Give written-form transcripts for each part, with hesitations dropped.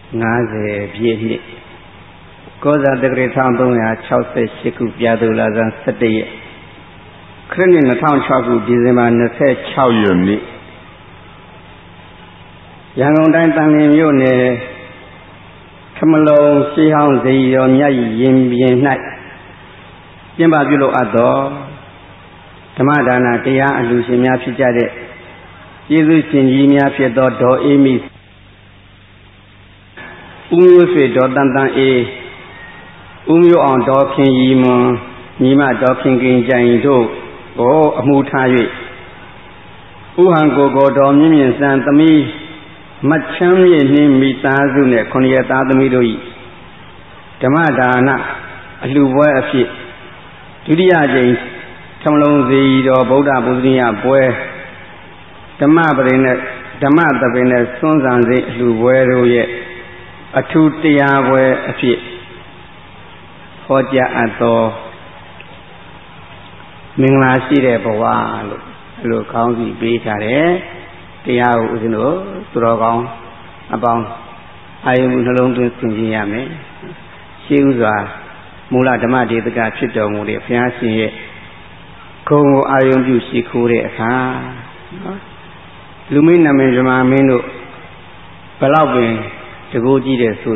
50ပြည့်နှစ်ကောဇာတက္ကရာ1368ခုပြာသူလဇန်17ရက်ခရစ်နှစ်2006ခုဒီဇင်ဘာ26ရက်နေ့ရန်ကုန်တိုင်းတန်လင်းမြို့နယ်ခမလုံရှေးဟောင်းဇေယျတော်မြတ်ရင်ပြင်၌ကျင်းပပြုလုပ်အပ်သောဓမ္မဒါနတရားအလှူရှင်များဖြစ်ကြတဲ့ကျေးဇူးရှင်ကြီးများဖြစ်သောဒေါ်အေးမိဦးမျိုးဆွေဒေါ်တန်တန်အေးဦးမျိုးအောင်ဒေါ်ခင်ရီမွန်ညီမဒေါ်ခင်ကင်ကြိုင်တို့ကိုအမှုထား၍ဥဟံကိုကိုဒေါ်မြင့်မြင့်စံသမီးမချမ်းမြေနှင်းမိသားစုနဲ့9ရက်သားသမီးတို့၏ဓမ္မဒါနအလှူပွဲအဖြစ်ဒုတိယကြိမ်ခမလုံဇေယျတော်ဗုဒ္ဓဘုရားပွဲဓမ္မပရိနဲ့ဓမ္မသဘင်နဲ့စွန့်စံစိတ်အလှူပွဲတို့ရဲ့အထူးတရားပွဲအဖြစ်ဟောကြားအပ်သောမင်္ဂလာရှိတဲ့ဘဝလို့ဒီလိုခေါင်းစီပေးထားတယ်တရားကိုဦးဇင်းတို့သူတော်ကောင်းအပေါင်းအာယုံနှလုံးသွင်းသင်ခြင်းရမယ်ရှိဥစွာမူလဓမ္မဒေသကဖြစ်တော်မူတဲ့ဘုရားရှင်ရဲ့ဂုဏ်ကိုအာယုံပြုရှိခိုးတဲ့အခါနော်လူမင်းနာမည်ဇမာမင်းတို့ဘလောက်ပင်တကူကြည့်တဲ့ဆို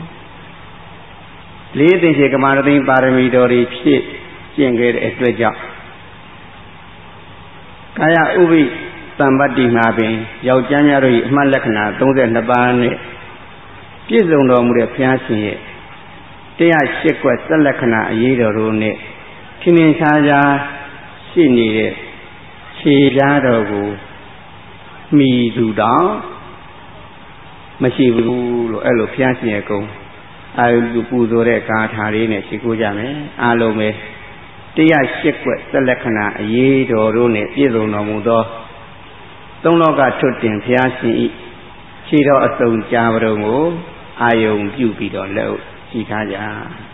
လေးသိချေကမာရသိပါရမီတော်တွေဖြစ်ကျင့်ခဲ့တဲ့အတွက်ကြောင့်ကာယဥပိသံပတ္တိမှာပင်ယောက်ျားများတို့၏အမှတ်လက္ခဏာ32ပါးနဲ့ပြည့်စုံတော်မူတဲ့ဘုရားရှင်ရဲ့108ကွက်သက်လက္ခဏာအရေးတော်တို့နဲ့ထင်ထင်ရှားရှားရှိနေတဲ့ခြေပြားတော်ကိုမိသူတောင်မရှိဘူးလို့အဲ့လိုဘုရားရှင်ရဲ့ဂုဏ်အာယုပြုပူဇော်တဲ့ဂါထာလေးနဲ့ရှိခိုးကြမယ်အားလုံးပဲ108ကွက်သက်လက္ခဏာအရေးတော်တို့နဲ့ပြည့်စုံတော်မူသောသုံးလောကထွတ်တင်ဘုရားရှင်ဤခြေတော်အစုံကြာပရုံကိုအာယုံပြုပြီးတော့လက်ကြည့်ထားကြ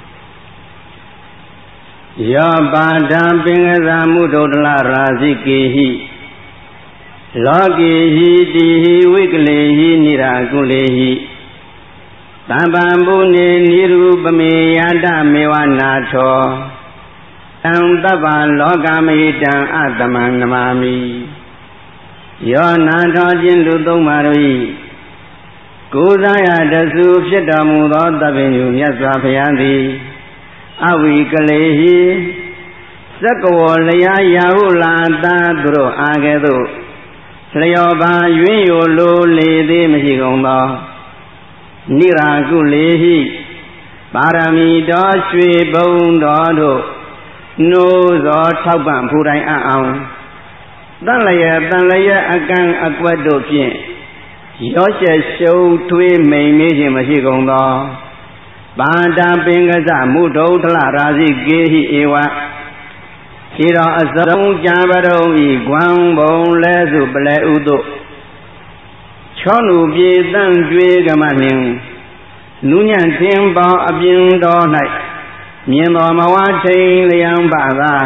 ယောပါဒံပင်ကစားမှုဒုဒလရာဇိကေဟိလောကေဟိတိဟိဝိကလေဟိနိရာကုလေဟိသဗ္ဗံဘုနေနိရူပမေယတမေဝနာထောတံသဗ္ဗလောကမေတံအတမံနမာမိယောနာထောခြင်းလူသုံးပါတို့၏ကိုးစားရတဆူဖြစ်တော်မူသောသဗ္ဗညုမြတ်စွာဘုရားသည်အဝိကလေဟိသက္ကဝလျာယာဟုလာသာသူတို့အားကဲ့သို့လျောပါရွင်းရိုလိုလေသေးမရှိကုန်သောနိရာကုလေဟိပါရမီတော်ရွှေဘုံတော်တို့နိုးသောထောက်ပံ့ဖူတိုင်းအောင်တန်လျက်အကန့်အကွက်တို့ဖြင့်ရောရှက်ရှုံထွေးမိန်မေးခြင်းမရှိကုန်သောပါဒပင်ကစမုဒုဒလရာဇိကေဟိဧဝခြေတော်အစုံကြာပရုံဤဂွမ်ဘုံလဲစုပလဲဥတို့ချောလူပြေတန့်ကျွေးကမနှင့်နုညံ့ထင်ပေါအပြင်တော်၌မြင်တော်မဝထိန်လျံပါသာ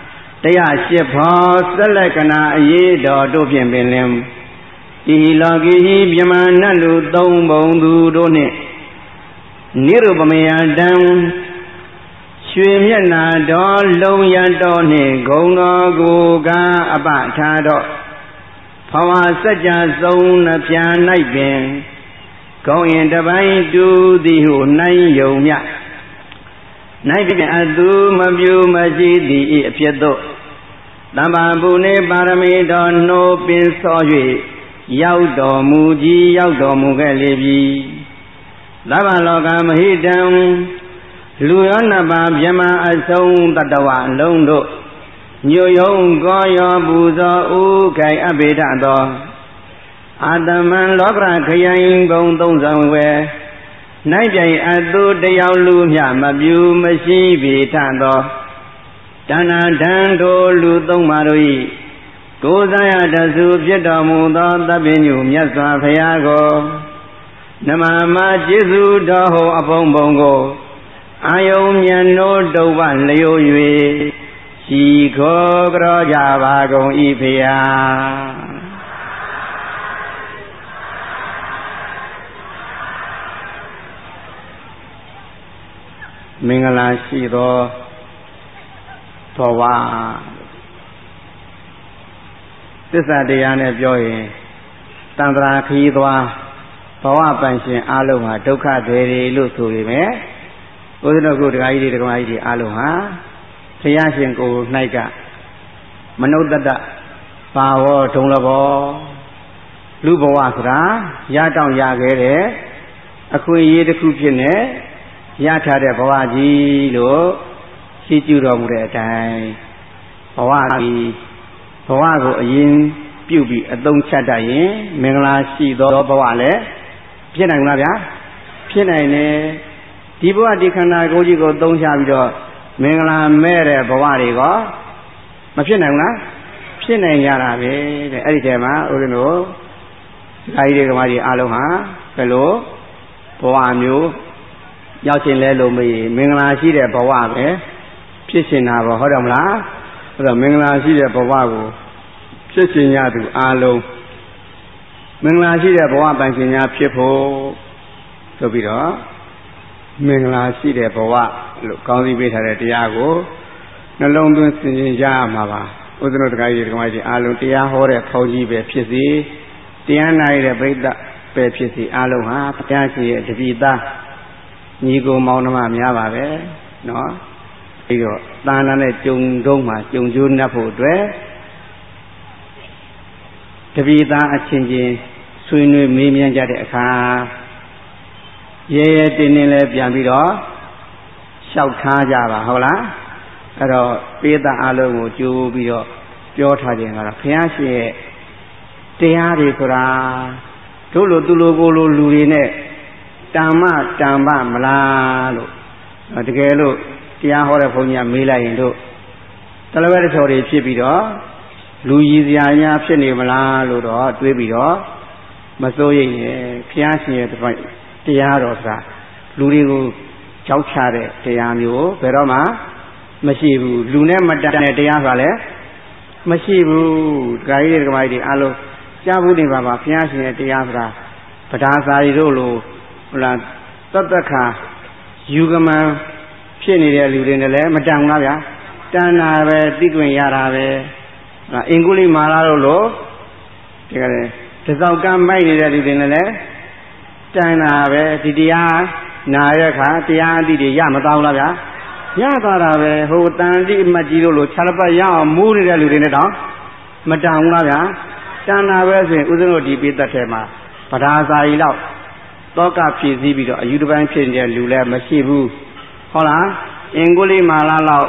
108ဖောသက်လက္ခဏာအရေးတော်တို့ဖြင့်ပင်လင်ဤလောကီမြမနတ်လူ3ဘုံသူတို့နှင့်နိရုပမေယတံရွှေမျက်နာတော်လုံးရတော်နှင့်ဂုံတော်ကိုကအပထားတော့ဘဝစัจ जा ဆုံးနှပြ၌ပင်ဂုံရင်တပိုင်းတူသည်ဟုနိုင်ယုံမြနိုင်ပင်အသူမပြူမရှိသည်ဤအဖြစ်သို့တမ္ပါပုနေပါရမီတော်နှိုးပင်စော၍ရောက်တော်မူခဲ့လေပြီသဗ္ဗလောကမဟိတံလူရောနပါမြမအဆုံးတတဝလုံးတို့ညိုယုံကောယောပူဇော်ဥခိုင်အဘိဓသောအာတမံလောကရခရိုင်ဘုံ30ဝဲနိုင်ပြိုင်အသူတယောက်လူမျှမပြူမရှိပေထသောတဏ္ဍံတို့လူသုံးပါတို့၏ကိုးစားရတဆူဖြစ်တော်မူသောသဗ္ဗညုမြတ်စွာဘုရားကိုနမမကျေးဇူးတော်ဟောအဖုံဖုံကိုအာယုံမြတ်နိုးတုပ်ဝလျို၍ရှိခိုးကြောကြပါကုန်၏ဖေယမင်္ဂလာရှိသောဘဝသစ္စာတရားနဲ့ပြောရင်တန်ត្រာခရီးသွားဘဝပိုင်ရှင်အလုံးဟာဒုက္ခတွေလို့ဆိုပေမဲ့ဘုရားတော်ကိုတရားကြီးတွေဓမ္မကြီးတွေအလုံးဟာဘုရားရှင်ကိုယ်၌ကမနုဿတ္တဘာဝဒုံလဘောလူဘဝဆိုတာရတောင့်ရခဲ့တဲ့အခွင့်အရေးတစ်ခုဖြစ်နေရထားတဲ့ဘဝကြီးလို့ရှိကျူတော်မူတဲ့အတိုင်းဘဝကြီးဘဝကိုအရင်ပြုပြီးအသုံးချတတ်ရင်မင်္ဂလာရှိသောဘဝလည်းဖြစ်နိုင်လားဗျာဖြစ်နိုင်တယ်ဒီဘဝဒီခန္ဓာကိုယ်ကြီးကိုသုံးချပြီးတော့မင်္ဂလာမဲ့တဲ့ဘဝတွေကမဖြစ်နိုင်ဘူးလားဖြစ်နိုင်ကြတာပဲတဲ့အဲ့ဒီတည်းမှာဦးဇင်းတို့ဓာကြီးတွေကမကြီးအားလုံးဟာဘယ်လိုဘဝမျိုးရောက်ရှင်လဲလို့မေးမင်္ဂလာရှိတဲ့ဘဝပဲဖြစ်ရှင်တာပေါ့ဟုတ်တယ်မလားအဲ့တော့မင်္ဂလာရှိတဲ့ဘဝကိုဖြစ်ရှင်ရသူအားလုံးမင်္ဂလာရှိတဲ့ဘဝပိုင်ရှင်များဖြစ်ဖို့ဆိုပြီးတော့မင်္ဂလာရှိတဲ့ဘဝလို့ကောင်းစီပေးထားတဲ့တရားကိုနှလုံးသွင်းဆင်ခြင်ကြရမှာပါဥစ္စနတရားကြီးဓမ္မကြီးအားလုံးတရားဟောတဲ့ခေါင်းကြီးပဲဖြစ်စေတရားနာရတဲ့ပရိသတ်ပဲဖြစ်စေအားလုံးဟာဘုရားရှင်ရဲ့တပည့်သားညီကိုမောင်နှမများပါပဲနော်ပြီးတော့သာနာနဲ့ကြုံတုံးမှာကြုံကျိုးနှပ်ဖို့အတွက်တပည့်သားအချင်းချင်းဆွေးနွေးမေးမြန်းကြတဲ့အခါရဲရဲတင်းတင်းလဲပြန်ပြီးတော့လျှောက်ထားကြပါဟုတ်လားအဲ့တော့ပိသအလုံးကိုကြိုးပြီးတော့ပြောထားခြင်းကတော့ဘုရားရှင်ရဲ့တရားတွေဆိုတာတို့လိုသူလိုကိုလိုလူတွေနဲ့တမ္မမလားလို့တကယ်လို့တရားဟောတဲ့ဘုန်းကြီးကမေးလိုက်ရင်တို့တလဝက်တစ်ချော်တွေဖြစ်ပြီးတော့လူကြီးစရာများဖြစ်နေမလားလို့တော့တွေးပြီးတော့မစိုးရိမ်ရဲ့ဘုရားရှင်ရဲ့တရားတော်ဆိုတာလူတွေကိုကြောက်ချတဲ့တရားမျိုးဘယ်တော့မှမရှိဘူးလူနဲ့မတတ်တဲ့တရားဆိုတာလည်းမရှိဘူးဒကာကြီးတွေဒကာမကြီးတွေအားလုံးကြားဘူးနေပါပါဘုရားရှင်ရဲ့တရားဆိုတာပဒါစာရီတို့လိုဟုတ်လားသတ္တခါယူကမန်ဖြစ်နေတဲ့လူတွေနဲ့လည်းမတန်ဘူးလားဗျာတန်တာပဲသိခွင့်ရတာပဲအင်္ဂုလိမာလာတို့လိုဒီကနေ့တစောက်ကမ်းမိုက်နေတဲ့လူတွေနဲ့လည်းတန်တာပဲဒီတရားနာရတဲ့အခါတရားအသည့်တွေရမသွားဘူးလားဗျာရသွားတာပဲဟိုတန်တိအမတ်ကြီးတို့လိုခြာလပတ်ရအောင်မူးနေတဲ့လူတွေနဲ့တော့မတန်ဘူးလားဗျာတန်တာပဲဆိုရင်ဥစ္စံတို့ဒီပိသက်ထဲမှာပဒါစာရီလောက်တောကဖြည့်စည်းပြီးတော့အယူတစ်ပိုင်းဖြစ်နေတဲ့လူလည်းမရှိဘူးဟုတ်လားအင်္ဂုလိမာလာလောက်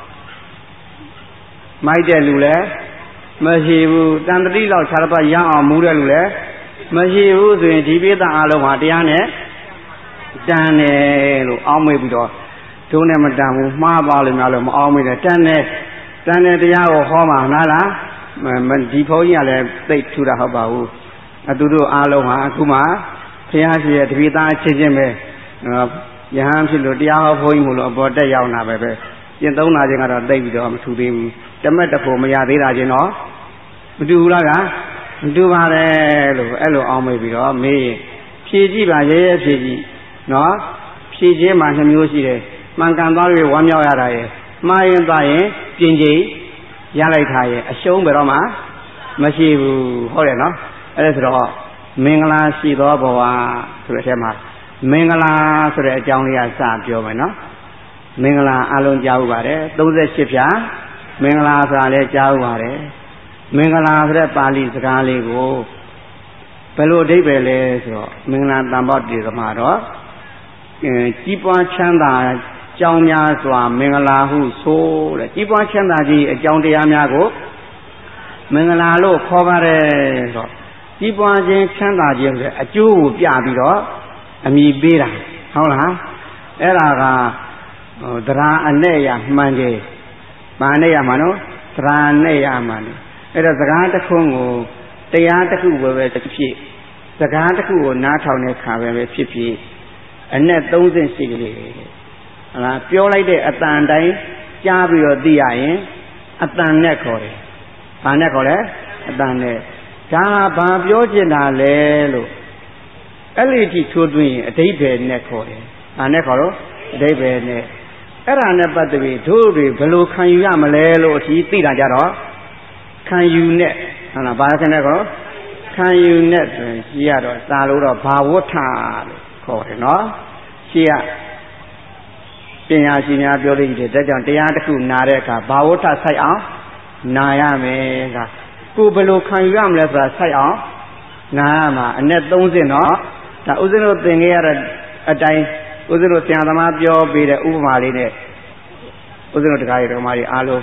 မိုက်တဲ့လူလည်းမရှိဘူးတန်တတိလောက်ခြာလပတ်ရအောင်မူးတဲ့လူလည်းမရှိဘူးဆိုရင်ဒီပိသက်အလုံးဟာတရားနဲ့တန်တယ်လို့အောက်မေ့ပြီးတော့ဒုနဲ့မတန်ဘူးမှားပါလို့များလို့မအောင်မေ့တယ်တန်တယ်တရားကိုဟောမှာနားလားဒီဘုန်းကြီးကလည်းသိထူတာဟုတ်ပါဘူးသူတို့အားလုံးဟာအခုမှဘုရားရှင်ရဲ့တပည့်သားချင်းချင်းပဲယဟန်ဖြစ်လို့တရားဟောဘုန်းကြီးမို့လို့အပေါ်တက်ရောက်လာပဲကျင့်သုံးလာခြင်းကတော့သိပြီးတော့မထူသေးဘူးတမက်တဖို့မရသေးတာချင်းတော့မတူဘူးလားဗျာမတူပါတယ်လို့အဲ့လိုအောင်မေ့ပြီးတော့မေးရင်ဖြည့်ကြည့်ပါရဲရဲဖြည့်ကြည့်နော်ဖြည့်ခြင်းမှာနှမျိုးရှိတယ်မှန်ကန်သွားပြီးဝမ်းမြောက်ရတာရဲ့မှားရင်သွားရင်ပြင်ကြည်ရလိုက်တာရဲ့အရှုံးဘယ်တော့မှမရှိဘူးဟုတ်တယ်နော်အဲ့ဒါဆိုတော့မင်္ဂလာရှိသောဘဝဆိုတဲ့အထဲမှာမင်္ဂလာဆိုတဲ့အကြောင်းလေးကစပြောမယ်နော်မင်္ဂလာအလုံးကြားဥပါတယ်38ဖြာမင်္ဂလာဆိုတာလည်းကြားဥပါတယ်မင်္ဂလာဆိုတဲ့ပါဠိစကားလေးကိုဘယ်လိုအဓိပ္ပာယ်လဲဆိုတော့မင်္ဂလာတန်ပေါတေကမှာတော့ကြီးပွားချမ်းသာကြောင်းများစွာမင်္ဂလာဟုဆိုတဲ့ကြီးပွားချမ်းသာခြင်းအကြောင်းတရားများကိုမင်္ဂလာလို့ခေါ်ပါတယ်ဆိုတော့ကြီးပွားခြင်းချမ်းသာခြင်းဆိုတဲ့အကျိုးကိုပြပြီးတော့အမည်ပေးတာဟုတ်လားအဲ့ဒါကသရအနဲ့ရမှန်တယ်ဘာနဲ့ရမှာနော်သရနဲ့ရမှန်တယ်အဲ့တော့စကားတစ်ခုကိုတရားတစ်ခုပဲဖြစ်စကားတစ်ခုကိုနားထောင်တဲ့ခါပဲဖြစ်ဖြစ်အနဲ့30ရှိကလေးဟုတ်လားပြောလိုက်တဲ့အတန်တိုင်းကြားပြီးတော့သိရရင်အတန်နဲ့ခေါ်တယ်ဘာနဲ့ခေါ်လဲအတန်နဲ့ဒါဘာပြောချင်တာလဲလို့အဲ့ဒီထိထိုးသွင်းရင်အဓိပ္ပာယ်နဲ့ခေါ်တယ်ဘာနဲ့ခေါ်တော့အဓိပ္ပာယ်နဲ့ Era ne patri, Dori, Velu can you amalelo, Tita Jaro? Can you net? And a bargain can you net? Yado, Salura, Pawota, no? Here. Pinya building the Dejan Nareka, Bawota say out, Nayame, Kubelu can you amlet say out, Nama, and net don't say no. Now, Uzino thing here a time, Uzino Tianama, your be the Umaline, Uzino the guy, Mari Alo,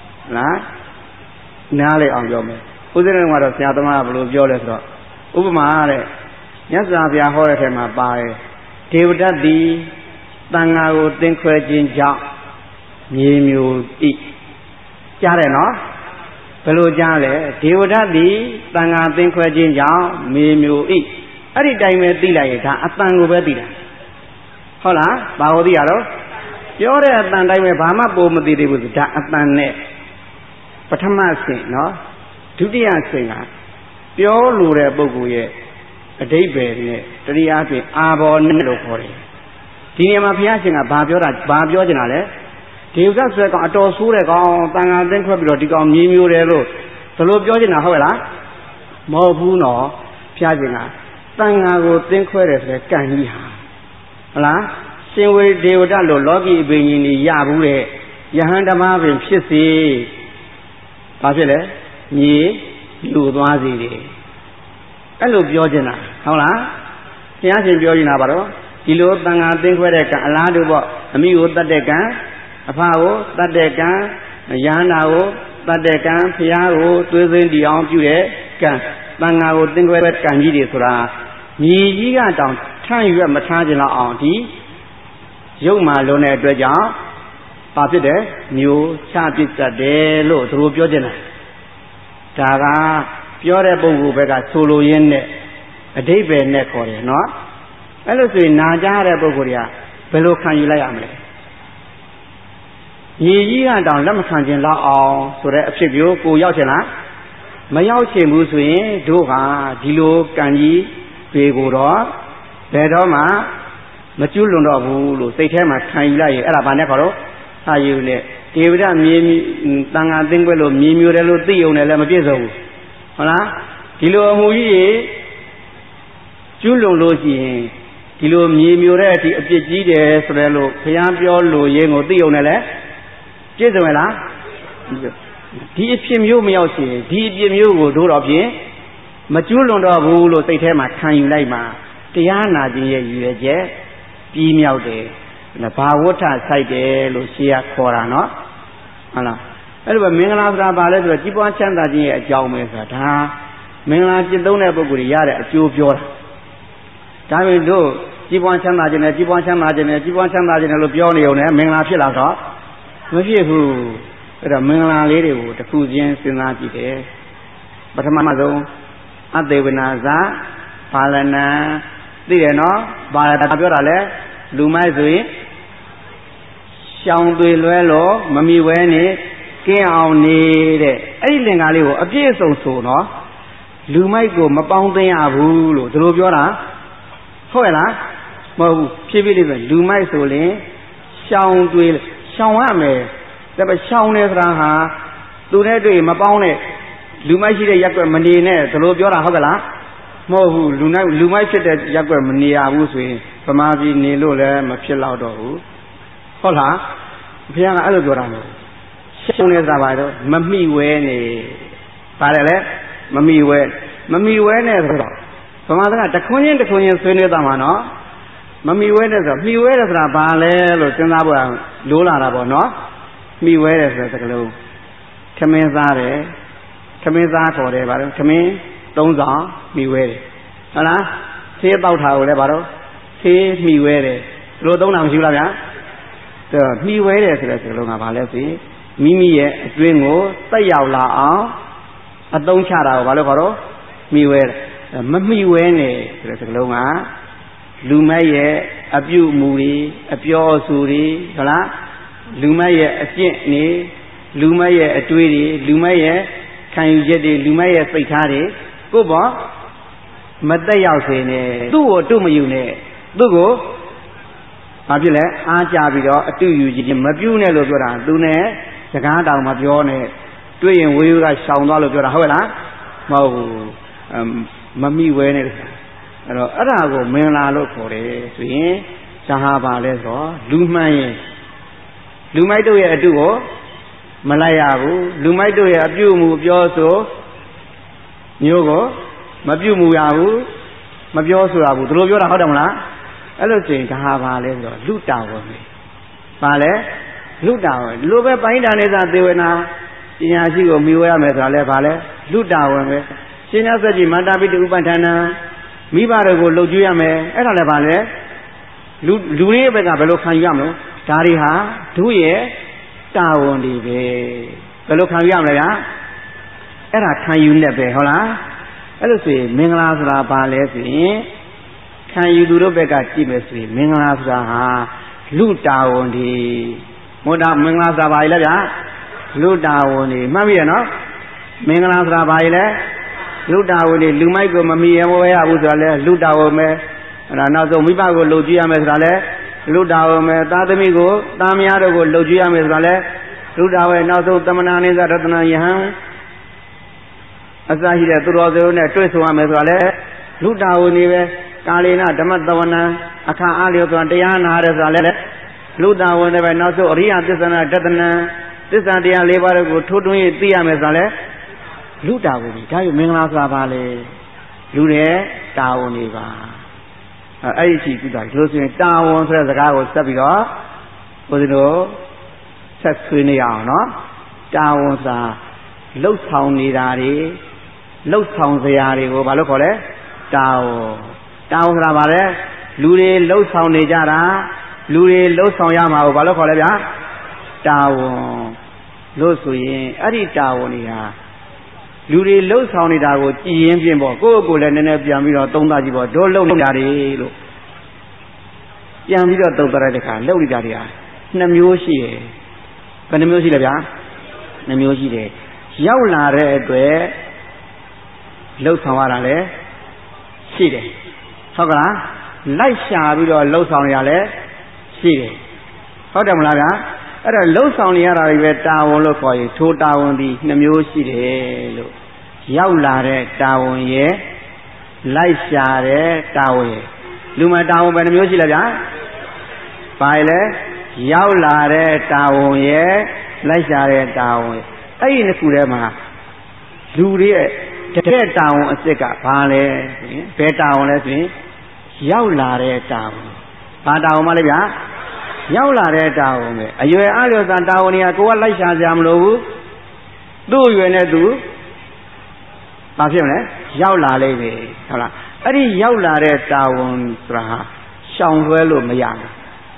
Nale on your man. Uzino what of Tianama, Blue Joles, Umare, yes, I'll be a horror by David Tangao think question job, Nimu eat. Jareno, Pelu Jale, David Tanga think question job, Mimu eat. Every time I feel like a tango bedida. Hola, Baodiaro. You're a time with Bama Bomadi with a tane. Patama no? Tudia singer. Pure Lure Boguye. A day bed, Triapi, Abo Nelo for it. Tinema Piasinga, Babio Generale. Tivas a tosure gone, Tanga then Quabiloticom, Nimu Relo. The Lord Georgina, however. Mobuno, Piasinga. Tangago think where is can he have? La, same way they would allow Logi being in the Yabure, Yahanda Marvin, Pissy, Pasile, ye, you wazi. Hello, Georgina, how la? Piazzi Georgina Baro, Kilo Tanga think where they can allow the amigo that they can, a power that they can, a Yanao that they can, Piaro, Twizin the arm you can. Tangao think where can you do? Ye got down, time you have Matagina auntie. Yoma Lone Dredja, Papide, new Chapita de Lo, through Biogena. Tara, Pure Bogu Bega, Solo Yen, a day bed neck or no? Elosi Najara Boguria, Pelo can you lay amle? Ye got down, Lamakanjin law, so that if you go Yachena. Mayauchi Muswin, Doha, Dilo, Kanji, Pegoro, Bedoma, Matulunda Hulu, Satema, Kanilai, Arabanecoro, Ayune, David Mimi, Tanga Dinguelo, Mimurello, Dio, Nelamabizo. Hola, Dilo Mui, Julo Logi, Dilo Mimureti, a Pigide, Sorello, Piampio, Yengo, Dio Nele, Jesuela. Deep you may see, deep you will do of ye. Matulunda Hulu, Satema, can you like ma? Tiana, the jet, beam out there. The Pawota side, Lucia Corano. Allah. Anyway, Mingla Ballet, but keep on chanting a Jaume. Mingla, you don't have a good yard at you, Jor. Time will do. Keep on chanting, keep on chanting, keep on chanting, Lupione, Mingla Pilata. Maybe who. The Mingla lady would the Fujian Sinati there. But a mamma, Adevinaza, Palana, Diano, Balabale, Lumazui, Shandui Luelo, Mami Weni, Kiaoni, Ailing Aliu, appears also, no? Lumaigo, Mapounding Abu, Drubiora, Hoela, Mo, Chibi, Lumai Soli, Shandui, Shawame. There was Shawness Raha, Lunedri, Mabone, Lumai Yakwa Manine, the Lobiora Havela, Mohu, Lumai Yakwa Mania Wusui, Pamazi, Nilula, Machilado, Hola, Piana Algorano, Shawness Ravado, Mami Wen, Parale, Mami Wen, Pamada, the Queen Sunidamano, Mami Wen is a few words of Bale, Lucinaba, Lula Rabo, no? Me where is the glow? Come in that for the come in, don't me wear it. See about how the bottle, see me wear it. Low don't know you love the me wear it, the long of Alessi, Mimi, a twingo, say out la, a don't chat out, Valoro, me wear, Mummy wear the long, Lumaye, a few movie, a pure suri, Lumaya a Jitney, Lumaya a Tweedy, Lumaya, can you get the Lumaya Spitari? Go back, Matayasine, do or do my unit, do go, ဘာဖြစ်လဲအားကြပြီးတော့အတူယူကြည့်မပြုတ်နဲ့လို့ပြောတာသူနဲ့စကားတောင်မပြောနဲ့တွေ့ရင်ဝေးကရှောင်သွားလို့ပြောတာဟုတ်လားမဟုတ်ဘူးမမိဝဲနဲ့အဲ့တော့အဲ့ဒါကိုမင်္ဂလာလို့ခေါ်တယ်ဆိုရင်ဇဟာပါလဲဆိုတော့လူမှန်ရင်လူမိုက်တို့ရဲ့အတုကိုမလိုက်ရဘူးလူမိုက်တို့ရဲ့အပြုမှုပြောဆိုမျိုးကိုမပြုမှုရဘူးမပြောဆိုရဘူးဒီလိုပြောတာဟုတ်တယ်မလားအဲ့လိုဆိုရင်ဒါဟာပါလဲဆိုတော့လူတာဝန်ပဲပါလဲလူတာဝန်လိုပဲပိုင်းတာနေတာသေဝနာပညာရှိကိုမိဝဲရမယ်ဆိုတာလဲပါလဲလူတာဝန်ပဲရှင်ရသက်ကြီးမာတာပိတုဥပဋ္ဌာဏမိဘတွေကိုလှုပ်ကြွရမယ်အဲ့ဒါလည်းပါလဲလူတွေရဲ့ဘက်ကဘယ်လိုခံယူရမလို့ဒါတွေဟာတို့ရဲ့တာဝန်တွေပဲဘယ်လိုခံယူရမလဲဗျာအဲ့ဒါခံယူနဲ့ပဲဟုတ်လားအဲ့လိုဆိုရင်မင်္ဂလာဆိုတာဘာလဲဆိုရင်ခံယူသူတို့ဘက်ကကြည့်မယ်ဆိုရင်မင်္ဂလာဆိုတာဟာလူတာဝန်တွေမို့တာမင်္ဂလာဆိုတာဘာလဲဗျာလူတာဝန်တွေမှတ်ပြီရနော်မင်္ဂလာဆိုတာဘာလဲလူတာဝန်တွေလူမိုက်ကိုမမီရမဝဲရဘူးဆိုတာလဲလူတာဝန်ပဲအဲ့ဒါနောက်ဆုံးမိဘကိုလှုပ်ကြည့်ရမယ်ဆိုတာလဲလူတာဝန်ပဲသားသမီးကိုသားမယားတို့ကိုလှုပ်ကြည့်ရမယ်ဆိုတာလဲလူတာဝန်နောက်ဆုံးသမဏနိစ္စရတနာယဟံအစရှိတဲ့သူတော်စရုံနဲ့တွေ့ဆုံရမယ်ဆိုတာလဲလူတာဝန်တွေပဲကာလေနဓမ္မတဝနံအခါအားလျော်ဆိုတာတရားနာရဲဆိုတာလဲလူတာဝန်တွေပဲနောက်ဆုံးအရိယသစ္ဆနာတတနံသစ္စာတရား၄ပါးကိုထိုးထွင်းသိရမယ်ဆိုတာလဲလူတာဝန်တွေဒါပေမဲ့မင်္ဂလာဆိုတာပါလေလူတဲ့တာဝန်တွေပါအဲ့ဒီရှိပြီးသားဒီလိုဆိုရင်တာဝန်ဆိုတဲ့စကားကိုဆက်ပြီးတော့ဘုရားတို့ဆက်ဆွေးနေအောင်နော်တာဝန်စာလှုပ်ဆောင်နေတာတွေလှုပ်ဆောင်စရာတွေကိုဘာလို့ခေါ်လဲတာဝန်ဆိုတာဘာလဲလူတွေလှုပ်ဆောင်နေကြတာလူတွေလှုပ်ဆောင်ရမှာကိုဘာလို့ခေါ်လဲဗျာတာဝန်လို့ဆိုရင်အဲ့ဒီတာဝန်တွေဟာလူတွေလှုပ်ဆောင်နေတာကိုကြည်ရင်ဖြင့်ပေါ့ကိုယ့်ကိုယ်လည်းနည်းနည်းပြန်ပြီးတော့သုံးသပ်ကြည့်ပေါ့တို့လှုပ်နေတာတွေလို့ပြန်ပြီးတော့သုံးသပ်တဲ့အခါလှုပ်နေတာတွေဟာ2မျိုးရှိတယ်ဘယ်နှမျိုးရှိလဲဗျာ2မျိုးရှိတယ်ရောက်လာတဲ့အတွက်လှုပ်ဆောင်ရတာလည်းရှိတယ်ဟုတ်ကလားလိုက်ရှာပြီးတော့လှုပ်ဆောင်ရလည်းရှိတယ်ဟုတ်တယ်မလားဗျာအဲ့တော့လှုပ်ဆောင်နေရတာတွေပဲတာဝန်လို့ခေါ်ရင်ထိုတာဝန်ဒီ2မျိုးရှိတယ်လို့ရောက်လာတဲ့တာဝန်ရဲ့လိုက်ရှာတဲ့တာဝန်ရဲ့လူမတာဝန်ပဲ2မျိုးရှိလဲဗျာဘာလဲရောက်လာတဲ့တာဝန်ရဲ့လိုက်ရှာတဲ့တာဝန်အဲ့ဒီနှစ်ခုထဲမှာလူတွေရဲ့တဲ့တာဝန်အစ်စ်ကဘာလဲဆိုရင်ဘယ်တာဝန်လဲဆိုရင်ရောက်လာတဲ့တာဝန်ဘာတာဝန်မလဲဗျာရောက်လာတဲ့တာဝန်ပဲအရွယ်အားလျော်စွာတာဝန်တွေကကိုကလိုက်ရှာကြမလို့ဘူးသူ့အရွယ်နဲ့သူဘာဖြစ်မလဲရောက်လာလိမ့်မယ်ဟုတ်လားအဲ့ဒီရောက်လာတဲ့တာဝန်ဆိုတာဟာရှောင်လွှဲလို့မရဘူး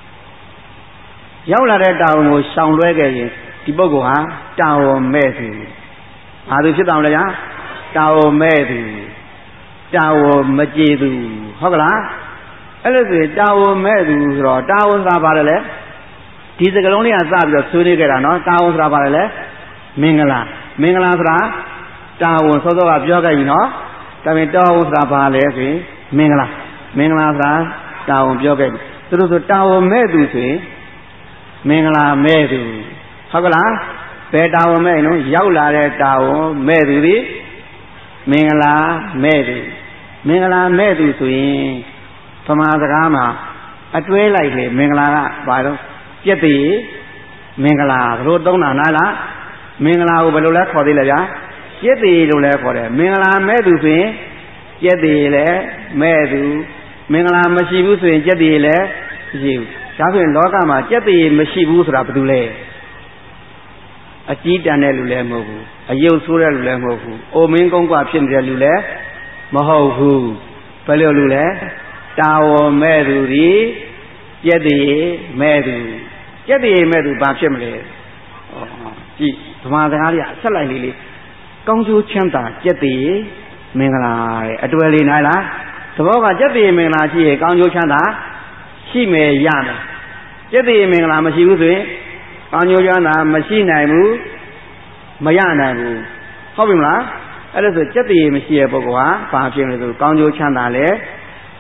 ရောက်လာတဲ့တာဝန်ကိုရှောင်လွှဲခဲ့ရင်ဒီပုဂ္ဂိုလ်ဟာတာဝန်မဲ့သူဘာသူဖြစ်တော်လဲဗျာတာဝန်မဲ့သူတာဝန်မကျေသူဟုတ်ကလားအဲ့လိုဆိုရင်တာဝန်မဲ့သူဆိုတော့တာဝန်ဆိုတာပါတယ်လေဒီစကလုံးလေးကစပြီးတော့ဆွေးနွေးခဲ့တာနော်တာဝန်ဆိုတာပါတယ်လေမင်္ဂလာဆိုတာတာဝန်စောစောကပြောခဲ့ပြီနော်ဒါပေမဲ့တာဝန်ဆိုတာဘာလဲဆိုရင်မင်္ဂလာဆိုတာတာဝန်ပြောခဲ့ပြီသူတို့ဆိုတာဝန်မဲ့သူဆိုရင်မင်္ဂလာမဲ့သူဟုတ်ကလားဘယ်တာဝန်မဲ့နော်ရောက်လာတဲ့တာဝန်မဲ့သူဒီမင်္ဂလာမဲ့သူဆိုရင်ဗမာစကားမှာအတွဲလိုက်လေမင်္ဂလာကဘာတော့ပြည့်တည်မင်္ဂလာဘလို့သုံးတာနားလားမင်္ဂလာကိုဘယ်လိုလဲခေါ်သေးလဲဗျာပြည့်တည်လို့လဲခေါ်တယ်မင်္ဂလာမဲ့သူဆိုရင်ပြည့်တည်လဲမဲ့သူမင်္ဂလာမရှိဘူးဆိုရင်ပြည့်တည်လဲမရှိဘူးဒါဖြင့်လောကမှာပြည့်တည်မရှိဘူးဆိုတာဘာလို့လဲအကြီးတန်းတဲ့လူလည်းမဟုတ်ဘူးအယုတ်ဆိုးတဲ့လူလည်းမဟုတ်ဘူးအိုမင်းကုန်းကွာဖြစ်နေတဲ့လူလည်းမဟုတ်ဘူးဘယ်လိုလူလဲတာဝန်မဲ့သူဒီပြည့်တည်မဲ့သူဘာဖြစ်မလဲကြည့်ဗမာစကားလေးအဆက်လိုက်လေးကောင်းကျိုးချမ်းသာပြည့်တည်မင်္ဂလာတဲ့အတွေ့လေးနိုင်လားသဘောကပြည့်တည်မင်္ဂလာရှိရင်ကောင်းကျိုးချမ်းသာရှိမယ်ရမယ်ပြည့်တည်မင်္ဂလာမရှိဘူးဆိုရင်ကောင်းကျိုးချမ်းသာမရှိနိုင်ဘူးမရနိုင်ဘူးဟုတ်ပြီမလားအဲ့ဒါဆိုပြည့်တည်မရှိတဲ့ပုဂ္ဂိုလ်ဟာဘာဖြစ်မလဲဆိုကောင်းကျိုးချမ်းသာလည်း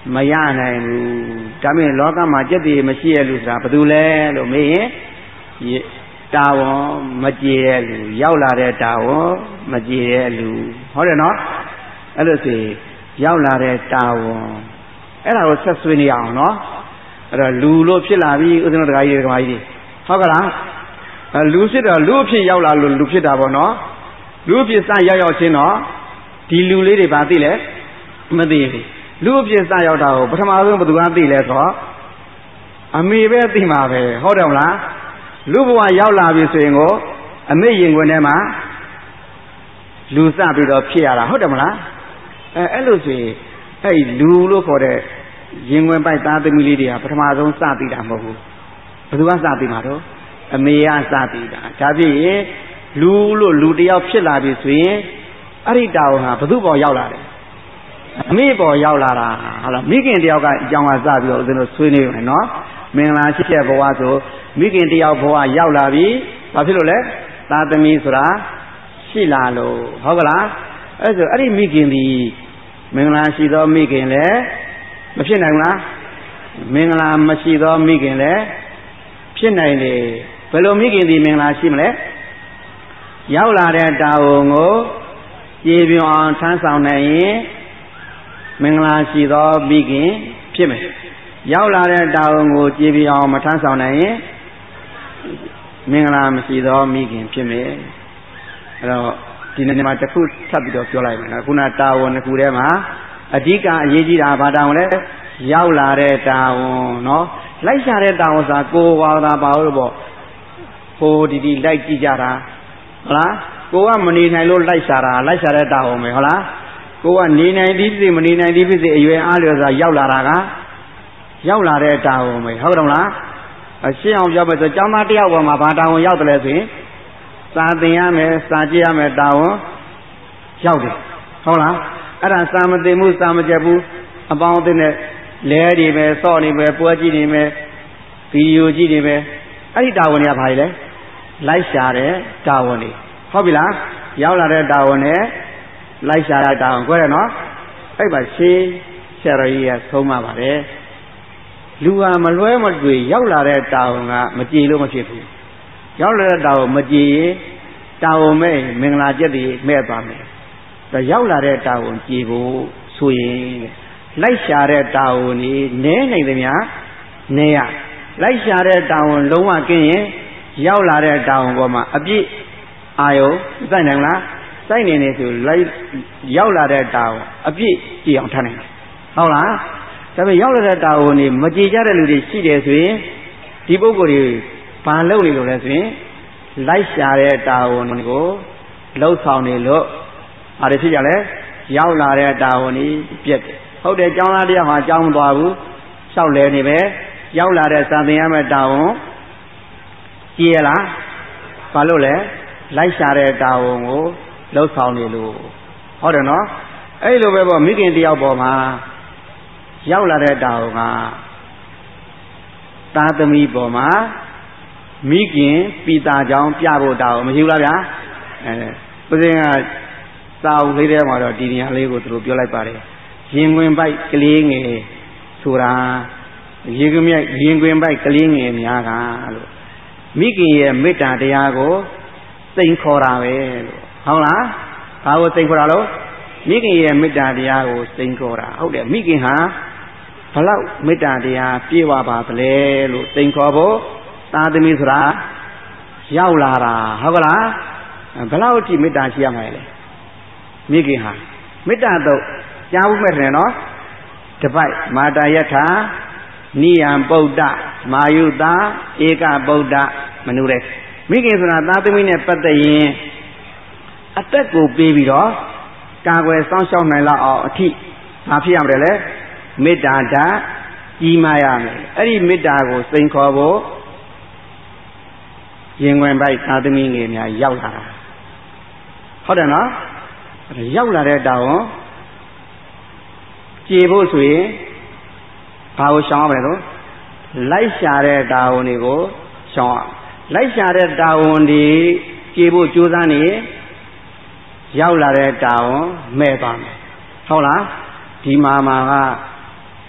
မရနိုင်ဘူးဒါပေမဲ့လောကမှာကြက်တည်မရှိရလူဆိုတာဘာလို့လဲလို့မေးရင်တာဝန်မကြည်တဲ့လူရောက်လာတဲ့တာဝန်မကြည်တဲ့လူဟုတ်တယ်နော်အဲ့လိုဆိုရောက်လာတဲ့တာဝန်အဲ့ဒါကိုဆက်ဆွေးနေအောင်နော်အဲ့တော့လူလို့ဖြစ်လာပြီဥစ္စနတ္တဂါကြီးတွေဓမ္မကြီးတွေဟုတ်ကလားလူဖြစ်တော့လူအဖြစ်ရောက်လာလို့လူဖြစ်တာပေါ့နော်လူအဖြစ်စရောက်ချင်းတော့ဒီလူလေးတွေဘာသိလဲမသိဘူးလူအဖြစ်စရောက်တာကိုပထမဆုံးဘယ်သူကသိလဲဆိုတော့အမေပဲသိမှာပဲဟုတ်တယ်မလားလူဘဝရောက်လာပြီဆိုရင်ကိုအမေရင်ခွင်ထဲမှာလူစပြီးတော့ဖြစ်ရတာဟုတ်တယ်မလားအဲ့လိုဆိုရင်အဲ့လူလို့ခေါ်တဲ့ရင်ခွင်ပိုက်သားသမီးလေးတွေကပထမဆုံးစသိတာမဟုတ်ဘူးဘယ်သူကစသိမှာတော့အမေကစသိတာဒါဖြစ်ရင်လူလို့လူတယောက်ဖြစ်လာပြီဆိုရင်အဲ့ဒီတာဝန်ဟာဘယ်သူပေါ်ရောက်လာတယ်အမေပေါ်ရောက်လာတာဟုတ်လားမိခင်တယောက်ကအကြောင်းကစပြီးတော့ဦးဇင်းတို့ဆွေးနွေးနေနော်မင်္ဂလာရှိတဲ့ဘဝဆိုမိခင်တယောက်ဘဝရောက်လာပြီဘာဖြစ်လို့လဲသာသမီဆိုတာရှိလာလို့ဟုတ်ကလားအဲ့ဆိုအဲ့ဒီမိခင်ဒီမင်္ဂလာရှိသောမိခင်လည်းမဖြစ်နိုင်ဘူးလားမင်္ဂလာမရှိသောမိခင်လည်းဖြစ်နိုင်တယ်ဘယ်လိုမိခင်ဒီမင်္ဂလာရှိမလဲရောက်လာတဲ့တာဝန်ကိုပြေပြွန်အောင်ထမ်းဆောင်နိုင်ရင်မင်္ဂလာရှိသောမိခင်ဖြစ်မယ်ရောက်လာတဲ့တာဝန်ကိုကြည်ပြအောင်မထမ်းဆောင်နိုင်ရင်မင်္ဂလာမရှိသောမိခင်ဖြစ်မယ်အဲ့တော့ဒီနေ့မှာတစ်ခုထပ်ပြီးတော့ပြောလိုက်မယ်နော်ခုနတာဝန်တစ်ခုထဲမှာအဓိကအရေးကြီးတာဘာတာဝန်လဲရောက်လာတဲ့တာဝန်နော်လိုက်ရှာတဲ့တာဝန်ဆိုတာကိုယ်ဝါသာပါလို့ပေါ့ဟိုဒီလိုက်ကြည့်ကြတာဟုတ်လားကိုကမနေနိုင်လို့လိုက်ရှာတာလိုက်ရှာတဲ့တာဝန်ပဲဟုတ်လားကိုကနေနိုင်သည်ဖြစ်စေမနေနိုင်သည်ဖြစ်စေအရွယ်အားလျော်စွာရောက်လာတာကရောက်လာတဲ့တာဝန်ပဲဟုတ်တယ်မလားအရှင်းအောင်ပြောမယ်ဆိုကျောင်းသားတယောက်ပေါ်မှာဘာတာဝန်ရောက်တယ်လဲဆိုရင်စာသင်ရမယ်စာကြည့်ရမယ်တာဝန်ရောက်တယ်ဟုတ်လားအဲ့ဒါစာမသင်မှုစာမကြက်ဘူးအပေါင်းအသင်းနဲ့လဲနေပဲစော့နေပဲပွဲကြည့်နေပဲဗီဒီယိုကြည့်နေပဲအဲ့ဒီတာဝန်တွေကဘာလဲလိုက်ရှာတဲ့တာဝန်တွေဟုတ်ပြီလားရောက်လာတဲ့တာဝန်နဲ့လိုက်ရှာတဲ့တာဝန်ကိုရနော်အဲ့ပါရှင်းဆရာတော်ကြီးကဆုံးမပါတယ်လူဟာမလွဲမသွေရောက်လာတဲ့တာဝန်ကမကြည်လို့မဖြစ်ဘူးရောက်လာတဲ့တာဝန်မကြည်ရင်တာဝန်မဲ့မင်္ဂလာကျက်တွေမဲ့သွားမယ်ဒါရောက်လာတဲ့တာဝန်ကြည်ဖို့ဆိုရင်လိုက်ရှာတဲ့တာဝန်นี่နဲနိုင်သမျှနဲရလိုက်ရှာတဲ့တာဝန်လုံးဝကင်းရင်ရောက်လာတဲ့တာဝန်ပေါ်မှာအပြည့်အာယုစိုက်နိုင်လားစိုက်နေနေဆိုလိုက်ရောက်လာတဲ့တာဝန်အပြည့်ကြည်အောင်ထားနိုင်တယ်ဟုတ်လားဒါပေမဲ့ရောက်လာတဲ့တာဝန်นี่မကြည်ကြတဲ့လူတွေရှိတယ်ဆိုရင်ဒီပုဂ္ဂိုလ်တွေဘာလုပ်နေလို့လဲဆိုရင်လိုက်ရှာတဲ့တာဝန်ကိုလှုပ်ဆောင်နေလို့ဘာတွေဖြစ်ကြလဲရောက်လာတဲ့တာဝန်นี่ပြက်တယ်ဟုတ်တယ်ကျောင်းသားတရားဟာကျောင်းမသွားဘူးလျှောက်လဲနေပဲရောက်လာတဲ့စာသင်ရမယ့်တာဝန်ကြည်ရလားဘာလို့လဲလိုက်ရှာတဲ့တာဝန်ကိုလှုပ်ဆောင်နေလို့ဟုတ်တယ်နော်အဲ့လိုပဲပေါ့မိခင်တယောက်ပေါ်မှာရောက်လာတဲ့တာဝန်ကသားသမီးပေါ်မှာမိခင်ပိတာကြောင့်ပြဖို့တာဝန်မရှိဘူးလားဗျာဦးဇင်းကစာအုပ်လေးထဲမှာတော့ဒီနေရာလေးကိုသူတို့ပြောလိုက်ပါတယ်ရင်ခွင်ပိုက်ကလေးငယ်ဆိုတာရင်ခွင်ပိုက်ကလေးငယ်များကလို့မိခင်ရဲ့မေတ္တာတရားကိုစိန်ခေါ်တာပဲလို့ဟုတ်လားဘာကိုစိန်ခေါ်တာလို့မိခင်ရဲ့မေတ္တာတရားကိုစိန်ခေါ်တာဟုတ်တယ်မိခင်ဟာဘလောက်မေတ္တာတရားပြေဝပါသလဲလို့စိန်ခေါ်ဖို့သားသမီးဆိုတာရောက်လာတာဟုတ်ကလားဘလောက်အထိမေတ္တာရှိရမှာလဲမိခင်ဟာမေတ္တာတော့ကြားဘူးမဲ့တယ်နော်တပိုက်မာတာယထာနိယံပုဒ္ဒမာယုတာဧကပုဒ္ဒမနုရဲမိခင်ဆိုတာသားသမီးနဲ့ပတ်သက်ရင်အသက်ကိုပေးပြီးတော့ကာကွယ်စောင့်ရှောက်နိုင်လောက်အောင်အထိဘာဖြစ်ရမလဲမေတ္တာဓာတ်ကြီးမားရမယ်အဲ့ဒီမေတ္တာကိုစိန်ခေါ်ဖို့ရင်ဝင်ပိုက်သာသမီငယ်များရောက်လာတာဟုတ်တယ်နော်ရောက်လာတဲ့တောင်ကြည်ဖို့ဆိုရင်ဘာကိုရှောင်ရမလဲတော့လိုက်ရှာတဲ့တာဝန်တွေကိုရှောင်ရလိုက်ရှာတဲ့တာဝန်တွေကြည်ဖို့ကြိုးစားနေရောက်လာတဲ့တာဝန်မဲ့ပါမယ်ဟုတ်လားဒီမှာက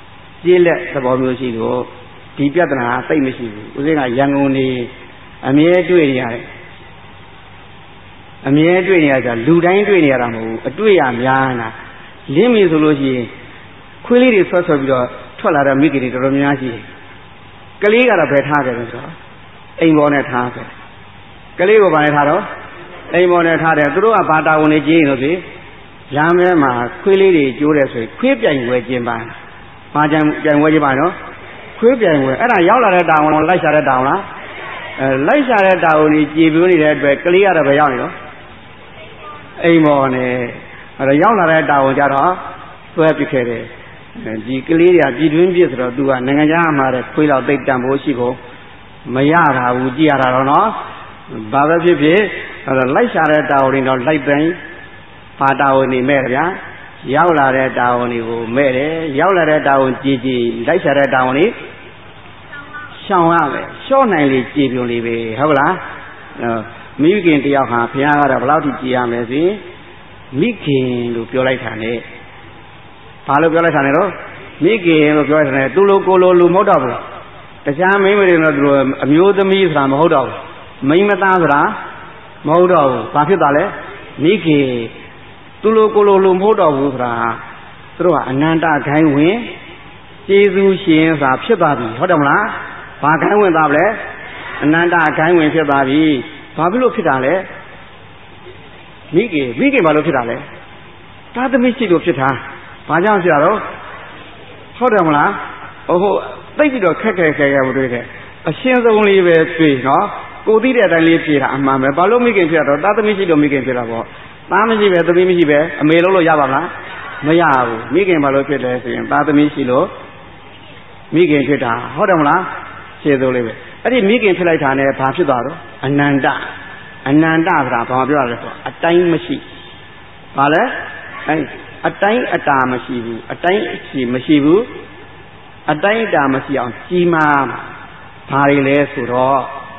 ကျေးလက်သဘောမျိုးရှိလို့ဒီပြဿနာသိမရှိဘူးဦးဇင်းကရန်ကုန်နေအမြဲတွေ့နေရတယ်အမြဲတွေ့နေရကြလူတိုင်းတွေ့နေရတာမဟုတ်ဘူးအတွေ့ရများနာလင်းပြီဆိုလို့ရှိရင်ခွေးလေးတွေဆွတ်ပြီးတော့ထွက်လာတဲ့မိခင်တွေတော်တော်များရှိတယ်ကလေးကတော့ဘယ်ထားကြလဲဆိုတော့အိမ်ပေါ်နဲ့ထားကြတယ်ကလေးကိုဘာနဲ့ထားတော့အိမ်ပေါ်နဲ့ထားတယ်သူတို့ကဘာတာဝန်နေကြီးရင်လို့ဖြင့်လမ်းမဲမှာခွေးလေးတွေကျိုးတယ်ဆိုရင်ခွေးပြိုင်ဝဲခြင်းပါဘာကြံပြိုင်ဝဲခြင်းပါနော်ခွေးပြိုင်ဝဲအဲ့ဒါရောက်လာတဲ့တာဝန်လိုက်ရှာတဲ့တာဝန်လားလိုက်ရှာတဲ့တာဝန်ကြီးကြည်ပြိုးနေတဲ့အတွက်ကလေးကတော့ဘယ်ရောက်နေတော့အိမ်ပေါ်နဲ့အဲ့တော့ရောက်လာတဲ့တာဝန်ကြတော့ဆွဲပစ်ခဲ့တယ်ဒီကလေးတွေကပြည်တွင်းပြစ်ဆိုတော့သူကနိုင်ငံခြားမှာတဲ့ခွေးလောက်တိတ်တန်ဖို့ရှိဖို့မရတာဘူးကြည်ရတာတော့နော်ဘာပဲဖြစ်ဖြစ်အဲ့တော့လိုက်ရှာတဲ့တာဝန်တွေတော့လိုက်တိုင်းပါတာဝန်နေမဲ့ဗျာရောက်လာတဲ့တာဝန်တွေကိုမဲ့တယ်ရောက်လာတဲ့တာဝန်ကြည်ကြည်လိုက်ရှာတဲ့တာဝန်တွေရှောင်ရမယ်ရှော့နိုင်လေကြည်ပြုံလေးပဲဟုတ်လားမိခင်တယောက်ဟာဘုရားကတော့ဘယ်လောက်ထိကြည်ရမလဲဆိုရင်မိခင်လို့ပြောလိုက်တာ ਨੇ ဘာလို့ပြောလိုက်တာ ਨੇ တော့မိခင်လို့ပြောလိုက်တာ ਨੇ သူလိုကိုလိုလူမဟုတ်တော့ဘူးတရားမိန်းမတွေတော့သူတို့အမျိုးသမီးဆိုတာမဟုတ်တော့ဘူးမိန်းမသားဆိုတာမဟုတ်တော့ဘူးဘာဖြစ်သွားလဲမိခင်သူလိုကိုလိုလူမဟုတ်တော့ဘူးဆိုတာသူတို့ကအနန္တခိုင်းဝင်ကျေးဇူးရှင်ဆိုတာဖြစ်သွားပြီဟုတ်တယ်မလားဘာခိုင်းဝင်သွားလဲအနန္တခိုင်းဝင်ဖြစ်သွားပြီဘာဖြစ်လို့ဖြစ်တာလဲမိခင်ဘာလို့ဖြစ်တာလဲသာသမီရှိလို့ဖြစ်တာဘာကြောင့်ဖြစ်တာတော့ဟုတ်တယ်မလားဟုတ်သိပြီးတော့ခက်ခဲမတွေ့ခဲ့အရှင်းဆုံးလေးပဲတွေ့နော်ကိုသိတဲ့အတိုင်းလေးဖြေတာအမှန်ပဲဘာလို့မိခင်ဖြစ်တာတော့သာသမီရှိလို့မိခင်ဖြစ်တာပေါ့သားမရှိပဲသမီးမရှိပဲအမေလို့ရပါမလားမရဘူးမိခင်ဘာလို့ဖြစ်လဲဆိုရင်သားသမီးရှိလို့မိခင်ဖြစ်တာဟုတ်တယ်မလားရှင်းဆုံးလေးပဲအဲ့ဒီမိခင်ဖြစ်လိုက်တာ ਨੇ ဘာဖြစ်သွားတော့အနန္တဆိုတာဘာပြောရလဲဆိုအတိုင်းမရှိဘာလဲအဲ့အတိုင်းအတာမရှိဘူးအတိုင်းအချီမရှိဘူးအတိုင်းအတာမရှိအောင်ကြီးမားဘာတွေလဲဆိုတော့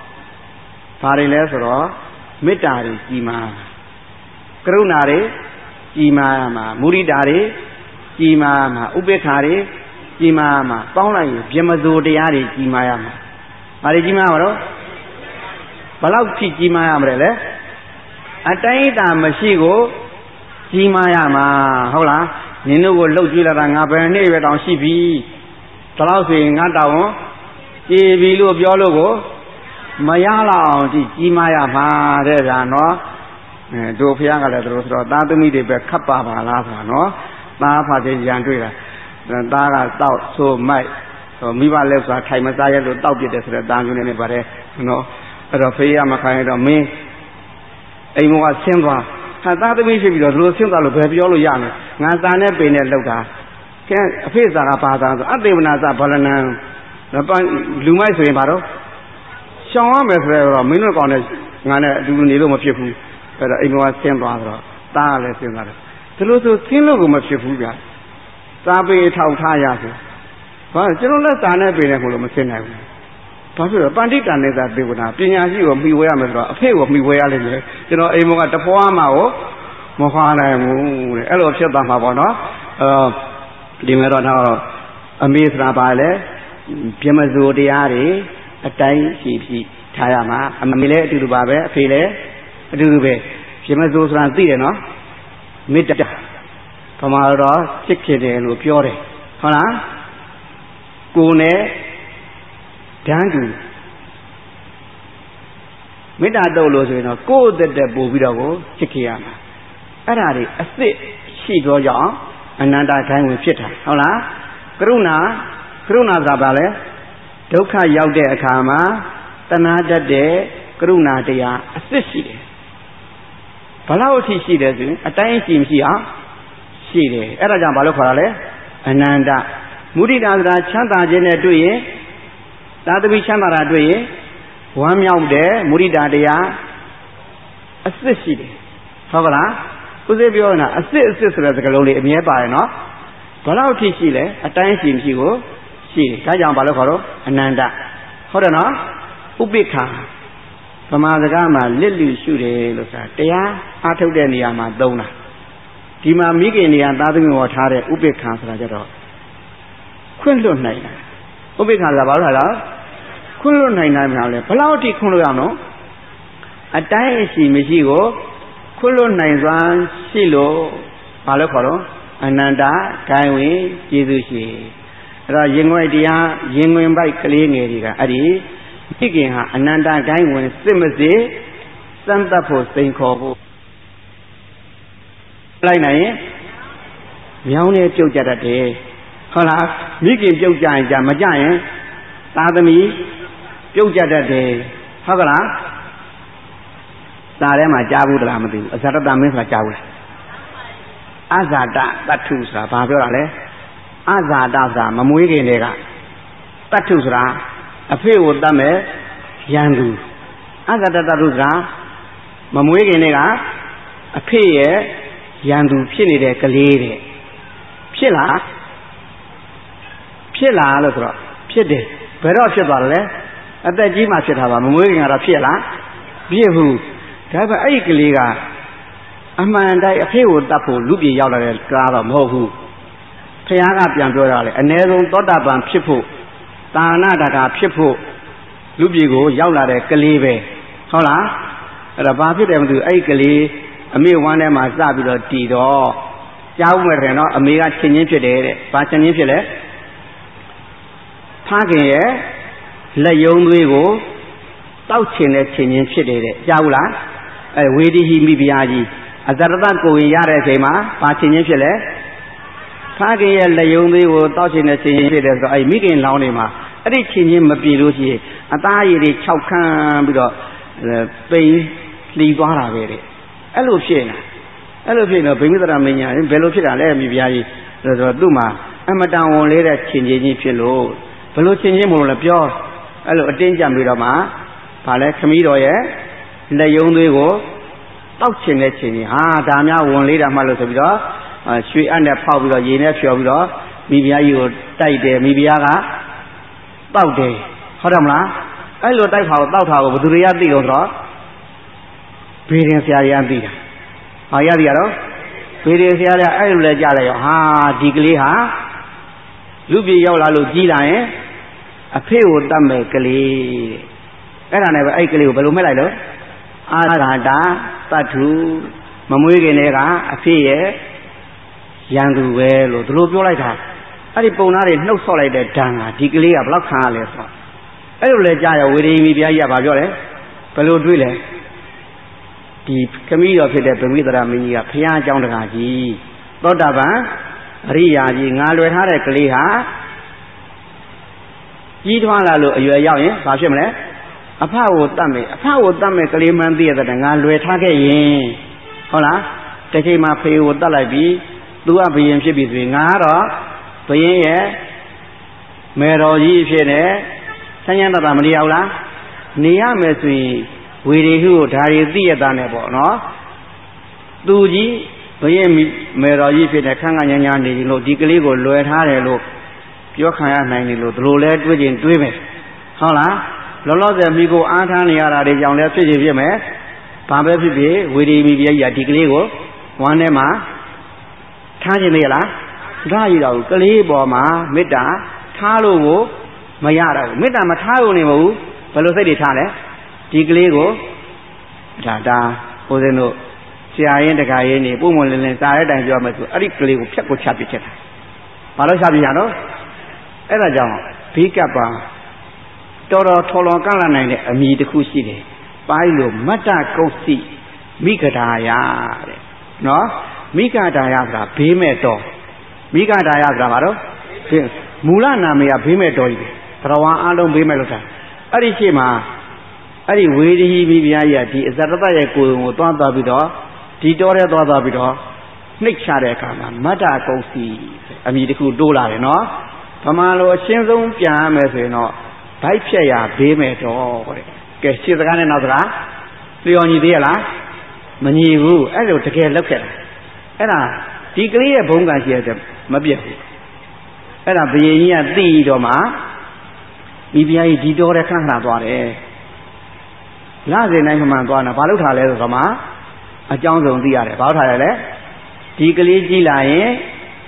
မေတ္တာတွေကြီးမားကရုဏာတွေကြီးမားမှာမုဒိတာတွေကြီးမားမှာဥပေက္ခာတွေကြီးမားမှာပေါင်းလိုက်ရင်ပြမစိုးတရားတွေကြီးမားရမှာဘာတွေကြီးမားမှာတော့ဘယ်လောက်ဖြစ်ကြီးမားရမလဲလေအတိုင်းအတာမရှိကိုကြီးမားရမှာဟုတ်လားနင်တို့ကိုလှုပ်ကြွေးလာတာငါဘယ်နေ့ပဲတောင်ရှိပြီဒါလို့ဆိုရင်ငါတောင်းကြည်ပြီလို့ပြောလို့ကိုမရလောက်အောင်ကြီးမားရမှာတဲ့ဗျာနော်တို့ဖះကလည်းတို့ဆိုတော့သားသမီးတွေပဲခတ်ပါလားဆိုတာနော်သားဖတဲ့ရန်တွေ့တာသားကတောက်ဆိုမိုက်မိဘလက်ဆိုတာထိုင်မစားရလို့တောက်ပြစ်တယ်ဆိုတော့သားမျိုးနဲ့ပါတယ်နော်အဲ့တော့ဖေးရမခိုင်းတော့မင်းအိမ်ကဆင်းသွားဟာသားသမီးဖြစ်ပြီးတော့ဒီလိုဆင်းသွားလို့ဘယ်ပြောလို့ရမလဲငါစာနဲ့ပေနဲ့လောက်တာကဲအဖေစာကပါသားဆိုအသေဝနာစဘာလနံလူမိုက်ဆိုရင်ဘာတော့ရှောင်ရမယ်ဆိုတော့မင်းတို့ကောင်နဲ့ငါနဲ့အတူနေလို့မဖြစ်ဘူးအဲ့တော့အိမ်ကဆင်းသွားတော့သားကလည်းဆင်းသွားတယ်ဒီလိုဆိုဆင်းလို့ကိုမဖြစ်ဘူးဗျာစားပေထောက်ထားရဆိုဘာကျွန်တော်လက်စာနဲ့ပေနဲ့ကိုလို့မဆင်းနိုင်ဘူးဘာဖြစ်လို့ပန္တိတန်နဲ့သာသေဝနာပညာရှိကိုမှီဝဲရမယ်ဆိုတော့အဖေကိုမှီဝဲရလိမ့်မယ်ကျွန်တော်အိမ်ကတဖွားမှာကိုမခွာနိုင်ဘူးတဲ့အဲ့လိုဖြစ်သွားမှာပေါ့နော်ဒီမဲ့တော့တော့အမေဆိုတာပါလေပြမစိုးတရားတွေအတိုင်းရှိရှိထားရမှာအမေလည်းအတူတူပါပဲအဖေလည်းအတူတူပဲပြမစိုးဆိုတာသိတယ်နော်မေတ္တာပမာတော့စစ်ဖြစ်တယ်လို့ပြောတယ်ဟုတ်လားကိုယ်နဲ့ဓာန်တူမေတ္တာတုတ်လို့ဆိုရင်တော့ကိုယ်တက်ပို့ပြီးတော့ကိုစစ်ခေရမှာအဲ့ဒါတွေအစ်စ်ရှိသောကြောင့်အနန္တခိုင်းဝင်ဖြစ်တာဟုတ်လားကရုဏာဆိုတာဘာလဲဒုက္ခရောက်တဲ့အခါမှာတဏှာတတ်တဲ့ကရုဏာတရားအစ်စ်ရှိတယ်ဘလောက်အထိရှိတယ်ဆိုရင်အတိုင်းရှိမရှိအောင်ရှိတယ်အဲ့ဒါကြောင့်ဘာလို့ခေါ်တာလဲအနန္တမုဒိတာဆိုတာချမ်းသာခြင်းနဲ့တွေ့ရင်သာသမီချမ်းသာတာတွေ့ရင်ဝမ်းမြောက်တဲ့မုဒိတာတရားအစ်စ်ရှိတယ်ဟုတ်ကလားဦးစေးပြောနေတာအစ်စ်ဆိုတဲ့စကားလုံးလေးအမြဲပါတယ်နော်ဘယ်လောက်အထိရှိလဲအတိုင်းရှိမရှိကိုရှိတယ်ဒါကြောင့်ဘာလို့ခေါ်တော့အနန္တဟုတ်တယ်နော်ဥပိ္ပခာဗမာစကားမှာလစ်လူရှုတယ်လို့ဆိုတာတရားအားထုတ်တဲ့နေရာမှာသုံးတာဒီမှာမိခင်နေရာသားသမီးဟောထားတဲ့ဥပိ္ပခာဆိုတာကြတော့ခွင့်လွတ်နိုင်တာဥပိ္ပခာဆိုတာဘာလို့လဲခွင့်လွတ်နိုင်တယ်မလားလဲဘယ်လောက်ထိခွင့်လွတ်ရအောင်နော်အတိုင်းအရှိမရှိကိုခွင့်လွတ်နိုင်စွာရှိလို့ဘာလို့ခေါ်တော့အနန္တဂိုင်းဝင်ကျေးဇူးရှိအဲ့တော့ရင်ွယ်တရားရင်ဝင်ပိုက်ကလေးငယ်တွေကအဲ့ဒီမိခင်ဟာအနန္တဂိုင်းဝင်စစ်မစစ်စမ်းသပ်ဖို့စိန်ခေါ်ဖို့လိုက်နိုင်ရင်မြောင်းနဲ့ပြုတ်ကြတတ်တယ်ဟုတ်လားမိခင်ပြုတ်ကြရင်ကြာမကြရင်သားသမီးပြုတ်ကြတတ်တယ်ဟုတ်ကလားစာထဲမှာကြားဘူးတလားမသိဘူးအဇာတတမင်းဆိုတာကြားဘူးလားအဇာတတတ္ထုဆိုတာဘာပြောတာလဲအဇာတဆိုတာမမွေးခင်တည်းကတတ္ထုဆိုတာအဖေကိုတတ်မဲ့ရန်သူအဇာတတတ္ထုဆိုတာမမွေးခင်တည်းကအဖေရဲ့ရန်သူဖြစ်နေတဲ့ကလေးတဲ့ဖြစ်လားဖြစ်လားလို့ဆိုတော့ဖြစ်တယ်ဘယ်တော့ဖြစ်သွားလဲအသက်ကြီးမှဖြစ်တာပါမမွေးခင်ကတော့ဖြစ်လားဖြစ်ဘူးဒါပေမဲ့အဲ့ဒီကလေးကအမှန်တိုင်းအဖေကိုတတ်ဖို့လူပြေရောက်လာတဲ့ကားတော့မဟုတ်ဘူးဖခင်ကပြန်ပြောတာလေအ ਨੇ ဆုံးသောတာပန်ဖြစ်ဖို့သာနာတကာဖြစ်ဖို့လူပြေကိုရောက်လာတဲ့ကလေးပဲဟုတ်လားအဲ့ဒါဘာဖြစ်တယ်မသိဘူးအဲ့ဒီကလေးအမေဝမ်းထဲမှာစပြီးတော့တည်တော့ကြားဦးမယ်တယ်နော်အမေကချင်းချင်းဖြစ်တယ်တဲ့ဘာချင်းချင်းဖြစ်လဲဖခင်ရဲ့လက်ယုံသွေးကိုတောက်ချင်တဲ့ချင်းချင်းဖြစ်တယ်တဲ့ကြားဘူးလားအဲဝေဒီဟိမိဖုရားကြီးအဇရတကိုဝင်ရတဲ့အချိန်မှာဘာချင်းချင်းဖြစ်လဲဖခင်ရဲ့လက်ယုံသွေးကိုတောက်ချင်တဲ့ချင်းချင်းဖြစ်တယ်ဆိုတော့အဲမိခင်လောင်းနေမှာအဲ့ဒီချင်းချင်းမပြေလို့ရှိရင်အသားရည်တွေခြောက်ခမ်းပြီးတော့ပိန်လှီသွားတာပဲတဲ့အဲ့လိုဖြစ်နေတာအဲ့လိုဖြစ်တော့ဗိမိသရမင်းညာဘယ်လိုဖြစ်တာလဲမိဖုရားကြီးဆိုတော့သူ့မှာအမတန်ဝန်လေးတဲ့ချင်းချင်းကြီးဖြစ်လို့ဘယ်လိုချင်းချင်းမလို့လဲပြောအဲ့လိုအတင်းကြံပြီးတော့မှဗာလဲခမီးတော်ရဲ့လက်ယုံသွေးကိုတောက်ချင်တဲ့ချင်းချင်းဟာဒါများဝန်လေးတာမှလို့ဆိုပြီးတော့ရွှေအပ်နဲ့ဖောက်ပြီးတော့ရေနဲ့ဖြော်ပြီးတော့မိဖုရားကြီးကိုတိုက်တယ်မိဖုရားကတောက်တယ်ဟုတ်တယ်မလားအဲ့လိုတိုက်ပါကိုတောက်တာကိုဘယ်သူတွေကသိတော့ဆိုတော့ဘေးရင်ဆရာတွေကသိတာဟောရသည်ကတော့ဘေးရင်ဆရာတွေအဲ့လိုလဲကြားလိုက်ရောဟာဒီကလေးဟာလူပြေရောက်လာလို့ကြီးလာရင်အဖေကိုတတ်မဲ့ကလေးအဲ့ဒါနဲ့ပဲအဲ့ကလေးကိုဘယ်လိုမဲ့လိုက်လို့အာဃာတာတတ္ထုမမွေးခင်တည်းကအဖေရဲ့ရန်သူပဲလို့ဒီလိုပြောလိုက်တာအဲ့ဒီပုံသားတွေနှုတ်ဆော့လိုက်တဲ့ဓာန်ကဒီကလေးကဘယ်လောက်ခံရလဲဆိုတော့အဲ့လိုလဲကြားရဝေဒိမိဘုရားကြီးကဘာပြောလဲဘယ်လိုတွေးလဲဒီခမီးတော်ဖြစ်တဲ့ဗိမိသရမင်းကြီးကဘုရားအကြောင်းတကားကြီးသောတာပန်အရိယာကြီးငါလွယ်ထားတဲ့ကလေးဟာကြီးထွားလာလို့အရွယ်ရောက်ရင်ဘာဖြစ်မလဲအဖကိုတတ်မယ်အဖကိုတတ်မယ်ကလေးမှန်းသိရတဲ့ငါလွယ်ထားခဲ့ရင်ဟုတ်လားတစ်ချိန်မှာဖေကိုတတ်လိုက်ပြီးသူကဘယင်ဖြစ်ပြီဆိုရင်ငါတော့ဘယင်ရဲ့မေတော်ကြီးဖြစ်နေဆန်းရတတာမနေရဘူးလားနေရမယ်ဆိုရင်ဝေဒီဟုကိုဒါရီသိရတာနဲ့ပေါ့နော်သူကြီးဘယင်မေတော်ကြီးဖြစ်နေခန်းကညာညာနေလို့ဒီကလေးကိုလွယ်ထားတယ်လို့ပြောခံရနိုင်တယ်လို့ဒီလိုလဲတွေးခြင်းတွေးမယ်ဟုတ်လားလောလောဆယ်မိကိုအားထားနေရတာတွေကြောင့်လည်းဖြစ်ဖြစ်ဖြစ်မယ်ဘာပဲဖြစ်ဖြစ်ဝေဒီမိပြကြီးကဒီကလေးကိုဝမ်းထဲမှာထားခြင်းလေလားဒါရည်တော့ကလေးပေါ်မှာမေတ္တာထားလို့ကိုမရတော့ဘူးမေတ္တာမထားလို့နေမဟုတ်ဘယ်လိုစိတ်တွေထားလဲဒီကလေးကိုဒါဦးဇင်းတို့ဆရာရင်တခါရင်နေပုံမလင်းလင်းစားတဲ့တိုင်ပြောမယ်ဆိုအဲ့ဒီကလေးကိုဖြတ်ကိုချပစ်ချက်တာဘာလို့ချပစ်ရတော့အဲ့ဒါကြောင့်ဘိကပ္ပတော်တော်ထော်လော်ကန့်လန့်နိုင်တဲ့အမိတစ်ခုရှိတယ်ပိုင်းလို့မတ္တကုတ်စီမိဂဒါယတဲ့နော်မိဂဒါယဆိုတာဘေးမဲ့တော်မိဂဒါယဆိုတာဘာလို့မူလနာမည်ကဘေးမဲ့တော်ကြီးပဲသရဝါအလုံးဘေးမဲ့လို့တာအဲ့ဒီရှိမှာအဲ့ဒီဝေဒီမိဖုရားကြီးကဒီအဇရတရဲ့ကိုယ်ကိုသွားပြီးတော့ဒီတော်ထဲသွားပြီးတော့နှိပ်ချတဲ့အခါမှာမတ္တကုတ်စီအမိတစ်ခုတိုးလာတယ်နော်ဗမာလိုအရှင်းဆုံးပြန်ရမယ်ဆိုရင်တော့ဗိုက်ဖြက်ရဘေးမဲ့တော့တဲ့ကဲရှင်းစကားနဲ့နောက်စကားလျော်ညီသေးရလားမညီဘူးအဲ့လိုတကယ်လောက်ခဲ့တာအဲ့ဒါဒီကလေးရဲ့ဘုံကရှိရတဲ့မပြတ်ဘူးအဲ့ဒါဘယင်ကြီးကသိတော့မှမိဖုရားကြီးဒီတော်တဲ့ခဏခဏသွားတယ်လစဉ်တိုင်းမှန်သွားတာဘာလို့ထားလဲဆိုတော့မှအကြောင်းစုံသိရတယ်ဘာလို့ထားရလဲဒီကလေးကြီးလာရင်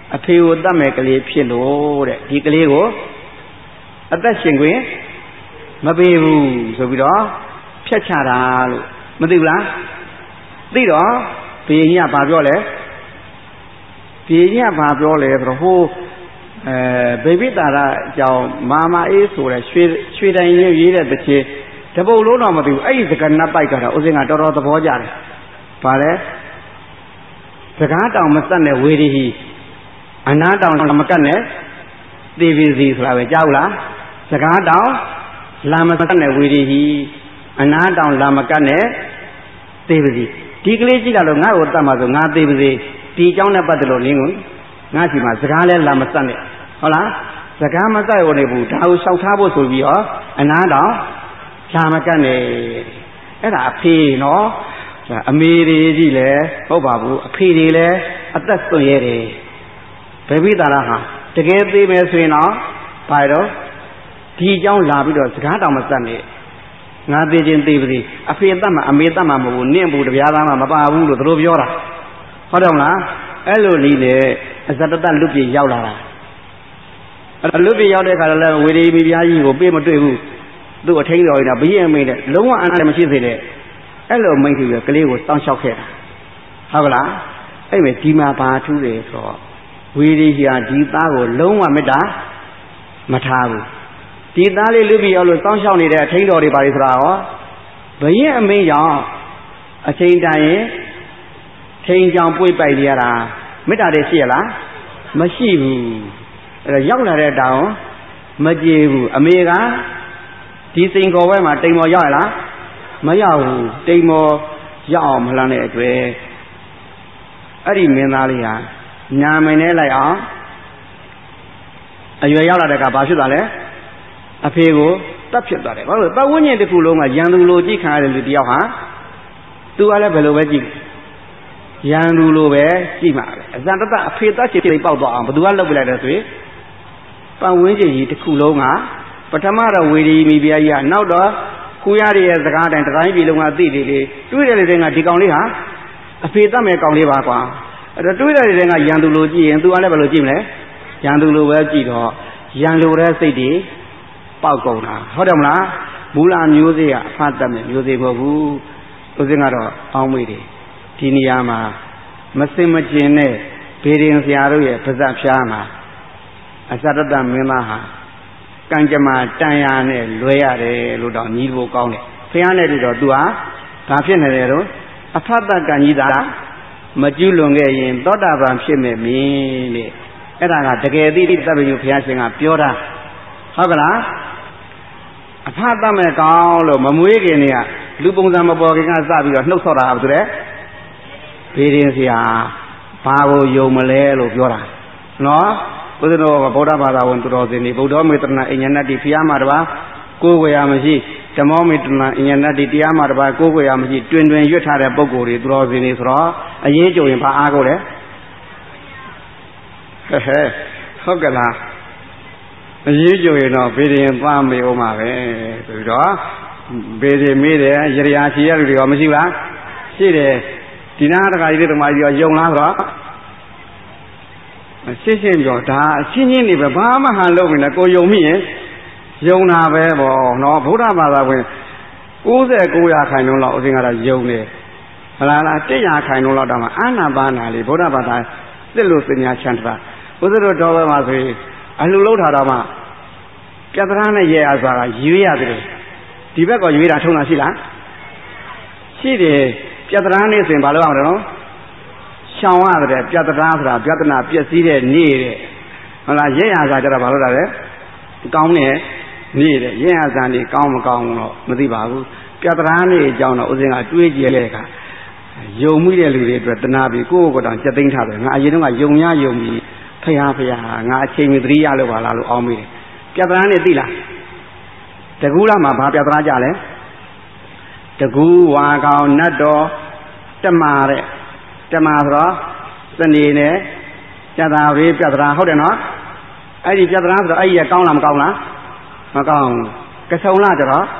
အဖေကိုတတ်မဲ့ကလေးဖြစ်လို့တဲ့ဒီကလေးကိုအသက်ရှင်ခွင့်မပေးဘူးဆိုပြီးတော့ဖြတ်ချတာလို့မသိဘူးလားသိတော့ဘီကြီးကဘာပြောလဲဘီကြီးကဘာပြောလဲဆိုတော့ဟိုဘေဘိတာရအကြောင်းမာမအေးဆိုတဲ့ရွှေတိုင်ရေးတဲ့တချေတပုတ်လုံးတော့မသိဘူးအဲ့ဒီစကားနပ်ပိုက်ကတော့ဦးစင်းကတော်တော်သဘောကျတယ်ဗါလဲစကားတောင်မစက်နဲ့ဝေဒီဟီအနာတောင်မကတ်နဲ့သေပြီစီဆိုတာပဲကြားဘူးလားစကားတောင်လာမကတ်နဲ့ဝေဒီဟီအနာတောင်လာမကတ်နဲ့သေပြီစီဒီကလေးကြည့်လာလို့ငါ့ကိုတတ်မှာဆိုငါသေပြီစီဒီအကြောင်းနဲ့ပတ်သက်လို့နင်းကိုငါစီမှာစကားလဲလာမစက်နဲ့ဟုတ်လားစကားမစက်ရုံနေဘူးဒါကိုလျှောက်ထားဖို့ဆိုပြီးတော့အနာတောင်လာမကတ်နဲ့အဲ့ဒါအဖေနော်အမေတွေကြီးလဲဟုတ်ပါဘူးအဖေတွေလဲအသက်သွန်ရဲတယ်ဘယ်ပိသာရဟာတကယ်သေးမယ်ဆိုရင်တော့ဘာတော့ဒီအကြောင်းလာပြီးတော့စကားတောင်မစက်နဲ့ငါသေးချင်းသေးပြီအဖေတတ်မှာအမေတတ်မှာမဟုတ်ဘူးနင့်ဘူးတရားသားမှမပါဘူးလို့သူတို့ပြောတာဟုတ်တယ်မလားအဲ့လိုလေးလေအဇတတလွတ်ပြေရောက်လာတာအဲ့လွတ်ပြေရောက်တဲ့အခါလည်းဝေဒီမိဖုရားကြီးကိုပြေးမတွေ့ဘူးသူ့အထင်းတော်ရင်းတော့ဘရင်အမိနဲ့လုံးဝအနာလည်းမရှိသေးတဲ့အဲ့လိုမိတ်ကြီးကကလေးကိုစောင့်ရှောက်ခဲ့တာဟုတ်ကလားအဲ့မဲ့ဒီမှာဘာထူးတယ်ဆိုတော့ဝေဒီဟာဒီသားကိုလုံးဝမေတ္တာမထားဘူးဒီသားလေးလွတ်ပြေရောက်လို့စောင့်ရှောက်နေတဲ့အထင်းတော်တွေပါလေဆိုတာဟောဘရင်အမိကြောင့်အချိန်တန်ရင်ချိန်ကြောင်ပွေ့ပိုက်နေရတာမေတ္တာတွေရှိရလားမရှိဘူးအဲ့တော့ရောက်လာတဲ့တောင်မကြေဘူးအမေကဒီစိန်ခေါ်ဘက်မှာတိမ်မော်ရောက်ရလားမရောက်ဘူးတိမ်မော်ရောက်အောင်မလှမ်းတဲ့အတွက်အဲ့ဒီမင်းသားလေးဟာညာမင်းနဲ့လိုက်အောင်အရွယ်ရောက်လာတဲ့ကဘာဖြစ်သွားလဲအဖေကိုတတ်ဖြစ်သွားတယ်ဘာလို့ပတ်ဝန်းကျင်တစ်ခုလုံးကရန်သူလိုကြည့်ခံရတဲ့လူတယောက်ဟာသူကလည်းဘယ်လိုပဲကြည့်ရန်သူလိုပဲကြည့်မှာပဲအစတတအဖေတတ်ချင်ပြိပေါက်သွားအောင်ဘယ်သူကလုပ်ပြလိုက်တယ်ဆိုရင်ပတ်ဝန်းကျင်ကြီးတစ်ခုလုံးကပထမတော့ဝေဒီမိဖုရားကြီးကနောက်တော့ကိုရရဲ့စကားတိုင်းတိုင်းပြည်လုံးကသိတယ်လေတွေးတယ်လေတဲ့ကဒီကောင်လေးဟာအဖေတတ်မဲ့ကောင်လေးပါကွာအဲ့တော့တွေးတယ်လေတဲ့ကရန်သူလိုကြည့်ရင်သူကလည်းဘယ်လိုကြည့်မလဲရန်သူလိုပဲကြည့်တော့ရန်လိုတဲ့စိတ်တွေပေါက်ကုန်တာဟုတ်တယ်မလားမူလမျိုးစေ့ကအဖတ်တတ်မဲ့မျိုးစေ့မဟုတ်ဘူးဦးစင်းကတော့အောင်းမိတယ်ဒီနေရာမှာမစင်မကျင်တဲ့ဘေရင်ဆရာတို့ရဲ့ပါဇက်ဖျားမှာအစတတမင်းသားဟာကံကြမ္မာတန်ရာနဲ့လွဲရတယ်လို့တော့ညီဖို့ကောင်းတယ်ဖျားနဲ့တူတော့သူဟာဘာဖြစ်နေတယ်တော့အဖတ်တကံကြီးသာမကျူးလွန်ခဲ့ရင်သောတာပန်ဖြစ်မယ်မင်းတဲ့အဲ့ဒါကတကယ်သိသဗ္ဗညုဘုရားရှင်ကပြောတာဟုတ်ကလားအဖတ်တမဲ့ကောင်းလို့မမွေးခင်နေကလူပုံစံမပေါ်ခင်ကစပြီးတော့နှုတ်ဆော့တာဆိုတဲ့ဘေးရင်ဆရာဘာကိုယုံမလဲလို့ပြောတာနော်ဘုရားတော်ကဗုဒ္ဓဘာသာဝင်သူတော်စင်တွေဗုဒ္ဓမေတ္တနာအဉ္ဇဏတ္တိဖျားမှာတပါကိုယ်ဝေရမရှိဓမ္မမေတ္တနာအဉ္ဇဏတ္တိတရားမှာတပါကိုယ်ဝေရမရှိတွင်တွင်ရွတ်ထားတဲ့ပုဂ္ဂိုလ်တွေသူတော်စင်တွေဆိုတော့အရေးကြုံရင်ဘာအားကိုလဲဟဲ့ဟုတ်ကလားအရေးကြုံရင်တော့ဘေးရင်သွားမေဦးမှာပဲဆိုပြီးတော့ဘေးရင်မေးတယ်ရရာချီရလူတွေရောမရှိလားရှိတယ်ဒီနာတခါကြီးတွေဓမ္မကြီးရောယုံလားဆိုတော့ရှင်းရှင်းပြောဒါအချင်းချင်းနေပဲဘာမှဟန်လို့မင်းနဲ့ကိုယုံမိရင်ယုံတာပဲပေါ့နော်ဗုဒ္ဓဘာသာဝင်99%ခိုင်နှုန်းလောက်အစဉ်ကတော့ယုံတယ်ဟလား100%ခိုင်နှုန်းလောက်တော့မှအာနာပါနာလေးဗုဒ္ဓဘာသာသစ်လို့စညာချမ်းသာဘုရားတို့တော်ဘက်မှာဆိုရင်အလှလုံးထားတော့မှပြဿနာနဲ့ရဲအားစွာကရွေးရတယ်ဒီဘက်ကရွေးတာထုံးတာရှိလားရှိတယ်ပြဿနာနဲ့ဆိုရင်ဘာလို့အောင်လဲနော်ရှောင်ရတယ်ပြဿနာဆိုတာပြဿနာပြည့်စည်တဲ့နေ့တဲ့ဟုတ်လားရဲအားစွာကြတော့ဘာလို့လဲကောင်းတဲ့နေ့တဲ့ရဲအားစွာနေကောင်းမကောင်းတော့မသိပါဘူးပြဿနာနေ့အကြောင်းတော့ဥစဉ်ကတွေးကြည့်တဲ့အခါယုံမှုတဲ့လူတွေအတွက်တနာပြီးကိုယ့်ကိုယ်တောင်စက်သိမ်းထားတယ်ငါအရင်တော့ယုံရယုံပြီးဖယားငါအချိန်မီသတိရလို့ပါလားလို့အောင်းမိတယ်ပြဿနာနဲ့သိလားတကူလားမှာဘာပြဿနာကြလဲတကူဝါကောင်နတ်တော်တမာတဲ့တမာဆိုတော့စနေနဲ့ပြဿနာရေးပြဿနာဟုတ်တယ်နော်အဲ့ဒီပြဿနာဆိုတော့အဲ့ဒီကကောင်းလားမကောင်းလားမကောင်းကဆုံလားကြတော့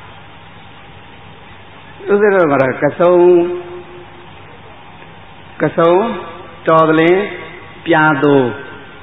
ဥစ္စာတော့ကတော့ကဆုံတော်သလင်းပြာသူ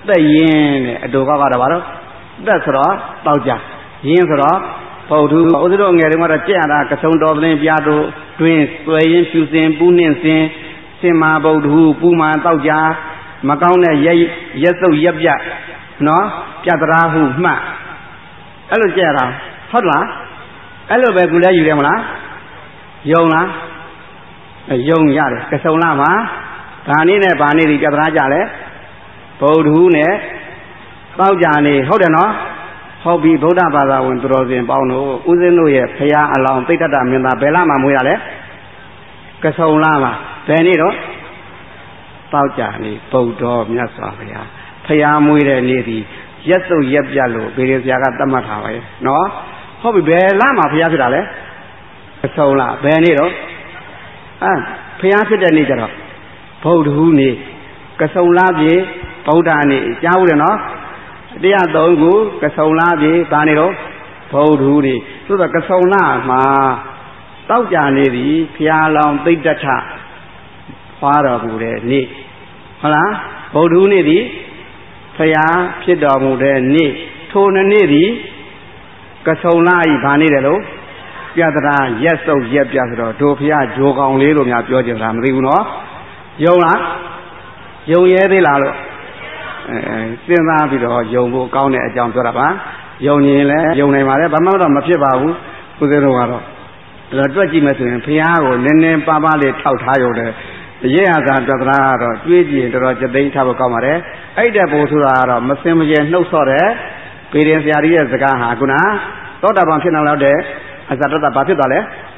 သက်ရင်တဲ့အတူကောက်ကတော့ဘာလို့သက်ဆိုတော့တောက်ကြရင်းဆိုတော့ဗုဒ္ဓဥစ္စတို့ငယ်တုန်းကတော့ကြက်ရတာကဆုံတော်သင်းပြားတို့တွင်ဆွဲရင်ဖြူစင်ပူးနှင့်စင်စင်မာဗုဒ္ဓဟူပူမာတောက်ကြမကောင်းတဲ့ရက်စုပ်ရက်ပြနော်ပြတရာဟုမှတ်အဲ့လိုကြက်ရတာဟုတ်လားအဲ့လိုပဲကူလဲယူတယ်မလားယုံလားယုံရတယ်ကဆုံလာမှာဒါနည်းနဲ့ဗာနေဒီပြတရာကြလဲဗုဒ္ဓဟူနဲ့တောက်ကြနေဟုတ်တယ်နော်ဟုတ်ပြီဗုဒ္ဓဘာသာဝင်သူတော်စင်ပေါင်းတို့ဦးဇင်းတို့ရဲ့ဖရာအလောင်းသိတ္တမင်းသားဘယ်လမှာမွေးရလဲကဆုံလာမှာဘယ်နေ့တော့တောက်ကြနေဗုဒ္ဓမြတ်စွာဘုရားဖရာမွေးတဲ့နေ့ဒီရက်စုပ်ရက်ပြတ်လို့ဘေရဆရာကသတ်မှတ်ထားပါရဲ့နော်ဟုတ်ပြီဘယ်လမှာဖရာဖြစ်တာလဲကဆုံလာဘယ်နေ့တော့ဖရာဖြစ်တဲ့နေ့ကျတော့ဗုဒ္ဓဟူးနေ့ကဆုံလာပြေဗုဒ္ဓနေ့ကြားဦးတယ်နော်103ခုကဆုံလာပြေဒါနေတော့ဗုဒ္ဓဟူးနေ့သို့သောကဆုံလာမှာတောက်ကြနေပြီဖရာလောင်သိတ္တထဖွာတော်မူတဲ့နေ့ဟုတ်လားဗုဒ္ဓဟူးနေ့သည်ဖရာဖြစ်တော်မူတဲ့နေ့ထိုနေ့သည်ကဆုံလာဤဘာနေ့တယ်လို့ပြတရာရက်စုပ်ရက်ပြဆိုတော့ဒိုဖရာဂျိုကောင်လေးလို့များပြောကြတာမသိဘူးနော်ယုံလားယုံရဲသေးလားလို့စဉ်းစားပြီးတော့ယုံဖို့ကောင်းတဲ့အကြောင်းပြောတာပါယုံရင်လည်းယုံနိုင်ပါလေဘာမှတော့မဖြစ်ပါဘူးကိုယ်စဲတော့ကတော့တွက်ကြည့်မယ်ဆိုရင်ဘုရားကိုနည်းနည်းပါးပါးလေးထောက်ထားရုံနဲ့ရေဟာသာပြတရာကတော့တွေးကြည့်ရင်တော်တော်ကြသိမ်းထားဖို့ကောင်းပါတယ်အဲ့တဲ့ဘုဆိုတာကတော့မစင်မကျဲနှုတ်ဆော့တဲ့ပေရင်ဆရာကြီးရဲ့စကားဟာခုနသောတာပန်ဖြစ်နေတော့တဲ့အဇတတဘာဖြစ်သွားလဲ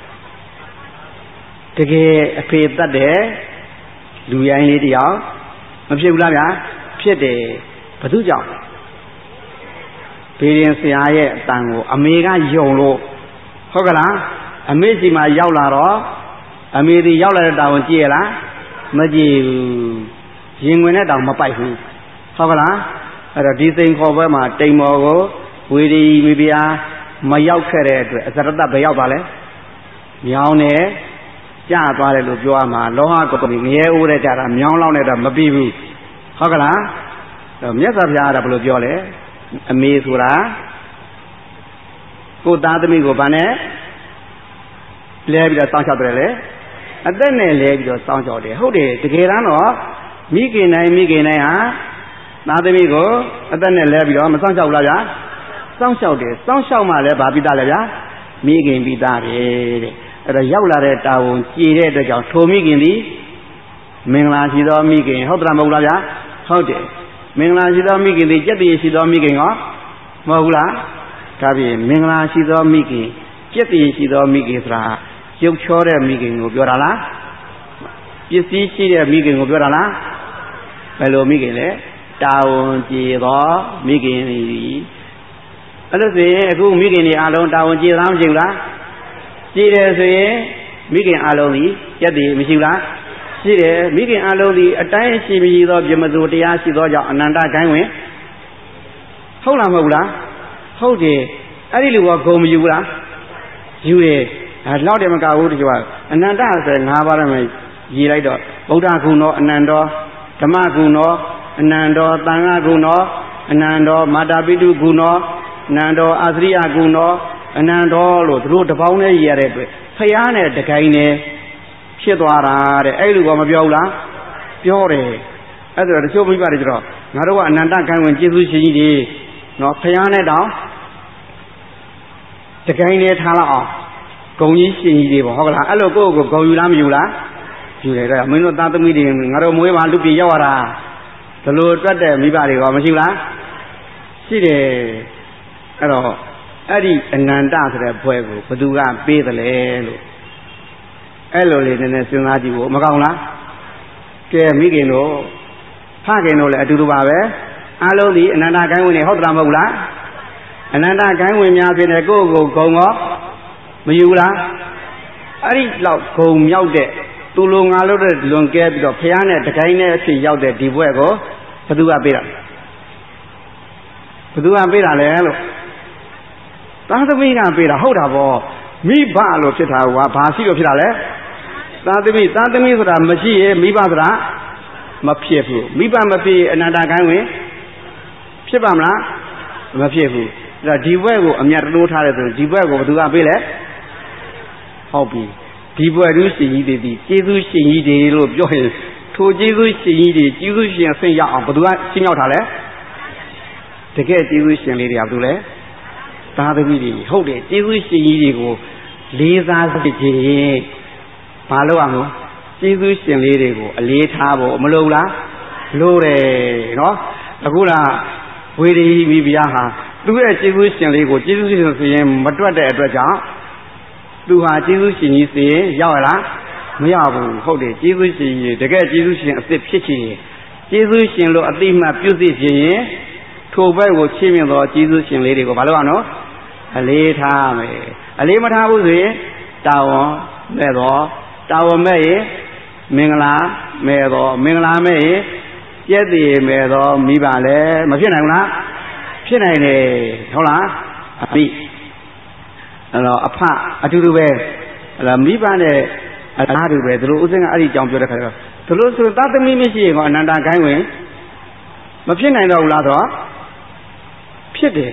တကယ်အဖေတတ်တဲ့လူရိုင်းလေးတယောက်မဖြစ်ဘူးလားဗျာဖြစ်တယ်ဘသူကြောင့်ဘေးရင်ဆရာရဲ့အတန်ကိုအမေကယုံလို့ဟုတ်ကလားအမေစီမှာရောက်လာတော့အမေဒီရောက်လာတဲ့တောင်ကြည့်ရလားမကြည့်ဘူးရင်ဝင်တဲ့တောင်မပိုက်ဘူးဟုတ်ကလားအဲ့တော့ဒီစိန်ခေါ်ပွဲမှာတိမ်မော်ကိုဝေဒီမိဖုရားမရောက်ခဲ့တဲ့အတွက်အစရတဘယ်ရောက်သွားလဲမြောင်းနေကြသွားတယ်လို့ပြောရမှာလောဟကုတ်ငရဲဦးတဲ့ကြတာမြောင်းလောက်နဲ့တော့မပြီးဘူးဟုတ်ကလားမြတ်စွာဘုရားကဘယ်လိုပြောလဲအမေဆိုတာကိုသားသမီးကိုဗာနဲ့လဲပြီးတော့စောင့်ရှောက်တယ်လေအသက်နဲ့လဲပြီးတော့စောင့်ရှောက်တယ်ဟုတ်တယ်တကယ်တမ်းတော့မိခင်တိုင်းဟာသားသမီးကိုအသက်နဲ့လဲပြီးတော့မစောင့်ရှောက်ဘူးလားဗျာစောင့်ရှောက်တယ်စောင့်ရှောက်မှလည်းဗာပြီးသားလေဗျာမိခင်ပြီးသားတယ်တဲ့အဲ့တော့ရောက်လာတဲ့တာဝန်ကြည်တဲ့အတွက်ကြောင့်ထိုမိခင်သည်မင်္ဂလာရှိသောမိခင်ဟုတ်တယ်မဟုတ်လားဗျာဟုတ်တယ်မင်္ဂလာရှိသောမိခင်သည်ကြက်တည်ရှိသောမိခင်ရောမဟုတ်ဘူးလားဒါဖြင့်မင်္ဂလာရှိသောမိခင်ကြက်တည်ရှိသောမိခင်ဆိုတာရုပ်ချောတဲ့မိခင်ကိုပြောတာလားပစ္စည်းရှိတဲ့မိခင်ကိုပြောတာလားဘယ်လိုမိခင်လဲတာဝန်ကြည်သောမိခင်သည်အဲ့လိုဆိုရင်အခုမိခင်တွေအလုံးတာဝန်ကြည်သားမရှိဘူးလားကြည်တယ်ဆိုရင်မိခင်အလုံးကြီးကြက်တည်မရှိဘူးလားရှိတယ်မိခင်အလုံးဒီအတိုင်းရှိမရှိသောပြမသူတရားရှိသောကြောင့်အနန္တဂိုင်းဝင်ဟုတ်လားမဟုတ်လားဟုတ်တယ်အဲ့ဒီလူကဂုံမယူဘူးလားယူတယ်လောက်တယ်မကဘူးတချို့ကအနန္တဆို၅ပါးနဲ့ရေးလိုက်တော့ဗုဒ္ဓဂုဏောအနန္တောဓမ္မဂုဏောအနန္တောသံဃာဂုဏောအနန္တောမာတာပိတုဂုဏောအနန္တောအာသရိယဂုဏောအနန္တောလို့သူတို့တပေါင်းနဲ့ရေးရတဲ့အတွက်ဖျားနဲ့တကိုင်းနဲ့ဖြစ်သွားတာတဲ့အဲ့လူကမပြောဘူးလားပြောတယ်အဲ့ဒါတချို့မိဘတွေကျတော့ငါတို့ကအနန္တဂိုင်းဝင်ကျေးဇူးရှင်ကြီးတွေနော်ဖျားနဲ့တောင်တကိုင်းနဲ့ထားလောက်အောင်ဂုံကြီးရှင်ကြီးတွေပေါ့ဟုတ်ကလားအဲ့လိုကိုယ့်ကိုဂုံယူလားမယူလားယူတယ်တဲ့မင်းတို့သားသမီးတွေငါတို့မွေးပါလူပြေရောက်လာတာဘလို့တွက်တဲ့မိဘတွေကမရှိဘူးလားရှိတယ်အဲ့တော့အဲ့ဒီအနန္တဆိုတဲ့ဘွဲကိုဘသူကပေးတယ်လဲလို့အဲ့လိုလေးနည်းနည်းစဉ်းစားကြည့်ဖို့မကောင်းလားကဲမိခင်တို့ဖခင်တို့လည်းအတူတူပါပဲအားလုံးဒီအနန္တဂိုင်းဝင်နေဟုတ်တယ်မဟုတ်လားအနန္တဂိုင်းဝင်များဖြစ်တဲ့ကိုယ့်ကိုဂုံရောမယူလားအဲ့ဒီလောက်ဂုံမြောက်တဲ့သူလိုငါလို့တဲ့လွန်ကဲပြီးတော့ဖျားနဲ့တကိုင်းနဲ့အဖြစ်ရောက်တဲ့ဒီဘွဲကိုဘသူကပေးတာဘသူကပေးတာလဲလို့သားသမီးကပေးတာဟုတ်တာပေါ့မိဘလို့ဖြစ်တာကဘာရှိလို့ဖြစ်တာလဲသားသမီးဆိုတာမရှိရဲ့မိဘဆိုတာမဖြစ်ဘူးမိဘမဖြစ်အနန္တဂိုင်းဝင်ဖြစ်ပါမလားမဖြစ်ဘူးအဲ့တော့ဒီဘွဲကိုအမြတ်တိုးထားတယ်ဆိုဒီဘွဲကိုဘယ်သူကပေးလဲဟုတ်ပြီဒီဘွဲသူရှင်ကြီးတွေဒီကျေးဇူးရှင်ကြီးတွေလို့ပြောရင်ထိုကျေးဇူးရှင်ကြီးတွေကျေးဇူးရှင်အဆင့်ရောက်အောင်ဘယ်သူကရှင်းရောက်ထားလဲတကယ်ကျေးဇူးရှင်လေးတွေကဘယ်သူလဲသားသမီးတွေဟုတ်တယ်ကျေးဇူးရှင်ကြီးတွေကိုလေးစားစေခြင်းဘာလို့အောင်လို့ကျေးဇူးရှင်လေးတွေကိုအလေးထားဖို့မလိုဘူးလားလိုတယ်နော်အခုကဝေဒီမိဖုရားဟာသူ့ရဲ့ကျေးဇူးရှင်လေးကိုကျေးဇူးရှင်ဆိုရင်မတွက်တဲ့အတွက်ကြောင့်သူဟာကျေးဇူးရှင်ကြီးဆိုရင်ရောက်ရလားမရောက်ဘူးဟုတ်တယ်ကျေးဇူးရှင်ကြီးတကယ်ကျေးဇူးရှင်အစ်စ်ဖြစ်ချင်ကျေးဇူးရှင်လို့အတိအမှပြုသိခြင်းရင်ထိုဘက်ကိုချီးမြှင့်သောကျေးဇူးရှင်လေးတွေကိုဘာလို့အောင်နော်အလေးထားမယ်အလေးမထားဘူးဆိုရင်တာဝန်မဲ့တော့တာဝန်မဲ့ရင်မင်္ဂလာမဲ့တော့မင်္ဂလာမဲ့ရင်ကျက်တည်မဲ့တော့မိပါလေမဖြစ်နိုင်ဘူးလားဖြစ်နိုင်တယ်ဟုတ်လားအပိအဲ့တော့အဖအတူတူပဲအဲ့တော့မိဘနဲ့အလားတူပဲဒီလိုဥစဉ်ကအဲ့ဒီကြောင်ပြောတဲ့ခါကျတော့ဒီလိုဆိုသာသမီမရှိရင်ကအနန္တကိုင်းဝင်မဖြစ်နိုင်တော့ဘူးလားတော့ဖြစ်တယ်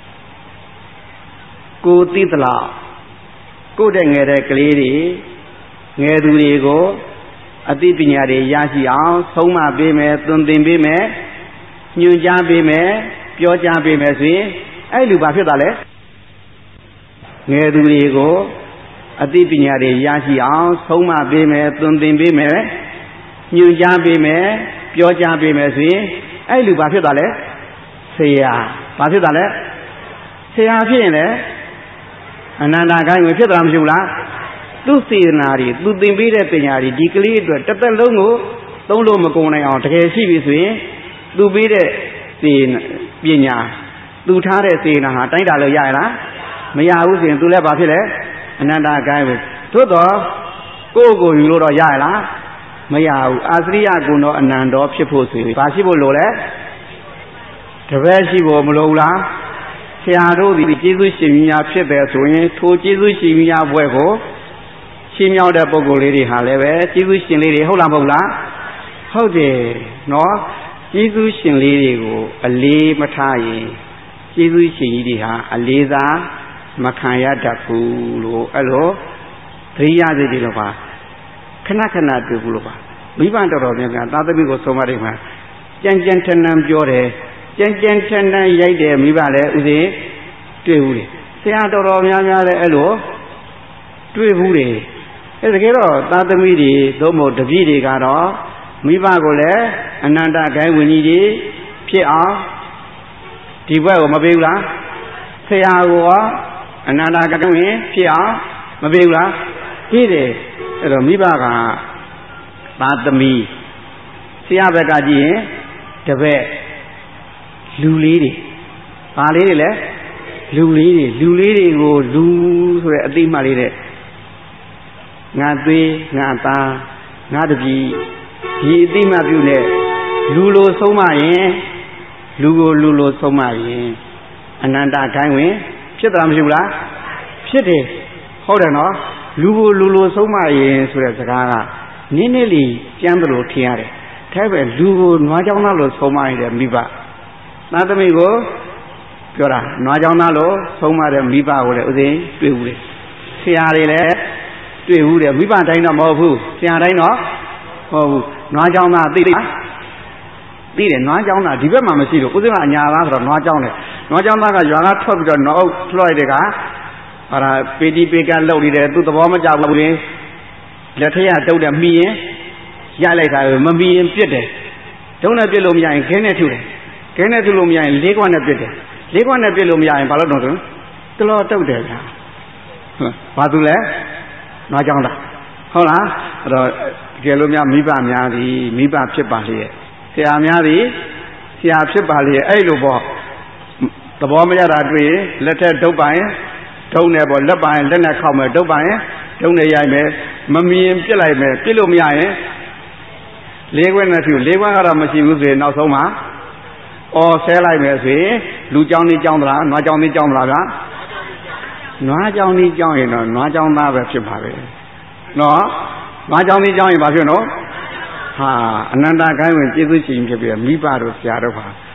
ကိုသိသလားကိုတဲ့ငယ်တဲ့ကလေးတွေငယ်သူတွေကိုအသိပညာတွေရရှိအောင်ဆုံးမပေးမယ်သွန်သင်ပေးမယ်ညွှန်ကြားပေးမယ်ပြောကြားပေးမယ်ဆိုရင်အဲ့လူဘာဖြစ်သွားလဲငယ်သူတွေကိုအသိပညာတွေရရှိအောင်ဆုံးမပေးမယ်သွန်သင်ပေးမယ်ညွှန်ကြားပေးမယ်ပြောကြားပေးမယ်ဆိုရင်အဲ့လူဘာဖြစ်သွားလဲဆရာဘာဖြစ်သွားလဲဆရာဖြစ်ရင်လေအနန္တကိုင်းဝင်ဖြစ်သွားမှာမရှိဘူးလားသူစေနာတွေသူသင်ပေးတဲ့ပညာတွေဒီကလေးအတွက်တစ်သက်လုံးကိုသုံးလို့မကုန်နိုင်အောင်တကယ်ရှိပြီဆိုရင်သူပေးတဲ့စေပညာသူထားတဲ့စေနာဟာတိုင်းတာလို့ရရလားမရဘူးဆိုရင်သူလည်းဘာဖြစ်လဲအနန္တကိုင်းဝင်သို့တော့ကိုယ့်ကိုယ်ယူလို့တော့ရရလားမရဘူးအာသရိယကုံတော်အနန္တောဖြစ်ဖို့ဆိုရင်ဘာရှိဖို့လိုလဲတပည့်ရှိဖို့မလိုဘူးလားဆရာတို့ဒီကျေးဇူးရှင်များဖြစ်တယ်ဆိုရင်ထိုကျေးဇူးရှင်များဘွဲ့ကိုရှင်းမြောက်တဲ့ပုဂ္ဂိုလ်လေးတွေဟာလည်းပဲကျေးဇူးရှင်လေးတွေဟုတ်လားမဟုတ်လားဟုတ်တယ်နော်ကျေးဇူးရှင်လေးတွေကိုအလေးမထားရင်ကျေးဇူးရှင်ကြီးတွေဟာအလေးစားမခံရတတ်ဘူးလို့အဲ့လိုသတိရစေတယ်လို့ပါခဏခဏတွေ့ဘူးလို့ပါမိဘတော်တော်များများသာသမီကိုဆုံးမတယ်မှာကြမ်းကြမ်းထန်ထန်ပြောတယ်ကြမ်းကြမ်းထန်ထန်ရိုက်တယ်မိဘလည်းဥစဉ်တွေ့ဘူးလေဆရာတော်တော်များများလည်းအဲ့လိုတွေ့ဘူးလေအဲ့တကယ်တော့သာသမီတွေသို့မဟုတ်တပည့်တွေကတော့မိဘကိုလည်းအနန္တဂိုင်းဝင်ကြီးတွေဖြစ်အောင်ဒီဘက်ကိုမပေးဘူးလားဆရာကအနန္တဂိုင်းဝင်ဖြစ်အောင်မပေးဘူးလားပေးတယ်အဲ့တော့မိဘကသာသမီဆရာဘက်ကကြည့်ရင်တပည့်လူလေးတွေဘာလေးတွေလဲလူလေးတွေကိုလူဆိုတဲ့အသိမှတ်လေးတဲ့ငါသေးငါသားငါတပည့်ဒီအသိမှတ်ပြုနဲ့လူလိုဆုံးမရင်လူကိုလူလိုဆုံးမရင်အနန္တဂိုင်းဝင်ဖြစ်တာမရှိဘူးလားဖြစ်တယ်ဟုတ်တယ်နော်လူကိုလူလိုဆုံးမရင်ဆိုတဲ့စကားကနည်းနည်းလေးကြမ်းသလိုထင်ရတယ်ဒါပေမဲ့လူကိုနွားကြောင်းသားလိုဆုံးမရတဲ့မိဘသာသမီကိုပြောတာနွားကြောင်းသားလို့ဆုံးမတဲ့မိဘကိုလည်းဥစဉ်တွေ့ဘူးလေဆရာတွေလည်းတွေ့ဘူးတယ်မိဘတိုင်းတော့မဟုတ်ဘူးဆရာတိုင်းတော့မဟုတ်ဘူးနွားကြောင်းသားသိတယ်နွားကြောင်းသားဒီဘက်မှာမရှိလို့ဥစဉ်ကအညာသားဆိုတော့နွားကြောင်းတယ်နွားကြောင်းသားကရွာကထွက်ပြီးတော့နှောက်လွှတ်လိုက်တဲ့ကဟာဒါပေတီပေကလှုပ်နေတယ်သူ့သဘောမကျဘူးလေလက်ထက်တုပ်တယ်မှီရင်ရလိုက်တာမမှီရင်ပြစ်တယ်ဒုံးနဲ့ပြစ်လို့မရရင်ခဲနဲ့ထုတယ်ခဲနဲ့ထုလို့မရရင်လေးခွက်နဲ့ပြစ်တယ်လေးခွက်နဲ့ပြစ်လို့မရရင်ဘာလို့တော့တလောတုတ်တယ်ဗျာဘာသူလဲနွားကြောင်းတာဟုတ်လားအဲ့တော့ကြယ်လို့များမိဘများသည်မိဘဖြစ်ပါလေဆရာများသည်ဆရာဖြစ်ပါလေအဲ့လိုပေါ့သဘောမရတာတွေ့ရင်လက်ထက်ဒုတ်ပိုင်ဒုံနဲ့ပေါ့လက်ပိုင်လက်နဲ့ခောက်မယ်ဒုတ်ပိုင်ဒုံနဲ့ရိုက်မယ်မမြင်ပြစ်လိုက်မယ်ပြစ်လို့မရရင်လေးခွက်နဲ့ထုလေးခွက်ကတော့မရှိဘူးဆိုရင်နောက်ဆုံးမှာအော်ဆဲလိုက်မယ်ဆိုရင်လူเจ้าနေเจ้าသလားနွားเจ้าနေเจ้าမလားဗျာနွားเจ้าနေเจ้าရင်တော့နွားเจ้าသားပဲဖြစ်ပါပဲနော်နွားเจ้าနေเจ้าရင်ဘာဖြစ်နော်ဟာအနန္တကိုင်းဝင်ကျေးဇူးရှင်ဖြစ်ပြီးမိဘတို့ဆရာတို့ဟာ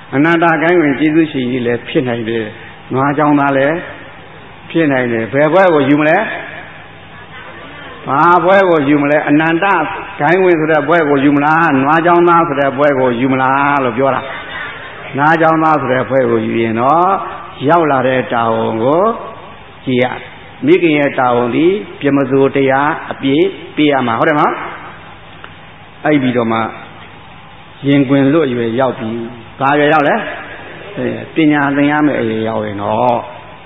အနန္တကိုင်းဝင်ကျေးဇူးရှင်ကြီးလည်းဖြစ်နိုင်တယ်နွားကြောင်းသားလည်းဖြစ်နိုင်တယ်ဘယ်ဘွဲကိုယူမလဲဘာဘွဲကိုယူမလဲအနန္တကိုင်းဝင်ဆိုတဲ့ဘွဲကိုယူမလားနွားကြောင်းသားဆိုတဲ့ဘွဲကိုယူမလားလို့ပြောတာနွားကြောင်းသားဆိုတဲ့ဘွဲကိုယူရင်တော့ရောက်လာတဲ့တာဝန်ကိုကြည်ရမိခင်ရဲ့တာဝန်ဒီပြမစိုးတရားအပြည့်ပေးရမှာဟုတ်တယ်မဟုတ်အဲ့ပြီးတော့မှရင်ခွင်လွတ်ရွယ်ရောက်ပြီဘာရွယ်ရောက်လဲပညာသင်ရမယ့်အရွယ်ရောက်ရင်တော့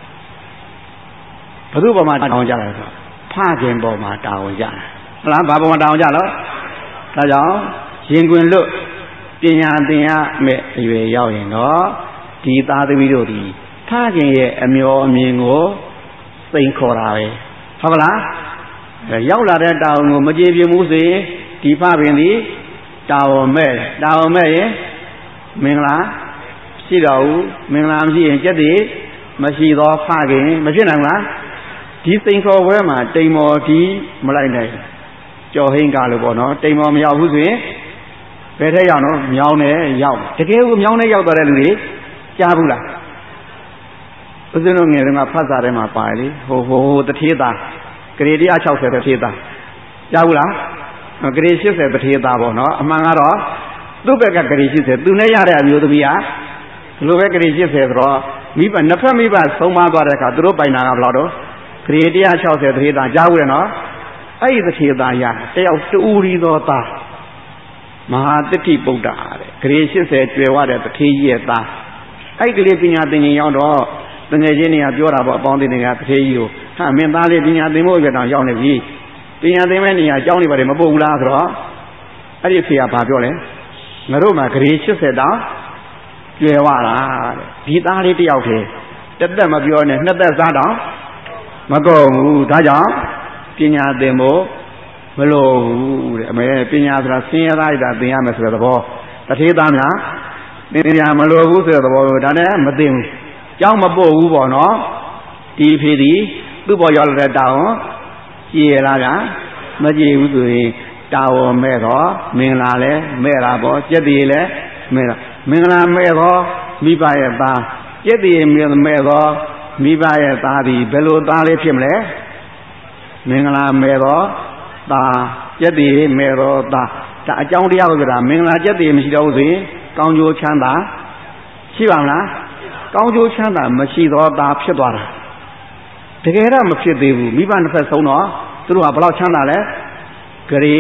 ဘုသူ့ပေါ်မှာတောင်းကြတယ်ဆိုဖခင်ပေါ်မှာတောင်းကြတယ်ဟုတ်လားဘာပေါ်မှာတောင်းကြလို့ဒါကြောင့်ရင်ခွင်လွတ်ပညာသင်ရမယ့်အရွယ်ရောက်ရင်တော့ဒီသားသမီးတို့ဒီဖခင်ရဲ့အမျှော်အမြင်ကိုသိခေါ်တာပဲဟုတ်ကလားရောက်လာတဲ့တာဝန်ကိုမကျေပြမှုဆိုရင်ဒီဖခင်ဒီတာဝန်မဲ့ရင်မင်္ဂလာရှိတော်ဘူးမင်္ဂလာမရှိရင်ကျက်တည်မရှိသောဖခင်မဖြစ်နိုင်ဘူးလားဒီသိခေါ်ပွဲမှာတိမ်မော်ဒီမလိုက်နိုင်ကြော်ဟင်းကားလို့ပေါ့နော်တိမ်မော်မရောက်ဘူးဆိုရင်ဘယ်ထက်ရောက်တော့မြောင်းနဲ့ရောက်တကယ်ကိုမြောင်းနဲ့ရောက်သွားတဲ့လူတွေကြားဘူးလားဦးဇင်းတို့ငယ်တုန်းကဖတ်စာထဲမှာပါတယ်လေဟိုတထေးသားဂရေ160တထေးသားကြားဘူးလားဂရေ80တထေးသားပေါ့နော်အမှန်ကတော့သူ့ဘက်ကဂရေ80သူနဲ့ရတဲ့အမျိုးသမီးကဒီလိုပဲဂရေ80ဆိုတော့မိဘနှစ်ဖက်မိဘဆုံးမသွားတဲ့အခါသူတို့ပိုင်တာကဘယ်လောက်တော့ဂရေ160တထေးသားကြားဘူးလေနော်အဲ့ဒီတထေးသားရတယောက်တူရီသောသားမဟာတတိပုဒ္ဒါတဲ့ဂရေ80ကျွယ်ဝတဲ့တထေးကြီးရဲ့သားအဲ့ကလေးပညာသင်ရင်ရောက်တော့တငယ်ချင်းတွေကပြောတာပေါ့အပေါင်းအသင်းတွေကတထေးကြီးကိုဟာမင်းသားလေးပညာသင်ဖို့အတွက်တောင်ရောက်နေပြီပညာသင်မဲ့နေရာကျောင်းနေပါတယ်မပို့ဘူးလားဆိုတော့အဲ့ဒီအဖေကဘာပြောလဲငါတို့မှာဂရေ80တောင်ကျွယ်ဝတာတဲ့ဒီသားလေးတယောက်တည်းတက်တက်မပြောနဲ့နှစ်သက်စားတောင်မကုန်ဘူးဒါကြောင့်ပညာသင်ဖို့မလိုဘူးတဲ့အမေပညာဆိုတာဆင်းရဲသားရတာသင်ရမယ်ဆိုတဲ့သဘောတထေးသားများသင်ရမလိုဘူးဆိုတဲ့သဘောဒါနဲ့မသိဘူးကျောင်းမပို့ဘူးပေါ့နော်ဒီဖေဒီသူ့ပေါ်ရောက်လာတဲ့တာဝန်ကြည်ရလားကမကြည်ဘူးဆိုရင်တာဝန်မဲ့တော့မင်္ဂလာလဲမဲ့တာပေါ့ကျက်တည်လဲမဲ့တော့မင်္ဂလာမဲ့တော့မိဘရဲ့သားကျက်တည်မဲ့တော့မိဘရဲ့သားဒီဘယ်လိုသားလေးဖြစ်မလဲမင်္ဂလာမဲ့တော့သားကျက်တည်မဲ့တော့သားဒါအကြောင်းတရားကိုပြောတာမင်္ဂလာကျက်တည်မရှိတော့ဘူးဆိုရင်ကောင်းကျိုးချမ်းသာရှိပါမလားကောင်းကျိုးချမ်းသာမရှိတော့သားဖြစ်သွားတာတကယ်တော့မဖြစ်သေးဘူးမိဘနှစ်ဖက်ဆုံးတော့သူတို့ကဘယ်လောက်ချမ်းသာလဲဂရေ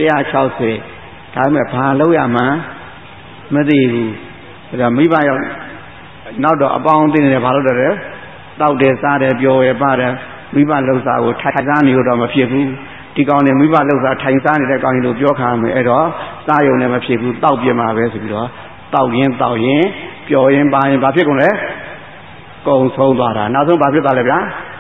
160ဒါပေမဲ့ဘာလုပ်ရမှန်းမသိဘူးဒါမိဘရောက်နောက်တော့အပေါင်းအသင်းတွေဘာလုပ်တယ်တောက်တယ်စားတယ်ပျော်ရပါတယ်မိဘလှုပ်ရှားကိုထိုင်စားနေတော့မဖြစ်ဘူးဒီကောင်တွေမိဘလှုပ်ရှားထိုင်စားနေတဲ့ကောင်ကြီးတို့ပြောခါမယ်အဲ့တော့စားရုံနဲ့မဖြစ်ဘူးတောက်ပြမှာပဲဆိုပြီးတော့တောက်ရင်ပျော်ရင်ပါရင်ဘာဖြစ်ကုန်လဲကုံဆုံးသွားတာနောက်ဆုံးဘာဖြစ်သွားလဲဗျာ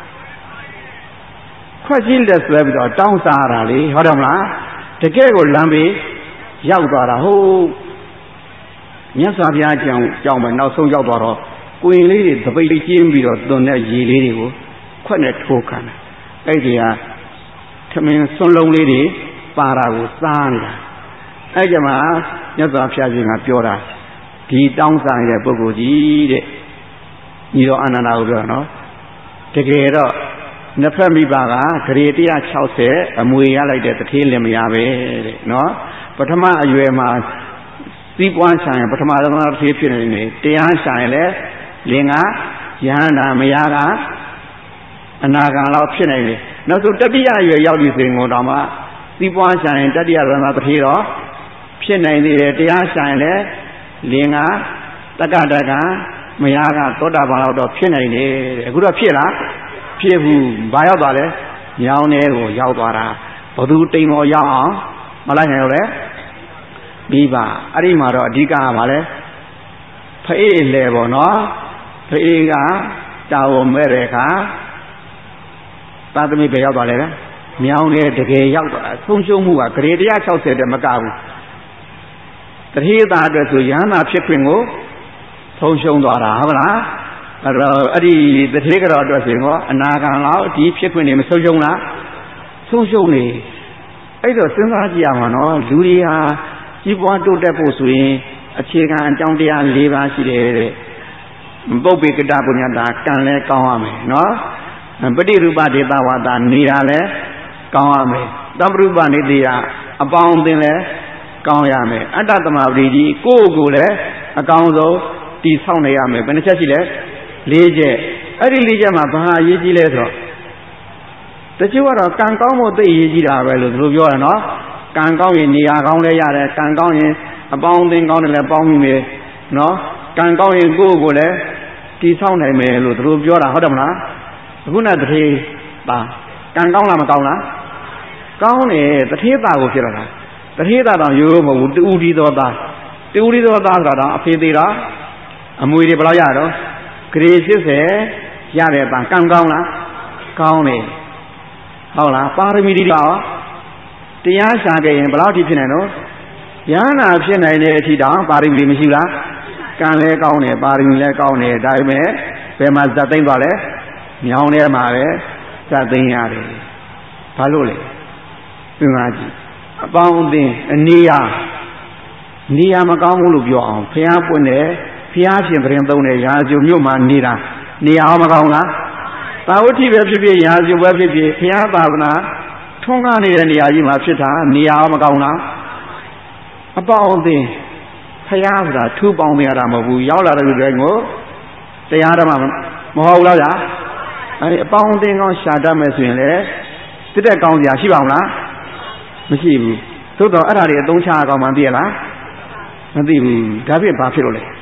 ခွက်ကြီးလက်ဆွဲပြီးတော့တောင်းစားရတာလေဟုတ်တယ်မလားတကယ်ကိုလမ်းပြီးရောက်သွားတာဟုတ်မြတ်စွာဘုရားကြောင့်ပဲနောက်ဆုံးရောက်သွားတော့ကိုရင်လေးတွေသပိတ်ကျင်းပြီးတော့သွန်တဲ့ရေလေးတွေကိုခွက်နဲ့ထိုးခံတယ်အဲ့ဒီဟာသမင်းစွန်းလုံးလေးတွေပါတာကိုစားနေတာအဲ့ကြမှာမြတ်စွာဘုရားရှင်ကပြောတာဒီတောင်းစားတဲ့ပုဂ္ဂိုလ်ကြီးတဲ့ညီတော်အာနန္ဒာကိုပြောတာနော်တကယ်တော့နှစ်ဖက်မိဘကဂရေ160အမွေရလိုက်တဲ့တထေးလင်မယားပဲတဲ့နော်ပထမအရွယ်မှာစီးပွားဆိုင်ပထမသမတထေးဖြစ်နေတရားဆိုင်လဲလင်ကယဟန္တာမယားကအနာဂံလောက်ဖြစ်နေတယ်နောက်ဆုံးတတိယအရွယ်ရောက်ပြီဆိုရင်တော့မှစီးပွားဆိုင်တတိယသမတထေးတော့ဖြစ်နိုင်သေးတယ်တရားဆိုင်လဲလင်ကတက္ကတကမယားကသောတာပန်လောက်တော့ဖြစ်နိုင်တယ်တဲ့အခုတော့ဖြစ်လားဖြစ်ဘူးဘာရောက်သွားလဲညောင်းထဲကိုရောက်သွားတာဘသူတိမ်မော်ရောက်အောင်မလိုက်နိုင်တော့လေပြီးပါအဲ့ဒီမှာတော့အဓိကကဘာလဲဖအေးလေပေါ့နော်ဖအေးကတာဝန်မဲ့တဲ့အခါသာသမီပဲရောက်သွားလဲမြောင်းထဲတကယ်ရောက်သွားဆုံးရှုံးမှုကဂရေ160တဲ့မကဘူးတတိယသားအတွက်ဆိုရဟန္တာဖြစ်ခွင့်ကိုဆုံးရှုံးသွားတာဟုတ်လားအဲ့တော့အဲ့ဒီတထေးကတော့အတွက်ဆိုရင်အနာဂံလောက်ဒီဖြစ်ခွင့်နေမဆုံးရှုံးလားဆုံးရှုံးနေအဲ့တော့စဉ်းစားကြည့်ရမှာနော်လူတွေဟာကြီးပွားတိုးတက်ဖို့ဆိုရင်အခြေခံအကြောင်းတရား၄ပါးရှိတယ်တဲ့ပုပ္ပေကတပုညတာကံလဲကောင်းရမယ်နော်ပฏิရူပဒေသဝါဒနေတာလဲကောင်းရမယ်သဗ္ဗရူပနေတိယအပေါင်းအသင်းလဲကောင်းရမယ်အတ္တသမပတိကြီးကိုယ့်ကိုယ်လည်းအကောင်းဆုံးတည်ဆောက်နေရမယ်ဘယ်နှချက်ရှိလဲ၄ချက်အဲ့ဒီ၄ချက်မှာဘာအရေးကြီးလဲဆိုတော့တချို့ကတော့ကံကောင်းဖို့သိအရေးကြီးတာပဲလို့သူတို့ပြောတယ်နော်ကံကောင်းရင်နေရာကောင်းလဲရတယ်ကံကောင်းရင်အပေါင်းအသင်းကောင်းတယ်လည်းပေါင်းမိမယ်နော်ကံကောင်းရင်ကိုယ့်ကိုယ်လည်းတည်ဆောက်နိုင်မယ်လို့သူတို့ပြောတာဟုတ်တယ်မလားအခုနဲ့တထေးပါကံကောင်းလားမကောင်းလားကောင်းတယ်တထေးသားကိုဖြစ်လာတာတထေးသားတော့ရိုးရိုးမဟုတ်ဘူးတူဒီသောသားတူဒီသောသားဆိုတော့အဖေသေးတာအမွေတွေဘယ်လောက်ရတော့ဂရေ80ရတဲ့ပံကံကောင်းလားကောင်းတယ်ဟုတ်လားပါရမီတွေတော့တရားရှာခဲ့ရင်ဘယ်လောက်ထိဖြစ်နိုင်တော့ဉာဏ်နာဖြစ်နိုင်တဲ့အထိတောင်ပါရမီမရှိလားကံလည်းကောင်းတယ်ပါရမီလည်းကောင်းတယ်ဒါပေမဲ့ဘယ်မှာဇတ်သိမ့်သွားလဲမြောင်းထဲမှာပဲဇတ်သိမ့်ရတယ်ဘာလို့လဲသင်္ဃာကြီးအပေါင်းအသင်းနေရာမကောင်းဘူးလို့ပြောအောင်ဖျားပွင့်တယ်ဖျားရှင်ပြင်သုံးတယ်ရာဇုမြို့မှာနေတာနေရာမကောင်းလားသာဝတိပဲဖြစ်ဖြစ်ရာဇုပဲဖြစ်ဖြစ်ဖျားသာသနာထွန်းကားနေတဲ့နေရာကြီးမှာဖြစ်တာနေရာမကောင်းလားအပေါင်းအသင်းဖျားဆိုတာထူပေါင်းနေရတာမဟုတ်ဘူးရောက်လာတဲ့လူတွေကိုတရားဓမ္မမဟုတ်လားဗျာအဲဒီအပေါင်းအသင်းကောင်းရှာတတ်မယ်ဆိုရင်လေတက်တက်ကောင်းစရာရှိပါမလားမရှိဘူးသို့တော့အဲ့ဒါတွေအသုံးချရကောင်းမှသိရလားမသိဘူးဒါဖြင့်ဘာဖြစ်လို့လဲ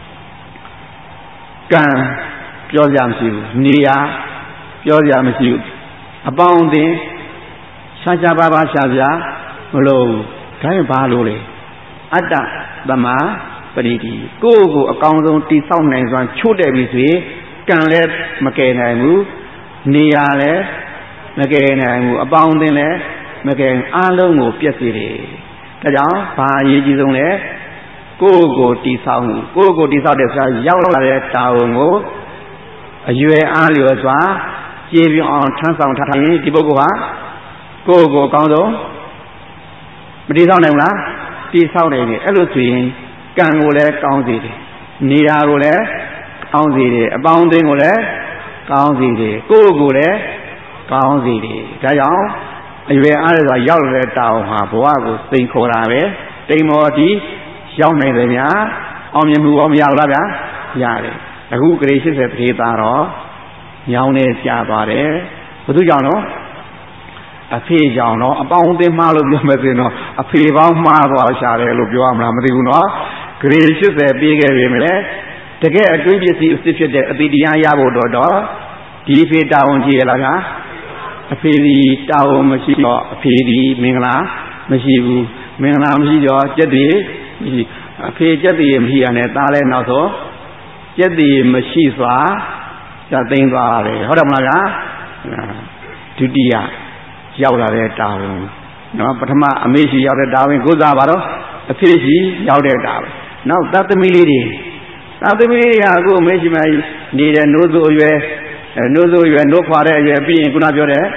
ကံပြောကြမရှိဘူးနေရာပြောကြမရှိဘူးအပေါင်းအသင်းရှားပါးရှားပြမလို့ဒါဖြင့်ဘာလို့လဲအတ္တသမပရိတိကိုယ့်ကိုအကောင်းဆုံးတိဆောက်နိုင်စွမ်းချို့တဲ့ပြီဆိုရင်ကံလည်းမကယ်နိုင်ဘူးနေရာလည်းမကယ်နိုင်ဘူးအပေါင်းအသင်းလည်းမကယ်အားလုံးကိုပြည့်စေတယ်ဒါကြောင့်ဘာအရေးကြီးဆုံးလဲကိုယ့်ကိုတိဆောက်မှုကိုယ့်ကိုတိဆောက်တဲ့ဆရာရောက်လာတဲ့တာဝန်ကိုအရွယ်အားလျော်စွာကျေပြင်းအောင်ထမ်းဆောင်ထားရင်ဒီပုဂ္ဂိုလ်ဟာကိုယ့်ကိုအကောင်းဆုံးမတိဆောက်နိုင်ဘူးလားတိဆောက်နိုင်တယ်အဲ့လိုဆိုရင်ကံကိုလည်းကောင်းစေတယ်နေရာကိုလည်းကောင်းစေတယ်အပေါင်းအသင်းကိုလည်းကောင်းစေတယ်ကိုယ့်ကိုလည်းကောင်းစေတယ်ဒါကြောင့်အရွယ်အားလျော်စွာရောက်လာတဲ့တာဝန်ဟာဘဝကိုစိန်ခေါ်တာပဲတိမ်မော်ဒီရောက်နိုင်တယ်များအောင်မြင်မှုရောမရဘူးလားဗျာရတယ်အခုဂရေ80တထေသားတော့ညောင်းနေကြသွားတယ်ဘယ်သူကြောင့်တော့အဖေကြောင့်တော့အပေါင်းအသင်းမှားလို့ပြောမယ်ဆိုရင်တော့အဖေပေါင်းမှားသွားရှာတယ်လို့ပြောရမလားမသိဘူးနော်ဂရေ80ပြီးခဲ့ပြီမလဲတကယ်အတွေးပစ္စည်းအစ်ဖြစ်တဲ့အတိတရားရဖို့တော့ဒီဖေတာဝန်ကြီးရလားဗျာအဖေဒီတာဝန်မရှိတော့အဖေဒီမင်္ဂလာမရှိဘူးမင်္ဂလာမရှိတော့ကျက်တည်မရှိအဖေကျက်တည်မရှိရနဲ့သားလဲနောက်ဆိုကျက်တည်မရှိစွာจะသိမ်းသွားတယ်ဟုတ်တယ်မလားဗျာဒုတိယရောက်လာတဲ့တာဝန်နော်ပထမအမေရှိရောက်တဲ့တာဝန်ကိုးစားပါတော့အဖေရှိရောက်တဲ့တာဝန်နောက်သတ္တမီလေးတွေဟာအခုအမေရှိမှနေတဲ့နိုးစိုးအရွယ်နိုးခွာတဲ့အရွယ်ပြီးရင်ခုနပြောတဲ့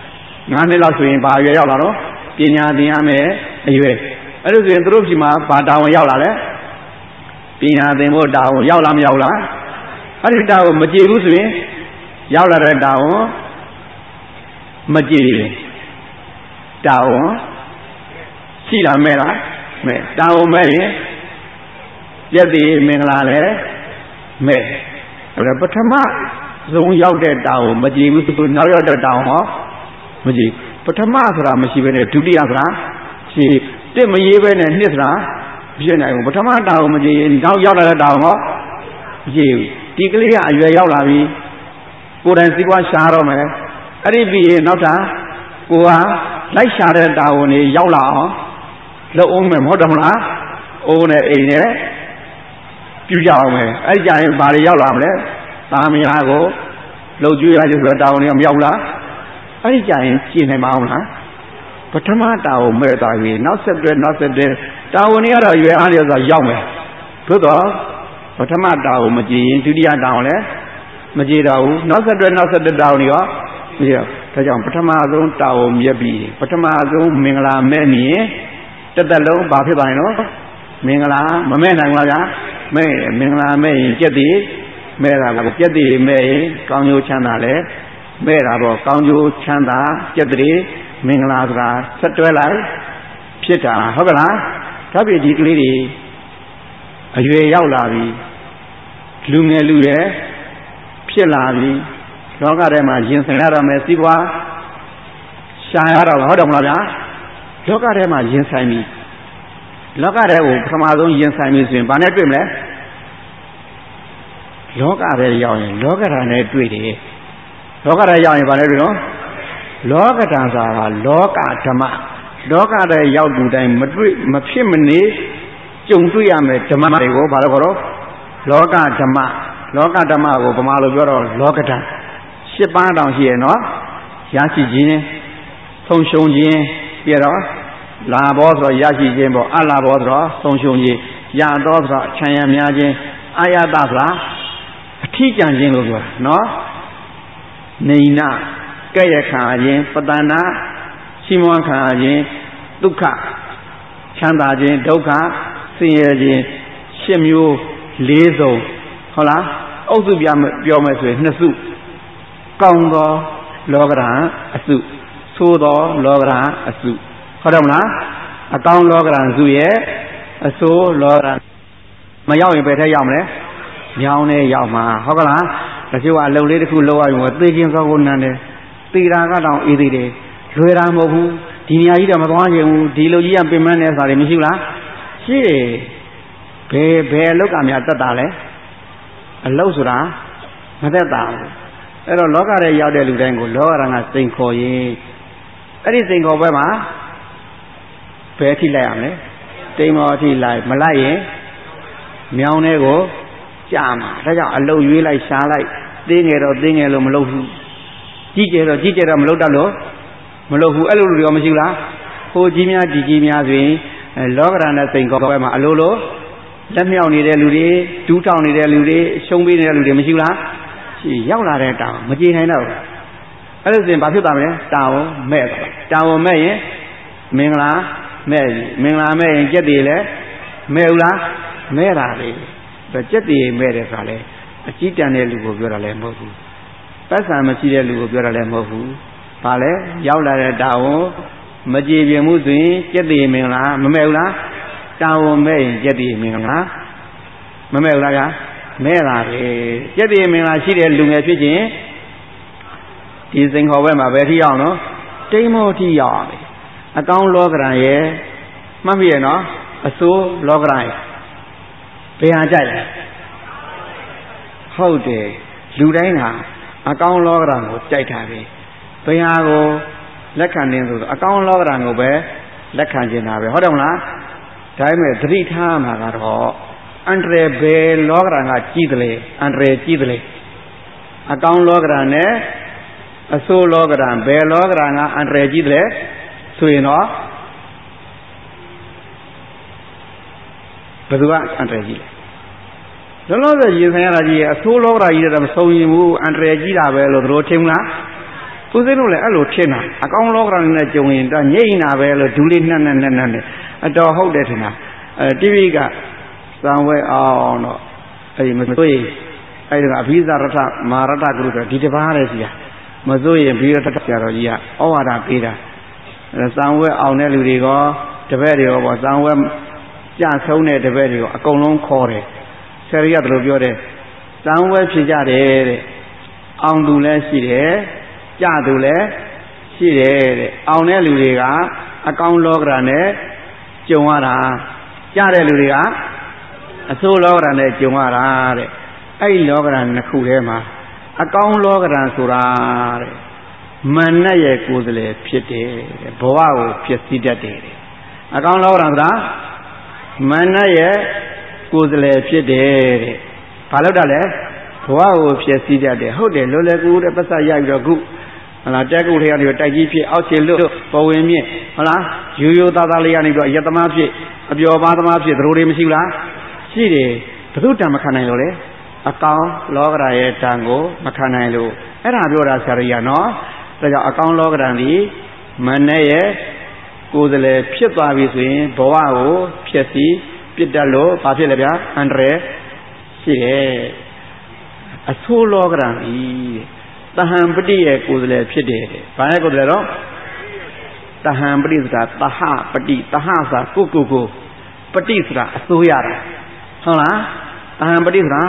9နှစ်လောက်ဆိုရင်ဘာအရွယ်ရောက်လာတော့ပညာသင်ရမယ်အရွယ်အဲ့လိုဆိုရင်သူတို့ရှိမှဘာတာဝန်ရောက်လာလဲပညာသင်ဖို့တာဝန်ရောက်လားမရောက်လားအဲ့ဒီတာဝန်မကြည့်ဘူးဆိုရင်ရောက်လာတဲ့တာဝန်မကြည့်ဘူးတာဝန်ရှိလားမဲ့လားမဲ့တာဝန်မဲ့ရင်ယက်တိမင်္ဂလာလည်းမဲ့အဲ့ပထမဆုံးရောက်တဲ့တာဝန်မကြည့်ဘူးဆိုနောက်ရောက်တဲ့တာဝန်ဟောမကြည့်ပထမဆိုတာမရှိဘဲနဲ့ဒုတိယဆိုတာရှိတစ်မရေးဘဲနဲ့နှစ်ဆိုတာဖြစ်နိုင်ဘူးပထမတာဝန်မကြည့်ရင်နောက်ရောက်လာတဲ့တာဝန်ဟောမရှိဘူးဒီကလေးကအရွယ်ရောက်လာပြီကိုယ်တိုင်စီးပွားရှာတော့မယ်အဲ့ဒီပြီးရင်နောက်တာကိုကလိုက်ရှာတဲ့တာဝန်တွေရောက်လာအောင်လုပ်အောင်မယ်မဟုတ်တယ်မလားအိုးနဲ့အိမ်နဲ့ပြုကြအောင်မယ်အဲ့ဒီကြရင်ဘာတွေရောက်လာမလဲသာမယာကိုလှုပ်ကြွေးရလို့ဆိုတာဝန်တွေကမရောက်လားအဲ့ဒီကြရင်ရှင်းနိုင်မအောင်လားပထမတာဝန်မဲ့သွားပြီနောက်ဆက်တွဲတာဝန်တွေကတော့ရွယ်အားလျော်စွာရောက်မယ်သို့တော့ပထမတာဝန်မကြည့်ရင်ဒုတိယတာဝန်လည်းမကြည့်တော့ဘူးနောက်ဆက်တွဲတာဝန်တွေရောမကြည့်တော့ဒါကြောင့်ပထမဆုံးတာဝန်မြက်ပြီးပထမဆုံးမင်္ဂလာမဲ့နေရင်တစ်သက်လုံးဘာဖြစ်သွားရင်တော့မင်္ဂလာမမဲ့နိုင်ဘူးလားမဲ့မင်္ဂလာမဲ့ရင်ကြက်တည်မဲ့တာပေါ့ကြက်တည်မဲ့ရင်ကောင်းကျိုးချမ်းသာလဲမဲ့တာပေါ့ကောင်းကျိုးချမ်းသာကြက်တည်မင်္ဂလာဆိုတာဆက်တွဲလိုက်ဖြစ်တာဟုတ်ကလားဒါပြည့်ဒီကလေးတွေအရွယ်ရောက်လာပြီလူငယ်လူရဲ့ဖြစ်လာပြီလောကထဲမှာရင်ဆိုင်ရတော့မယ်စီးပွားရှာရတော့ဟုတ်တယ်မလားဗျာလောကထဲမှာရင်ဆိုင်ပြီလောကထဲကိုပထမဆုံးရင်ဆိုင်ပြီဆိုရင်ဘာနဲ့တွေ့မလဲလောကထဲရောက်ရင်လောကဓာတ်နဲ့တွေ့တယ်လောကထဲရောက်ရင်ဘာနဲ့တွေ့နော်လောကဓာတ်ဆိုတာလောကဓမ္မလောကထဲရောက်သူတိုင်းမတွေ့မဖြစ်မနေကြုံတွေ့ရမယ်ဓမ္မတွေကိုဘာလို့ခေါ်တော့လောကဓမ္မလောကဓမ္မကိုဗမာလိုပြောတော့လောကဓာတ်၈ပါးတောင်ရှိရနော်ရရှိခြင်းဆုံးရှုံးခြင်းပြတော့လာဘောဆိုတော့ရရှိခြင်းပေါ့အလာဘောဆိုတော့ဆုံးရှုံးခြင်းရတော့ဆိုတော့ခြံရံများခြင်းအာယတဆိုတာအထီးကျန်ခြင်းလို့ပြောတာနော်နေနာကဲ့ရခံခြင်းပတနာရှိမွန်းခံခြင်းဒုက္ခချမ်းသာခြင်းဒုက္ခဆင်းရဲခြင်း၈မျိုး၄စုံဟုတ်လားအုပ်စုပြောမယ်ဆိုရင်2စုကောင်းသောလောကဓာတ်အစုဆိုးသောလောကဓာတ်အစုဟုတ်တယ်မလားအကောင်းလောကဓာတ်စုရဲ့အဆိုးလောကဓာတ်မရောက်ရင်ဘယ်ထက်ရောက်မလဲမြောင်းနဲ့ရောက်မှာဟုတ်ကလားတချို့ကအလုပ်လေးတစ်ခုလုပ်ရရင်သိချင်းသောကိုနန်းတယ်သိတာကတောင်အေးသေးတယ်လွယ်တာမဟုတ်ဘူးဒီနေရာကြီးတော့မသွားချင်ဘူးဒီလိုကြီးကပင်မနဲ့ဆိုတာမရှိဘူးလားရှိတယ်ဘယ်အလုပ်ကများတက်တာလဲအလုပ်ဆိုတာမသက်တာဘူးအဲ့တော့လောကထဲရောက်တဲ့လူတိုင်းကိုလောကဓာတ်ကစိန်ခေါ်ရင်အဲ့ဒီစိန်ခေါ်ပွဲမှာဘယ်ထိလိုက်ရမလဲတိမ်မော်ထိလိုက်မလိုက်ရင်မြောင်းထဲကိုကြာမှာဒါကြောင့်အလုပ်ရွေးလိုက်ရှားလိုက်သေးငယ်တော့သေးငယ်လို့မလုပ်ဘူးကြီးကျယ်တော့မလုပ်တတ်လို့မလုပ်ဘူးအဲ့လိုလူရောမရှိဘူးလားဟိုကြီးများကြီးများဆိုရင်လောကဓာတ်နဲ့စိန်ခေါ်ပွဲမှာအလိုလိုလက်မြောက်နေတဲ့လူတွေဒူးထောင်နေတဲ့လူတွေရှုံးပေးနေတဲ့လူတွေမရှိဘူးလားရှိရောက်လာတဲ့တောင်မကြည်နိုင်တော့ဘူးအဲ့လိုဆိုရင်ဘာဖြစ်သွားမလဲတောင်မဲ့ရင်မင်္ဂလာမဲ့မင်္ဂလာမဲ့ရင်ကြက်တည်လဲမဲ့ဘူးလားမဲ့တာလေကြက်တည်မဲ့တယ်ဆိုတာလေအကြီးတန်းတဲ့လူကိုပြောတာလည်းမဟုတ်ဘူးပတ်စံမရှိတဲ့လူကိုပြောတာလည်းမဟုတ်ဘူးဘာလဲရောက်လာတဲ့တောင်မကြည်ပြမှုဆိုရင်ကြက်တည်မင်္ဂလာမမဲ့ဘူးလားတောင်မဲ့ရင်ကြက်တည်မင်္ဂလာမမဲ့ဘူးလားကမဲ့တာပဲကြက်တည်မင်္ဂလာရှိတဲ့လူငယ်ဖြစ်ခြင်းဒီစိန်ခေါ်ဘက်မှာဘယ်ထိရောက်နော်တိမ်မောထိရောက်အောင်အကောင်းလောကဓာတ်ရဲ့မှတ်မိရဲ့နော်အဆိုးလောကဓာတ်ရဲ့ဘယ်ဟာကြိုက်လဲဟုတ်တယ်လူတိုင်းကအကောင်းလောကဓာတ်ကိုကြိုက်တာပဲဘယ်ဟာကိုလက်ခံနေဆိုတော့အကောင်းလောကဓာတ်ကိုပဲလက်ခံကျင်တာပဲဟုတ်တယ်မလားဒါပေမဲ့သတိထားမှာကတော့အန္တရာယ်ဘယ်လောကဓာတ်ကကြီးတယ်လဲအန္တရာယ်ကြီးတယ်လဲအကောင်းလောကဓာတ်နဲ့အဆိုးလောကဓာတ်ဘယ်လောကဓာတ်ကအန္တရာယ်ကြီးတယ်လဲဆိုရင်တော့ဘယ်သူကအန္တရာယ်ကြီးလဲလောလောဆယ်ရင်ဆိုင်ရတာကြီးအဆိုးလောကဓာတ်ကြီးတော့မဆုံးရင်ဘူးအန္တရာယ်ကြီးတာပဲလို့တို့ထင်မလားဦးသိလို့လည်းအဲ့လိုထင်တာအကောင်းလောကဓာတ်နဲ့ကြုံရင်တော့ငြိမ့်တာပဲလို့ဒူးလေးနှက်နဲ့အတော်ဟုတ်တယ်ထင်တာတိပိကသံဝဲအောင်တော့အဲ့ဒီမစိုးရင်အဲ့ဒါအဘိဇရထမာရထကုလို့ဆိုဒီတပားလည်းရှိတာမစိုးရင်ဘိရထဆရာတော်ကြီးကဩဝါဒပေးတာသံဝဲအောင်တဲ့လူတွေကတပည့်တွေရောပေါ့သံဝဲကြဆုံးတဲ့တပည့်တွေရောအကုန်လုံးခေါ်တယ်ဆရာကြီးကဘယ်လိုပြောတယ်သံဝဲဖြစ်ကြတယ်တဲ့အောင်သူလည်းရှိတယ်ကြသူလည်းရှိတယ်တဲ့အောင်တဲ့လူတွေကအကောင်းလောကဓာတ်နဲ့ကြုံရတာကြတဲ့လူတွေကအဆိုးလောကဓာတ်နဲ့ကြုံရတာတဲ့အဲ့ဒီလောကဓာတ်နှစ်ခုထဲမှာအကောင်းလောကဓာတ်ဆိုတာတဲ့မနတ်ရဲ့ကိုယ်စလေဖြစ်တယ်တဲ့ဘဝကိုဖြစ်စည်းတတ်တယ်တဲ့အကောင်းလောကဓာတ်ဆိုတာမနတ်ရဲ့ကိုယ်စလေဖြစ်တယ်တဲ့ဘာလို့တာလဲဘဝကိုဖြစ်စည်းတတ်တယ်ဟုတ်တယ်လွယ်လွယ်ကူတဲ့ပတ်သက်ရပြီးတော့ခုဟုတ်လားတက်ကုထဲကနေတိုက်ကြီးဖြစ်အောက်ခြေလွတ်ပေါ်ဝင်မြင့်ဟုတ်လားရိုးရိုးသားသားလေးကနေပြီးတော့ရက်သမားဖြစ်အပျော်ပါးသမားဖြစ်တို့တွေမရှိဘူးလားရှိတယ်ဘုသူတံမခံနိုင်လို့လေအကောင်းလောကဓာတ်ရဲ့တံကိုမခံနိုင်လို့အဲ့ဒါပြောတာဆရာကြီးကနော်ဒါကြောင့်အကောင်းလောကဓာတ်ဒီမနဲ့ရဲ့ကိုယ်စလဲဖြစ်သွားပြီဆိုရင်ဘဝကိုဖြစ်စီပ pitalo papi lebya andre shire asologram I tahan pati ye kodle phite ba ye kodle ro tahan pati sida taha pati taha sa ko pati sida aso yaraဟုတ်လားtahan pati sida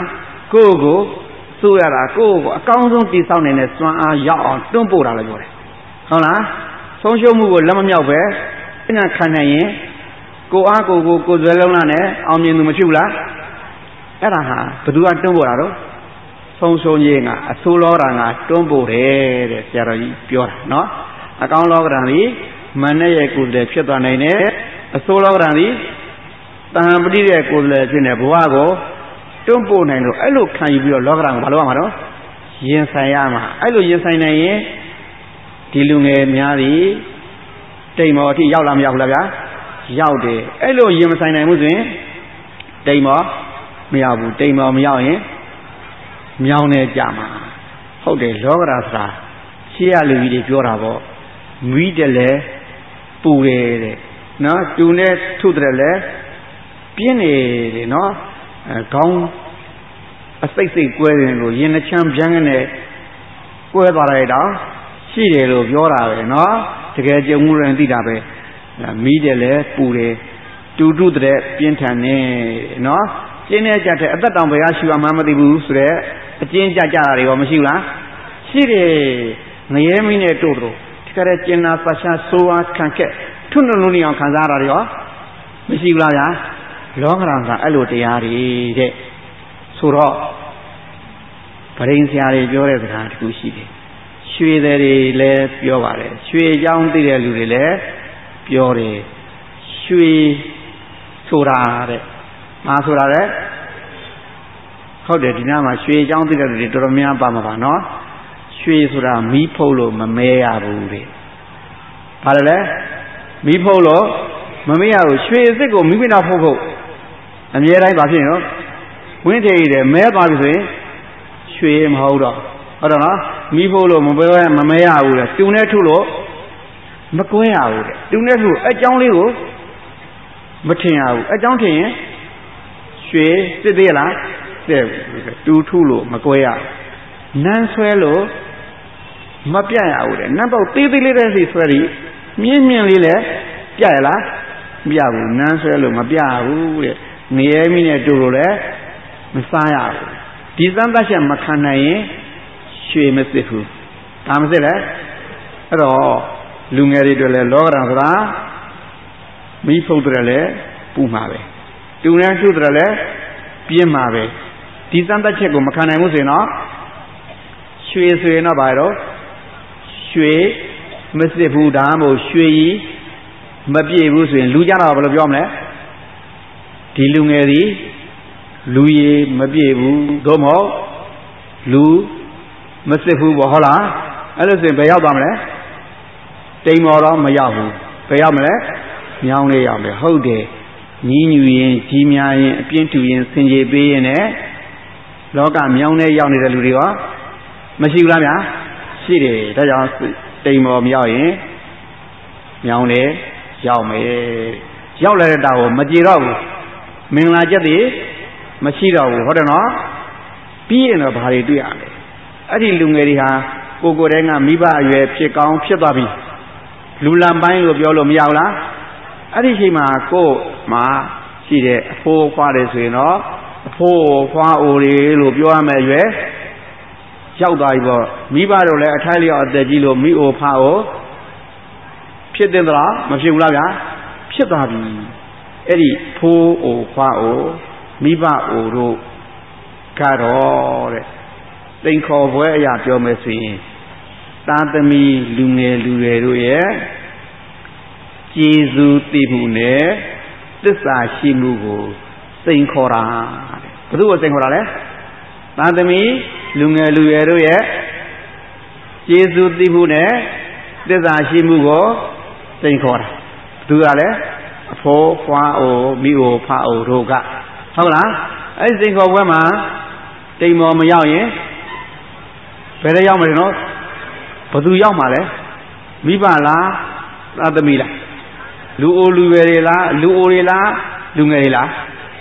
koဆိုရတာကိုအကောင်းဆုံးတည်ဆောက်နေတဲ့စွမ်းအားရောက်အောင်တွန်းပို့တာလို့ပြောတယ်ဟုတ်လားဆုံးရှုံးမှုကိုလက်မမြောက်ပဲအညာခံနိုင်ရင်ကိုအားကိုဇွဲလုံးလားနဲ့အောင်မြင်သူမရှိဘူးလားအဲ့ဒါဟာဘယ်သူကတွန်းပို့တာတော့ဆုံးရှုံးခြင်းကအဆိုးလောကငါတွန်းပို့တယ်တဲ့ဆရာတော်ကြီးပြောတာနော်အကောင်းလောကဓာတ်ကြီးမနဲ့ရဲ့ကိုယ်တည်းဖြစ်သွားနိုင်တယ်အဆိုးလောကဓာတ်ကြီးတဟံပတိရဲ့ကိုယ်တည်းဖြစ်နေဘဝကိုတွန်းပို့နိုင်လို့အဲ့လိုခံယူပြီးတော့လောကဓာတ်ကိုမလုပ်ရမှာတော့ရင်ဆိုင်ရမှာအဲ့လိုရင်ဆိုင်နိုင်ရင်ဒီလူငယ်များသည်တိမ်မော်အထိရောက်လာမရောက်ဘူးလားဗျာရောက်တယ်အဲ့လိုရင်မဆိုင်နိုင်ဘူးဆိုရင်တိမ်မော်မရောက်ဘူးတိမ်မော်မရောက်ရင်မြောင်းနေကြမှာဟုတ်တယ်လောကဓာတ်ဆိုတာရှေ့ရလူကြီးတွေပြောတာပေါ့မီးတယ်လဲပူတယ်တဲ့နော်တူနဲ့ထုတယ်လဲပြင်းနေတယ်နော်ခေါင်းအစိတ်ကွဲတယ်လို့ရင်နှချမ်းပြန်ကနေကွဲသွားတယ်တော့ရှိတယ်လို့ပြောတာပဲနော်တကယ်ကြုံမှုရင်သိတာပဲမီးတယ်လဲပူတယ်တူတုတဲ့ပြင်းထန်နေနော်ကျင်းနေကြတဲ့အသက်တောင်ဘယ်ရရှိမှမသိဘူးဆိုတော့အကျဉ်းကြတာတွေရောမရှိဘူးလားရှိတယ်ငရဲမင်းနဲ့တို့တို့ဒီကရဲကျင်နာပတ်ရှာဆိုးအားခံခဲ့ထွန်းလုံးနေအောင်ခံစားရတာတွေရောမရှိဘူးလားဗျာလောကဓာတ်ကအဲ့လိုတရားတွေတဲ့ဆိုတော့ဗရိန်ဆရာတွေပြောတဲ့စကားတခုရှိတယ်ရွှေတွေလည်းပြောပါတယ်ရွှေเจ้าသိတဲ့လူတွေလည်းပြောတယ်ရွှေဆိုတာတဲ့မာဆိုတာတဲ့ဟုတ်တယ်ဒီနားမှာရွှေเจ้าသိတဲ့လူတွေတော်တော်များပါမှာပါနော်ရွှေဆိုတာမီးဖုတ်လို့မမဲရဘူးတဲ့ဘာလဲမီးဖုတ်လို့မမဲရဘူးရွှေအစ်စ်ကိုမီးပင်တော့ဖုတ်အမြဲတမ်းပါဖြစ်နော်ဝင်းထေတယ်မဲသွားပြီဆိုရင်ရွှေမဟုတ်တော့ဟုတ်တော့နော်မီးဖို့လို့မမဲရဘူးလေတူနဲ့ထုလို့မကွဲရဘူးတဲ့တူနဲ့ထုအကြောင်းလေးကိုမထင်ရဘူးအကြောင်းထင်ရင်ရွှေစစ်သေးလားတဲ့တူထုလို့မကွဲရနန်းဆွဲလို့မပြတ်ရဘူးတဲ့နန်းပေါက်သေးသေးလေးတဲ့စီဆွဲပြီးမြင်းလေးလည်းပြတ်ရလားမပြတ်ဘူးနန်းဆွဲလို့မပြတ်ဘူးတဲ့နေရဲမိနဲ့တူလို့လည်းမစားရဘူးဒီသံသတ်ချက်မခံနိုင်ရင်ရွှေမစစ်ဘူးဒါမစစ်လဲအဲ့တော့လူငယ်တွေတွေ့လဲလောကဓာတ်ဆိုတာမိဖုတ်တယ်လဲပူမှာပဲတူနဲ့ထုတယ်လဲပြင်းမှာပဲဒီသံသတ်ချက်ကိုမခံနိုင်ဘူးဆိုရင်တော့ရွှေဆိုရင်တော့ဘာတော့ရွှေမစစ်ဘူးဒါမှမဟုတ်ရွှေကြီးမပြည့်ဘူးဆိုရင်လူကြတော့ဘယ်လိုပြောမလဲဒီလူငယ်သည်လူရည်မပြည့်ဘူးသို့မဟုတ်လူမစစ်ဘူးပေါ့ဟုတ်လားအဲ့လိုဆိုရင်ဘယ်ရောက်သွားမလဲတိမ်မော်တော့မရောက်ဘူးဘယ်ရောက်မလဲမြောင်းလေးရောက်မယ်ဟုတ်တယ်ညီးညူရင်ကြီးများရင်အပြင်းထူရင်ဆင်ခြေပေးရင်လည်းလောကမြောင်းလေးရောက်နေတဲ့လူတွေရောမရှိဘူးလားဗျာရှိတယ်ဒါကြောင့်တိမ်မော်မရောက်ရင်မြောင်းလေးရောက်မယ်ရောက်လာတဲ့တာကိုမကြည်တော့ဘူးမင်္ဂလာချက်တွေမရှိတော့ဘူးဟုတ်တယ်နော်ပြီးရင်တော့ဘာတွေတွေ့ရလဲအဲ့ဒီလူငယ်တွေဟာကိုယ်တည်းကမိဘအရွယ်ဖြစ်ကောင်းဖြစ်သွားပြီလူလံပိုင်းလို့ပြောလို့မရဘူးလားအဲ့ဒီချိန်မှာကိုယ်မှာရှိတဲ့အဖိုးဖွားတယ်ဆိုရင်တော့အဖိုးဖွားအိုတွေလို့ပြောရမယ်ရွယ်ရောက်သွားပြီပေါ့မိဘတို့လည်းအထိုက်လျောက်အသက်ကြီးလို့မိအိုဖားအိုဖြစ်တဲ့တော့မဖြစ်ဘူးလားဗျာဖြစ်သွားပြီအဲ့ဒီဖိုးအိုဖွားအိုမိဘအိုတို့ကတော့တဲ့တိမ်ခေါ်ပွဲအရာပြောမယ်ဆိုရင်သားသမီးလူငယ်လူရွယ်တို့ရဲ့ကျေးဇူးသိမှုနဲ့သစ္စာရှိမှုကိုစိန်ခေါ်တာဘယ်သူကိုစိန်ခေါ်တာလဲသားသမီးလူငယ်လူရွယ်တို့ရဲ့ကျေးဇူးသိမှုနဲ့သစ္စာရှိမှုကိုစိန်ခေါ်တာဘယ်သူကလဲအဖိုးဖွားအိုမိအိုဖအိုတို့ကဟုတ်လားအဲ့ဒီစိန်ခေါ်ပွဲမှာတိမ်မော်မရောက်ရင်ဘယ်လိုရောက်မလဲနော်ဘယ်သူရောက်မှာလဲမိဘလားသားသမီးလားလူအိုလူရွယ်တွေလားလူအိုတွေလားလူငယ်တွေလား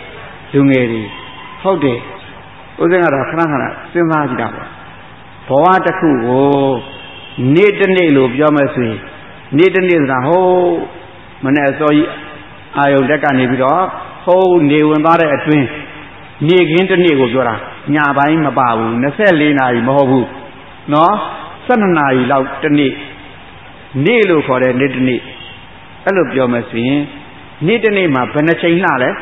လူငယ်တွေဟုတ်တယ်ဦးဇင်းကတော့ခဏခဏစဉ်းစားကြည့်တာပေါ့ဘဝတစ်ခုကိုနေ့တစ်နေ့လို့ပြောမယ်ဆိုရင်နေ့တစ်နေ့ဆိုတာဟုတ်မနေ့အစောကြီးအာယုန်တက်ကနေပြီးတော့ဟုတ်နေဝင်သွားတဲ့အတွင်းနေ့ခင်းတစ်နေ့ကိုပြောတာညပိုင်းမပါဘူး24နာရီမဟုတ်ဘူးနော်12နာရီလောက်တစ်နေ့နေ့လို့ခေါ်တဲ့နေ့တစ်နေ့အဲ့လိုပြောမယ်ဆိုရင်နေ့တစ်နေ့မှာဘယ်နှချိန်လှလဲ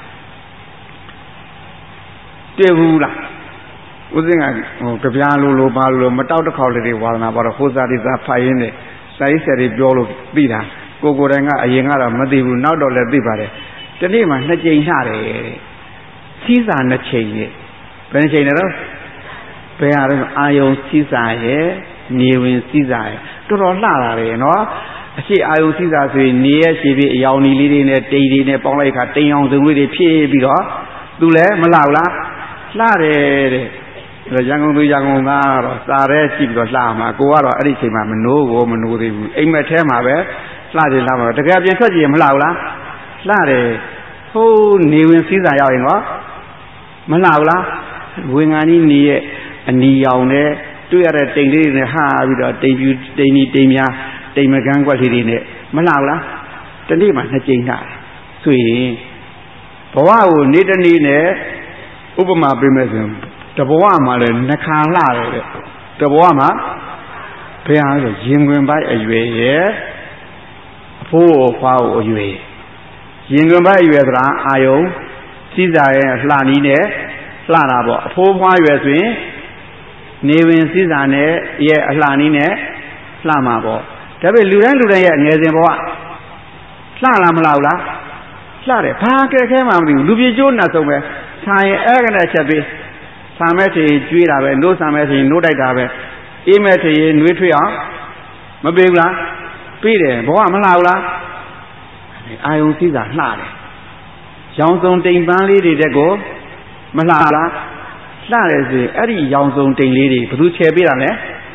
တွေ့ဘူးလားဦးစင်းကကြပြားလို့ပါလို့မတောက်တစ်ခေါက်လေးတွေဝါသနာပါတော့ဟိုစားဒီစားဖတ်ရင်းနဲ့စာရေးဆရာတွေပြောလို့သိတာကိုယ်တိုင်ကအရင်ကတော့မသိဘူးနောက်တော့လည်းသိပါတယ်ဒီနေ့မှ2ချိန်လှတယ်စီးစာ2ချိန်ရဲ့ဘယ်နှချိန်လဲတော့ဘယ်ဟာတော့အာယုံစီးစာရဲ့နေဝင်စီးစာရဲ့တော်တော်လှတာလေနော်အရှိအာယုံစီးစာဆိုရင်နေရဲ့ရှိပြီးအယောင်နီလေးတွေနဲ့တိမ်တွေနဲ့ပေါင်းလိုက်ခါတိမ်အောင်စုံလေးတွေဖြည့်ပြီးတော့သူလည်းမလှဘူးလားလှတယ်တဲ့ရန်ကုန်သူရန်ကုန်သားတော့စားရဲကြည့်ပြီးတော့လှမှာကိုကတော့အဲ့ဒီချိန်မှာမနိုးသေးဘူးအိမ်မက်ထဲမှာပဲလှတယ်လှမှာတကယ်ပြင်ထွက်ကြည့်ရင်မလှဘူးလားလှတယ်ဟိုးနေဝင်စည်းစာရောက်ရင်တော့မလှဘူးလားဝင်ငါနီးနေရဲ့အနီရောင်နဲ့တွေ့ရတဲ့တိမ်လေးတွေနဲ့ဟာပြီးတော့တိမ်ပြူတိမ်ကြီးတိမ်များတိမ်မကန်းကွက်လေးတွေနဲ့မလှဘူးလားတနေ့မှ2ချိန်လှတယ်ဆိုရင်ဘဝကိုနေ့တစ်နေ့နဲ့ဥပမာပေးမယ်ဆိုရင်တဘဝမှာလည်းနှခါလှတယ်တဲ့တဘဝမှာဘယ်ဟာဆိုရင်ခွင်ပိုက်အရွယ်ရဲ့အဖိုးအဖွားကိုအရွယ်ရင်ခွင်ပိုက်အရွယ်ဆိုတာအာယုံစီးစာရဲ့လှနီးနဲ့လှတာပေါ့အဖိုးအဖွားရွယ်ဆိုရင်နေဝင်စီးစာနဲ့ရဲ့အလှနီးနဲ့လှမှာပေါ့ဒါပေမဲ့လူတိုင်းရဲ့ငယ်စဉ်ဘဝလှလားမလှဘူးလားလှတယ်ဘာကဲခဲမှမသိဘူးလူပြေကျိုးနဲ့ဆုံးပဲဆိုင်အဲ့ကနဲ့ချက်ပေးဆာမဲထီကျွေးတာပဲနိုးဆာမဲထီနိုးတိုက်တာပဲအေးမဲထီနွေးထွေးအောင်မပေးဘူးလားပေးတယ်ဘဝမလှဘူးလားအာယုံစည်းစာလှတယ်ရောင်စုံတိမ်ပန်းလေးတွေတက်ကိုမလှလားလှတယ်ဆိုရင်အဲ့ဒီရောင်စုံတိမ်လေးတွေဘယ်သူချယ်ပေးတာလဲ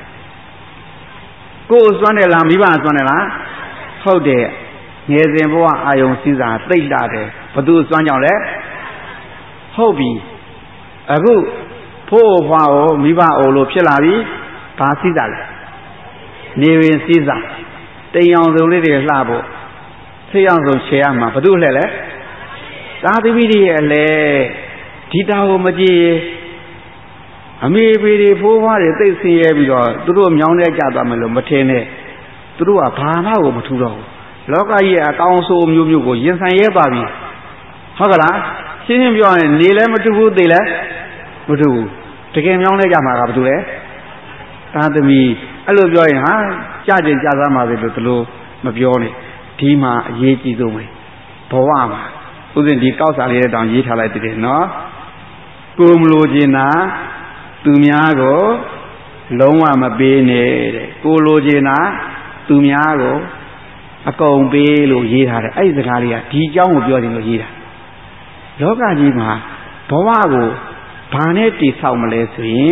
ကိုယ်စွမ်းတယ်လားမိဘစွမ်းတယ်လားဟုတ်တယ်ငယ်စဉ်ဘဝအာယုံစည်းစာသိမ့်လာတယ်ဘယ်သူစွမ်းကြောင့်လဲဟုတ်ပြီအခုဖိုးဖွားကိုမိဘအိုလို့ဖြစ်လာပြီဘာစည်းစာလဲနေဝင်စည်းစာတိမ်အောင်စုံလေးတွေလှဖို့ဆေးအောင်စုံချေရမှာဘယ်သူလှဲ့လဲသာသမီတွေရဲ့လဲဒီတာကိုမကြည့်အမေပေတွေဖိုးဖွားတွေသိဆင်းရဲပြီးတော့သူတို့မြောင်းထဲကျသွားမယ်လို့မထင်နဲ့သူတို့ကဘာမှကိုမထူတော့ဘူးလောကကြီးအကောင်းဆိုးမျိုးကိုရင်ဆိုင်ရဲပါပြီဟုတ်ကလားရှင်းရှင်းပြောရင်နေလည်းမထူဘူးသိလည်းမထူဘူးတကယ်မြောင်းထဲကြမှာကဘာတူလဲသာသမီအဲ့လိုပြောရင်ဟာကြကြင်ကြသားမှာပဲလို့ဒီလိုမပြောနဲ့ဒီမှာအရေးကြီးဆုံးပဲဘဝမှာဥစဉ်ဒီကောက်စာလေးတောင်ရေးထားလိုက်တယ်နော်ကိုမလို့ကျင်တာသူများကိုလုံးဝမပေးနဲ့တဲ့ကိုလိုချင်တာသူများကိုအကုန်ပေးလို့ရေးထားတယ်အဲ့ဒီစကားလေးကဒီအကြောင်းကိုပြောတယ်လို့ရေးတာလောကကြီးမှာဘဝကိုဘာနဲ့တည်ဆောက်မလဲဆိုရင်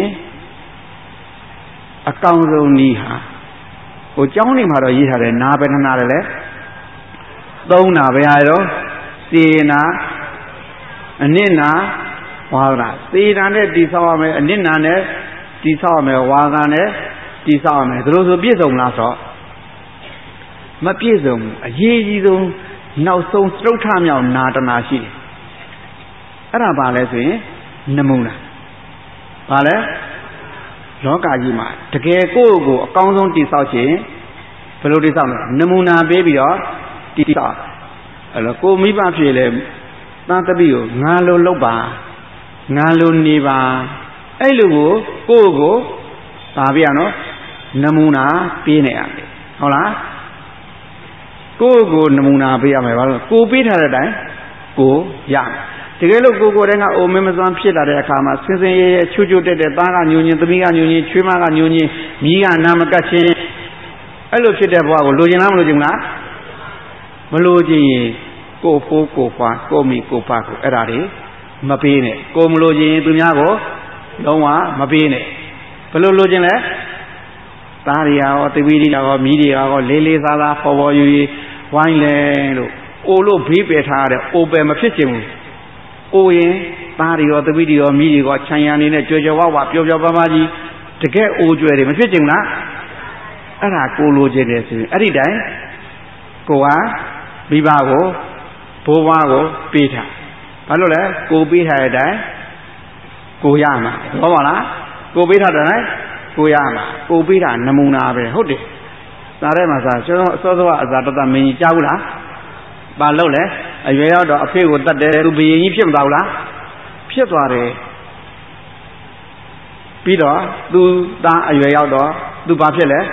အကောင်ဆုံးနည်းဟာဟိုเจ้าနေမှာတော့ရေးထားတယ်နာဘယ်နှနာတယ်လဲသုံးနာဘယ်ဟာရောစေနာအနစ်နာဝါဒစေနာနဲ့တည်ဆောက်ရမယ်အနစ်နာနဲ့တည်ဆောက်ရမယ်ဝါဒနဲ့တည်ဆောက်ရမယ်ဒါလို့ဆိုပြည့်စုံလားဆိုမပြည့်စုံဘူးအရေးကြီးဆုံးနောက်ဆုံးစတုထမြောက်နာတနာရှိတယ်အဲ့ဒါဘာလဲဆိုရင်နမူနာဘာလဲလောကကြီးမှာတကယ်ကိုယ့်ကိုအကောင်းဆုံးတည်ဆောက်ခြင်းဘယ်လိုတည်ဆောက်လဲနမူနာပေးပြီးတော့တည်ဆောက်အဲ့တော့ကိုမိဘဖြစ်လေသားသမီးကိုငါလိုလုပ်ပါငါလိုနေပါအဲ့လိုကိုယ့်ကိုဗာပြရနော်နမူနာပေးနေရမယ်ဟုတ်လားကိုယ့်ကိုနမူနာပေးရမယ်ဘာလို့ကိုပေးထားတဲ့အတိုင်းကိုရမယ်တကယ်လို့ကိုယ်တည်းကအိုမင်းမစွမ်းဖြစ်လာတဲ့အခါမှာဆင်းဆင်းရဲရဲချွတ်ချွတ်တက်တဲ့သားကညူညင်းသမီးကညူညင်းချွေးမကညူညင်းမိကနာမကတ်ချင်းအဲ့လိုဖြစ်တဲ့ဘဝကိုလိုချင်လားမလိုချင်ဘူးလားမလိုချင်ရင်ကိုဖိုးကိုဖွားကိုမိကိုဖကိုအဲ့ဒါတွေမပေးနဲ့ကိုမလိုချင်ရင်သူများကိုလုံးဝမပေးနဲ့ဘယ်လိုလိုချင်လဲသားတွေရောသမီးတွေရောမိတွေရောလေးလေးစားစားပေါ်ယူဝိုင်းလဲလို့အိုလို့ဘေးပယ်ထားတဲ့အိုပယ်မဖြစ်ချင်ဘူးအိုရင်သားတွေရောသမီးတွေရောမိတွေရောခြံရံနေနဲ့ကြွယ်ကြွယ်ဝဝပျော်ပျော်ပါးပါးကြီးတကယ်အိုကြွယ်တွေမဖြစ်ချင်လားအဲ့ဒါကိုလိုချင်တယ်ဆိုရင်အဲ့ဒီတိုင်ကိုကမိဘကိုဘိုးဘွားကိုပေးထားဘာလို့လဲကိုပေးထားတဲ့အတိုင်းကိုရမှာဟုတ်ပါလားကိုပေးထားတဲ့အတိုင်းကိုရမှာကိုပေးတာနမူနာပဲဟုတ်တယ်စားထဲမှာစားကျွန်တော်အစောစောအဇာတတမင်းကြီးကြားဘူးလားဘာလို့လဲအရွယ်ရောက်တော့အဖေကိုတတ်တယ်သူဘယင်ကြီးဖြစ်မသွားဘူးလားဖြစ်သွားတယ်ပြီးတော့သူသားအရွယ်ရောက်တော့သူဘာဖြစ်လဲ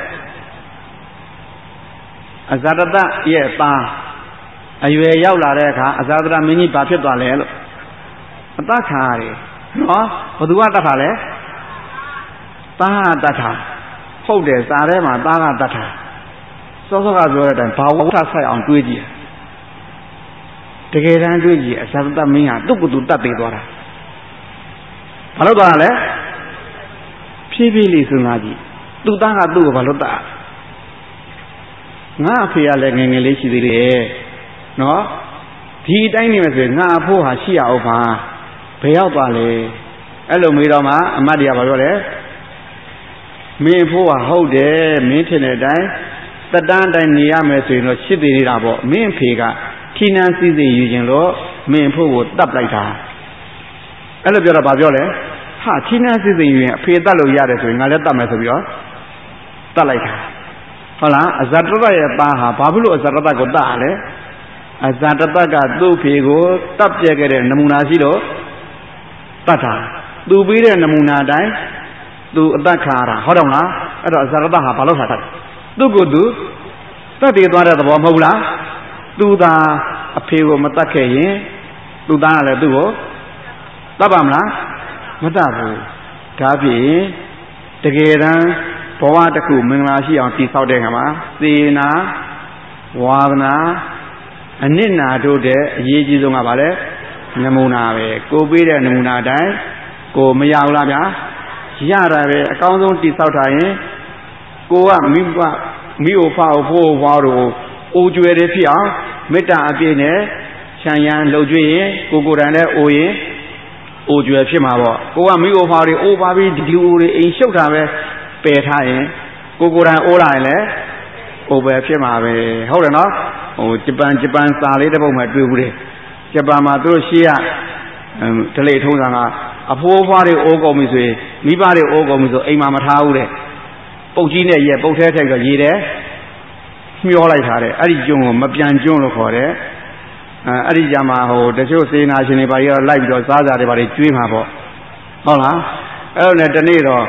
အဇာတတရဲ့သားအရွယ်ရောက်လာတဲ့အခါအဇာတတမင်းကြီးဘာဖြစ်သွားလဲလို့အတတ်ခါရတယ်နော်ဘသူကတတ်တာလဲသားကတတ်တာဟုတ်တယ်စားထဲမှာသားကတတ်တာစောစောကပြောတဲ့အတိုင်းဘာဝဋ္ဌဆိုင်အောင်တွေးကြည့်တကယ်တမ်းတွေးကြည့်အဇာတတမင်းဟာသူ့ကိုယ်သူတတ်သေးသွားတာဘာလို့သွားလဲဖြည်းဖြည်းလေးစဉ်းစားကြည့်သူ့သားကသူ့ကိုဘာလို့တတ်ငါအဖေကလည်းငယ်ငယ်လေးရှိသေးတယ်နော်ဒီအတိုင်းနေမယ်ဆိုရင်ငါအဖိုးဟာရှိရအောင်ပါဘယ်ရောက်သွားလဲအဲ့လိုမေးတော့မှအမတ်တရားဘာပြောလဲမင်းဖိုးဟာဟုတ်တယ်မင်းထင်တဲ့အတိုင်းတတန်းတိုင်းနေရမယ်ဆိုရင်တော့ရှစ်သေးနေတာပေါ့မင်းဖေကထီနန်းစည်းစိမ်ယူခြင်းလို့မင်းဖိုးကိုတတ်လိုက်တာအဲ့လိုပြောတော့ဘာပြောလဲဟာထီနန်းစည်းစိမ်ယူရင်အဖေတတ်လို့ရတယ်ဆိုရင်ငါလည်းတတ်မယ်ဆိုပြီးတော့တတ်လိုက်တာဟုတ်လားအဇာတတရဲ့သားဟာဘာဖြစ်လို့အဇာတတကိုတတ်ရလဲအဇာတတကသူ့ဖေကိုတပ်ပြခဲ့တဲ့နမူနာရှိလို့တတ်တာသူပြီးတဲ့နမူနာတိုင်းသူအသက်ခါရတာဟုတ်တယ်မလားအဲ့တော့အဇာတတဟာဘာလို့ထားတာသူ့ကိုယ်သူတတ်တည်သွားတဲ့သဘောမဟုတ်လားသူသာအဖေကိုမတတ်ခဲ့ရင်သူသားကလည်းသူ့ကိုတတ်ပါမလားမတတ်ဘူးဒါဖြင့်တကယ်တမ်းဘဝတစ်ခုမင်္ဂလာရှိအောင်တည်ဆောက်တဲ့ခါမှာစေနာဝါဒနာအနစ်နာတို့တဲ့အရေးကြီးဆုံးကဘာလဲနမူနာပဲကိုပေးတဲ့နမူနာတိုင်းကိုမရဘူးလားဗျာရတာပဲအကောင်းဆုံးတိဆောက်ထားရင်ကိုကမိအိုဖာအိုဖိုးဖွားတို့အိုကျွယ်တွေဖြစ်အောင်မေတ္တာအပြည့်နဲ့ခြံရံလှုပ်ကြွေးရင်ကိုယ်တိုင်လည်းအိုရင်အိုကျွယ်ဖြစ်မှာပေါ့ကိုကမိအိုဖာတွေအိုပါပြီးဒီအိုတွေအိမ်ရှုပ်တာပဲပယ်ထားရင်ကိုယ်တိုင်အိုးလာရင်လည်းအိုပဲဖြစ်မှာပဲဟုတ်တယ်နော်ဟိုဂျပန်စာလေးတစ်ပုဒ်မှတွေ့ဘူးတယ်ဂျပန်မှာသူတို့ရှေ့ကဒလေထုံးစံကအဖိုးဖွားတွေအိုးကုန်ပြီဆိုရင်မိဘတွေအိုးကုန်ပြီဆိုအိမ်မှာမထားဘူးတဲ့ပုတ်ကြီးနဲ့ရဲ့ပုတ်ထဲထိုက်တော့ရေတယ်မျောလိုက်တာတဲ့အဲ့ဒီကျွန်းကိုမပြန်ကျွန်းလို့ခေါ်တယ်အဲ့ဒီကြမှာဟိုတချို့စေနာရှင်တွေဘာကြီးတော့လိုက်ပြီးတော့စားကြတယ်ဘာတွေကျွေးမှာပေါ့ဟုတ်လားအဲ့လိုနဲ့တနေ့တော့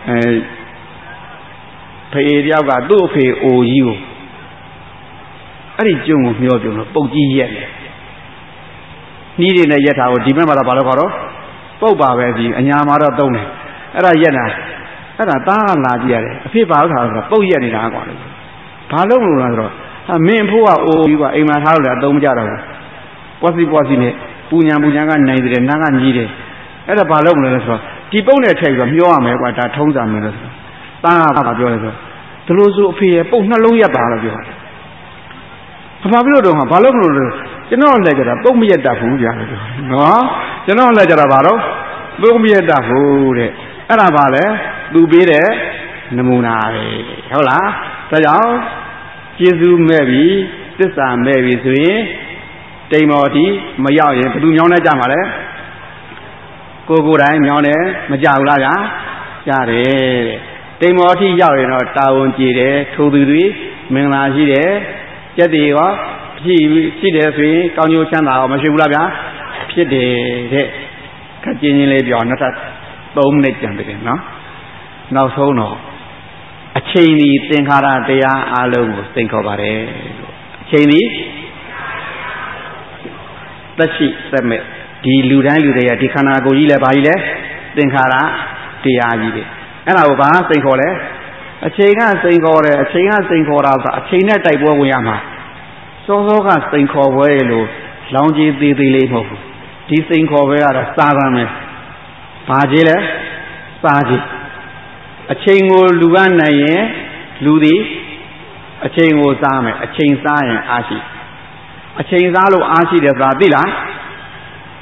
ဖေတယောက်ကသူ့အဖေအိုကြီးကိုအဲ့ဒီကျွန်းကိုမျောပြုံလို့ပုတ်ကြီးရက်တယ်နှီးတွေနဲ့ရက်တာကိုဒီဘက်မှာတော့ဘာလို့ခေါ်တော့ပုတ်ပါပဲဒီအညာမှာတော့သုံးတယ်အဲ့ဒါရက်တာအဲ့ဒါသားကလာကြည့်ရတယ်အဖေဘာလို့ထားလဲဆိုတော့ပုတ်ရက်နေတာကွာလို့ဘာလို့လို့လဲဆိုတော့မင်းဖိုးကအိုကြီးကအိမ်မှာထားလို့လည်းအသုံးမကျတော့ဘူးပွားစီနဲ့ပူညာကနိုင်တယ်နားကညီးတယ်အဲ့ဒါဘာလို့မလဲဆိုတော့ဒီပုတ်နဲ့ထည့်ပြီးတော့မျောရမယ်ကွာဒါထုံးစံမယ်လို့ဆိုသားကဘာပြောလဲဆိုဒီလိုဆိုအဖေရဲ့ပုတ်နှလုံးရက်ပါလို့ပြောတယ်ဘာဖြစ်လို့တော့ဘာလို့မလို့လဲကျွန်တော်လည်းကြတာပုတ်မရက်တတ်ဘူးကြာလို့နော်ကျွန်တော်လည်းကြတာဘာတော့ပုတ်မရက်တတ်ဘူးတဲ့အဲ့ဒါဘာလဲသူပေးတဲ့နမူနာပဲဟုတ်လားဒါကြောင့်ကျေးဇူးမဲ့ပြီသစ္စာမဲ့ပြီဆိုရင်တိမ်မော်တီမရောက်ရင်ဘယ်သူမြောင်းနေကြမှာလဲကိုယ်တိုင်မြောင်းတယ်မကြဘူးလားဗျာကြားတယ်တဲ့တိမ်မော်တီရောက်ရင်တော့တာဝန်ကြည်တယ်ထိုသူတွေမင်္ဂလာရှိတယ်ကြက်တွေရောရှိတယ်ဆိုရင်ကောင်းကျိုးချမ်းသာရောမရှိဘူးလားဗျာဖြစ်တယ်တဲ့ခက်ချင်းချင်းလေးပြောနောက်ထပ်3မိနစ်ကြံတယ်နော်နောက်ဆုံးတော့အချိန်ဒီသင်္ခါရတရားအလုံးကိုသိခေါ်ပါတယ်လို့အချိန်ဒီသက်ရှိသက်မဲ့ဒီလူတိုင်းလူတွေရဲ့ဒီခန္ဓာကိုယ်ကြီးလည်းဘာကြီးလဲသင်္ခါရတရားကြီးတွေအဲ့ဒါကိုဘာသိခေါ်လဲအချိန်ကစိန်ခေါ်တယ်အချိန်ကစိန်ခေါ်တာဆိုအချိန်နဲ့တိုက်ပွဲဝင်ရမှာစောစောကစိန်ခေါ်ပွဲလို့လောင်ကြီးသေးသေးလေးမဟုတ်ဘူးဒီစိန်ခေါ်ပွဲကတော့စားပါမယ်ဘာကြီးလဲစားကြီးအချိန်ကိုလူကနိုင်ရင်လူသည်အချိန်ကိုစားမယ်အချိန်စားရင်အားရှိအချိန်စားလို့အားရှိတယ်ဆိုတာသိလား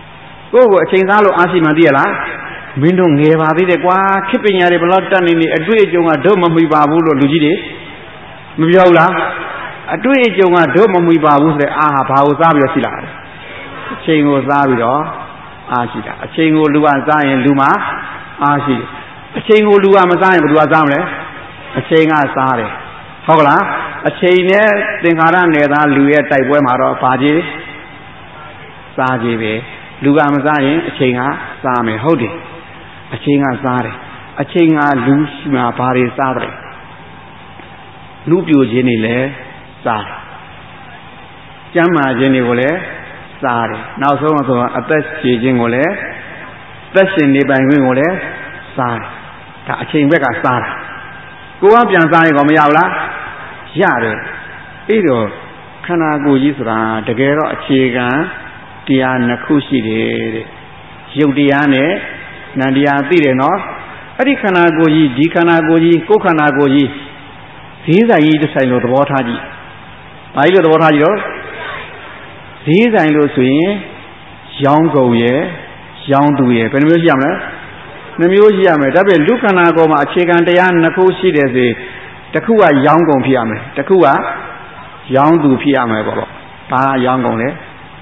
ကိုယ့်ကိုအချိန်သားလို့အားရှိမှသိရလားမင်းတို့ငယ်ပါသေးတယ်ကွာခေပညာတွေဘလောက်တက်နေနေအတွေ့အကြုံကတို့မမီပါဘူးလို့လူကြီးတွေမပြောဘူးလားအတွေ့အကြုံကတို့မမီပါဘူးဆိုတဲ့အားဟာဘာကိုစားပြီးတော့ရှိလာတယ်အချိန်ကိုစားပြီးတော့အားရှိတာအချိန်ကိုလူကစားရင်လူမှာအားရှိတယ်အချိန်ကိုလူကမစားရင်ဘယ်သူကစားမလဲအချိန်ကစားတယ်ဟုတ်ကလားအချိန်နဲ့သင်္ခါရနယ်သားလူရဲ့တိုက်ပွဲမှာတော့ဘာကြီးစားကြီးပဲလူကမစားရင်အချိန်ကစားမယ်ဟုတ်တယ်အချိန်ကစားတယ်အချိန်ကလူရှိမှဘာတွေစားတယ်လူပြိုခြင်းတွေလည်းစားတယ်ကျမ်းမာခြင်းတွေကိုလည်းစားတယ်နောက်ဆုံးဆိုအသက်ရှင်ခြင်းကိုလည်းသက်ရှင်နေပိုင်ခွင့်ကိုလည်းစားတယ်ဒါအချိန်ဘက်ကစားတာကိုကပြန်စားရင်ကောမရဘူးလားရတယ်အဲ့တော့ခန္ဓာကိုယ်ကြီးဆိုတာတကယ်တော့အခြေခံတရားနှစ်ခုရှိတယ်တဲ့ရုပ်တရားနဲ့နံတရားသိတယ်နော်အဲ့ဒီခန္ဓာကိုယ်ကြီးဒီခန္ဓာကိုယ်ကြီးကိုယ်ခန္ဓာကိုယ်ကြီးဈေးဆိုင်ကြီးတစ်ဆိုင်လို့သဘောထားကြည့်ဘာကြီးလို့သဘောထားကြည့်တော့ဈေးဆိုင်လို့ဆိုရင်ရောင်းကုန်ရဲ့ရောင်းသူရဲ့ဘယ်နှမျိုးရှိရမလဲနှမျိုးရှိရမယ်ဒါပေမဲ့လူခန္ဓာကိုယ်မှာအခြေခံတရားနှစ်ခုရှိတယ်ဆိုတစ်ခုကရောင်းကုန်ဖြစ်ရမယ်တစ်ခုကရောင်းသူဖြစ်ရမယ်ပေါ့ဘာရောင်းကုန်လဲ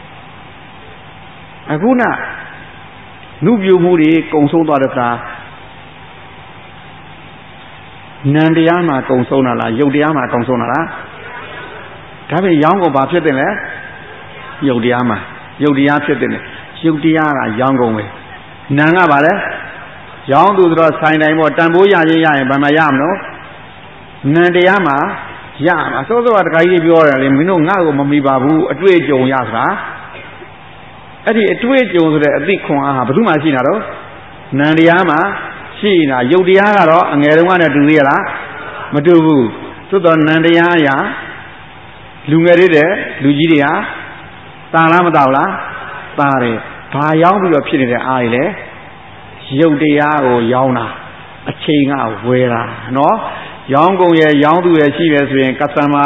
အခုနနုပြိုမှုတွေကုံဆုံးသွားတဲ့အခါနံတရားမှာကုံဆုံးတာလားယုတ်တရားမှာကုံဆုံးတာလားဒါပေမဲ့ရောင်းကုန်ဘာဖြစ်တယ်လဲယုတ်တရားမှာယုတ်တရားဖြစ်တယ်ယုတ်တရားကရောင်းကုန်ပဲနံကဘာလဲရောင်းသူဆိုတော့ဆိုင်တိုင်းပေါ့တန်ဖိုးရရင်ရရင်ဘာမှရမလို့နံတရားမှာရမှာစောစောကတခါကြီးပြောတယ်လေမင်းတို့ငါ့ကိုမမီပါဘူးအတွေ့အကြုံရဆိုတာအဲ့ဒီအတွေ့အကြုံဆိုတဲ့အသိခွန်အားဟာဘယ်သူမှရှိနေတာတော့နံတရားမှာရှိနေတာယုတ်တရားကတော့အငယ်တုန်းကနဲ့တူသေးရလားမတူဘူးသို့တော့နံတရားအရာလူငယ်တွေတဲ့လူကြီးတွေကတာလားမတာဘူးလားတာတယ်ဘာရောင်းပြီးတော့ဖြစ်နေတဲ့အားတွေလေယုတ်တရားကိုရောင်းတာအချိန်ကဝယ်တာနော်ရောင်းကုန်ရဲ့ရောင်းသူရဲ့ရှိတယ်ဆိုရင် customer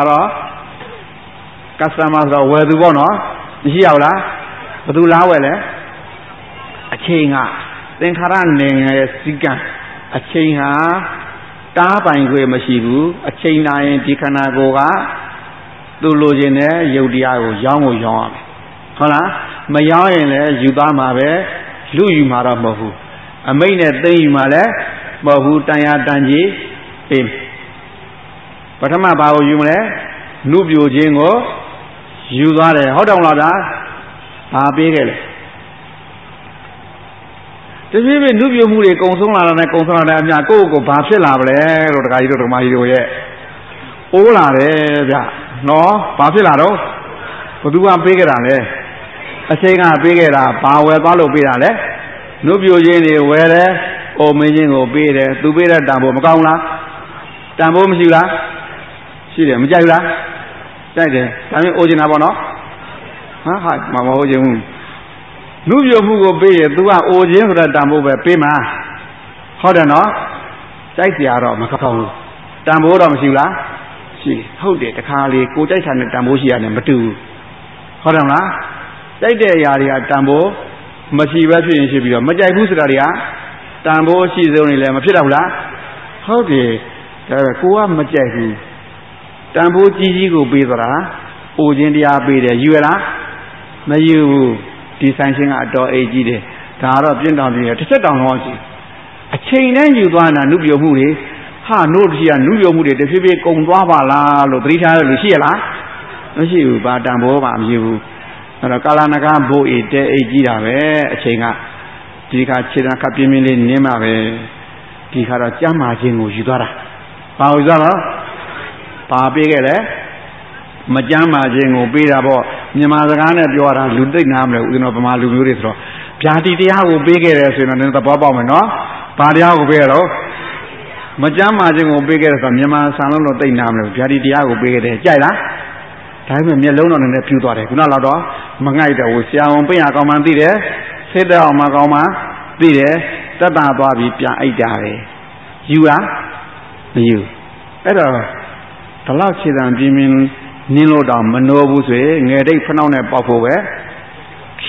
ဆိုတော့ဝယ်သူပေါ့နော်မရှိရဘူးလားဘယ်သူလားဝယ်လဲအချိန်ကသင်္ခါရနယ်ငယ်ရဲ့စီကံအချိန်ဟာတားပိုင်ခွင့်မရှိဘူးအချိန်တိုင်းဒီခန္ဓာကိုယ်ကသူ့လိုချင်တဲ့ယုတ်တရားကိုရောင်းကိုရောင်းရမယ်ဟုတ်လားမရောင်းရင်လည်းယူသားမှာပဲလူယူမှာတော့မဟုတ်ဘူးအမိတ်နဲ့သိမ့်ယူမှာလည်းမဟုတ်ဘူးတန်ရာတန်ကြီးပေးပထမဘာကိုယူမလဲနုပြိုခြင်းကိုယူသွားတယ်ဟုတ်တယ်မလားဗျာဘာပေးခဲ့လဲတဖြည်းဖြည်းနုပြိုမှုတွေကုံဆုံးလာတဲ့အမြကိုယ့်ကိုဘာဖြစ်လာပလဲလို့တခါကြီးတို့ဓမ္မကြီးတို့ရဲ့အိုးလာတယ်ဗျနော်ဘာဖြစ်လာတော့ဘသူကပေးခဲ့တာလဲအချိန်ကပေးခဲ့တာဘာဝယ်သွားလို့ပေးတာလဲနုပြိုခြင်းတွေဝယ်တယ်အိုမင်းချင်းကိုပေးတယ်သူပေးတဲ့တန်ဖိုးမကောင်းလားတန်ဖိုးမရှိဘူးလားရှိတယ်မကြိုက်ဘူးလားကြိုက်တယ်ဒါပေမဲ့အိုချင်တာပေါ့နော်ဟာမဟုတ်ချင်ဘူးနုပြိုမှုကိုပေးရင် तू ကအိုခြင်းဆိုတဲ့တန်ဖိုးပဲပေးမှာဟုတ်တယ်နော်ကြိုက်စရာတော့မကောင်းဘူးတန်ဖိုးတော့မရှိဘူးလားရှိတယ်ဟုတ်တယ်တခါလေကိုကြိုက်တာနဲ့တန်ဖိုးရှိရတယ်မတူဘူးဟုတ်တယ်မလားကြိုက်တဲ့အရာတွေကတန်ဖိုးမရှိပဲဖြစ်ရင်ရှိပြီးတော့မကြိုက်ဘူးဆိုတာတွေကတန်ဖိုးရှိဆုံးနေလည်းမဖြစ်တော့ဘူးလားဟုတ်တယ်ဒါပေမဲ့ကိုကမကြိုက်ဘူးတန်ဖိုးကြီးကြီးကိုပေးသွားတာအိုခြင်းတရားပေးတယ်ယူရလားမယူဘူးဒီဆိုင်ရှင်ကအတော်အိတ်ကြီးတယ်ဒါကတော့ပြင်းတောင်ကြီးတယ်တစ်ချက်တောင်တော့ရှိအချိန်နဲ့ယူသွားတာနုပြိုမှုတွေဟာနို့ရှိကနုပြိုမှုတွေတဖြည်းဖြည်းကုံသွားပါလားလို့သတိထားရလို့ရှိရလားမရှိဘူးဘာတန်ဖိုးမှမယူဘူးအဲ့တော့ကာလနဂါဘိုးအိတ်တဲအိတ်ကြီးတာပဲအချိန်ကဒီခါခြေတံခပ်ပြင်းပြင်းလေးနင်းမှပဲဒီခါတော့ကြမ်းမာခြင်းကိုယူသွားတာဘာယူသွားတော့ဘာပေးခဲ့လဲမကြမ်းမာခြင်းကိုပေးတာပေါ့မြန်မာစကားနဲ့ပြောတာလူသိနာမလဲဦးဇင်းတော်ဗမာလူမျိုးတွေဆိုတော့ဗျာတိတရားကိုပေးခဲ့တယ်ဆိုရင်တော့သဘောပေါက်မယ်နော်ဘာတရားကိုပေးရတော့မကြမ်းမာခြင်းကိုပေးခဲ့တယ်ဆိုတော့မြန်မာဆန်လုံးတော့သိနာမလဲဗျာတိတရားကိုပေးခဲ့တယ်ကြိုက်လားဒါပေမဲ့မျက်လုံးတော်နဲ့ပြူသွားတယ်ခုနကတော့မငိုက်တော့ဘူးဆရာဝန်ပြရကောင်းမှသိတယ်စိတ်သက်အောင်မှကောင်းမှသိတယ်တက်တာသွားပြီးပြန်အိတ်တာပဲယူလားမယူအဲ့တော့ဒီလောက်ခြေတံပြင်းပြင်းနင်းလို့တော့မနှိုးဘူးဆိုရင်ငယ်တိတ်ဖနှောက်နဲ့ပေါက်ဖို့ပဲခ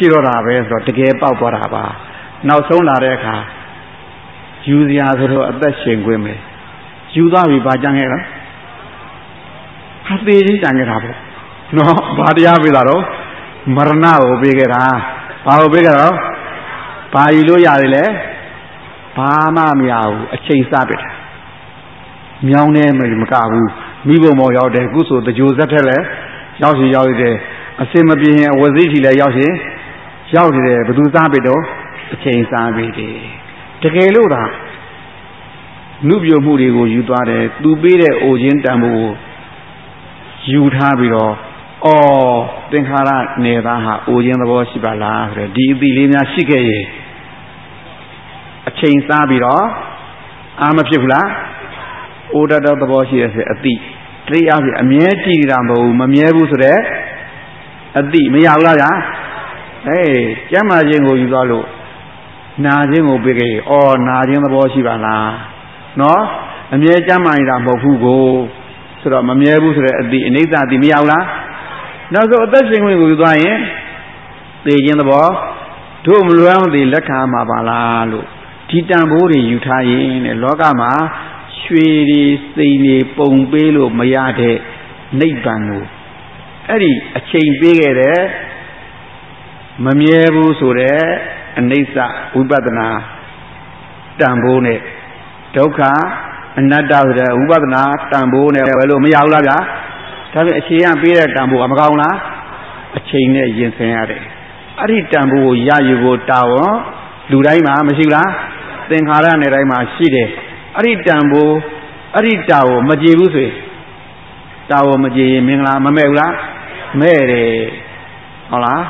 မရှိတော့တာပဲဆိုတော့တကယ်ပေါက်သွားတာပါနောက်ဆုံးလာတဲ့အခါယူစရာဆိုတော့အသက်ရှင်ခွင့်ပဲယူသွားပြီဘာကြံခဲ့လားဟာသေးကြီးကြံခဲ့တာပေါ့နော်ဘာတရားပေးတာတော့မရဏကိုပေးခဲ့တာဘာကိုပေးခဲ့တော့ဘာယူလို့ရတယ်လဲဘာမှမရဘူးအချိန်စားပြတယ်မြောင်းနေမကဘူးမိဘမောရောက်တယ်ခုဆိုတကြိုဇက်ထက်လဲရောက်စီရောက်ရတယ်အစင်မပြေရင်ဝစီထီလဲရောက်စီရောက်တယ်ဘယ်သူစားပြတော့အချိန်စားပြတယ်တကယ်လို့သာနုပြမှုတွေကိုယူသွားတယ်သူပေးတဲ့အိုခြင်းတန်ဖိုးကိုယူထားပြီးတော့သင်္ခါရနယ်သားဟာအိုခြင်းသဘောရှိပါလားဆိုတော့ဒီအသည့်လေးများရှိခဲ့ရင်အချိန်စားပြီးတော့အာမဖြစ်ဘူးလားအိုတတ်တဲ့သဘောရှိရစေအသည့်တရားဖြစ်အမြဲကြည့်တာမဟုတ်ဘူးမမြဲဘူးဆိုတဲ့အသည့်မရဘူးလားဗျာကျမ်းမာခြင်းကိုယူသွားလို့နာခြင်းကိုပေးခဲ့ရင်နာခြင်းသဘောရှိပါလားနော်အမြဲကျမ်းမာနေတာမဟုတ်ဘူးကိုဆိုတော့မမြဲဘူးဆိုတဲ့အသည့်အနိစ္စအသည့်မရဘူးလားနောက်ဆုံးအသက်ရှင်ခွင့်ကိုယူသွားရင်သိခြင်းသဘောတို့မလွမ်းမသိလက်ခံမှာပါလားလို့ဒီတန်ဖိုးတွေယူထားရင်တဲ့လောကမှာရွှေတွေစိန်တွေပုံပေးလို့မရတဲ့နိဗ္ဗာန်ကိုအဲ့ဒီအချိန်ပေးခဲ့တဲ့မမြဲဘူးဆိုတဲ့အနိစ္စဝိပဿနာတန်ဖိုးနဲ့ဒုက္ခအနတ္တဆိုတဲ့ဝိပဿနာတန်ဖိုးနဲ့ဘယ်လိုမရဘူးလားဗျာဒါပေမဲ့အချိန်ကပေးတဲ့တန်ဖိုးကမကောင်းလားအချိန်နဲ့ရင်ဆိုင်ရတယ်အဲ့ဒီတန်ဖိုးကိုရယူဖို့တာဝန်လူတိုင်းမှာမရှိဘူးလားသင်္ခါရနယ်တိုင်းမှာရှိတယ်အဲ့ဒီတန်ဖိုးအဲ့ဒီတာကိုမကြည်ဘူးဆိုရင်တာကိုမကြည်ရင်မင်္ဂလာမမဲ့ဘူးလားမဲ့တယ်ဟုတ်လား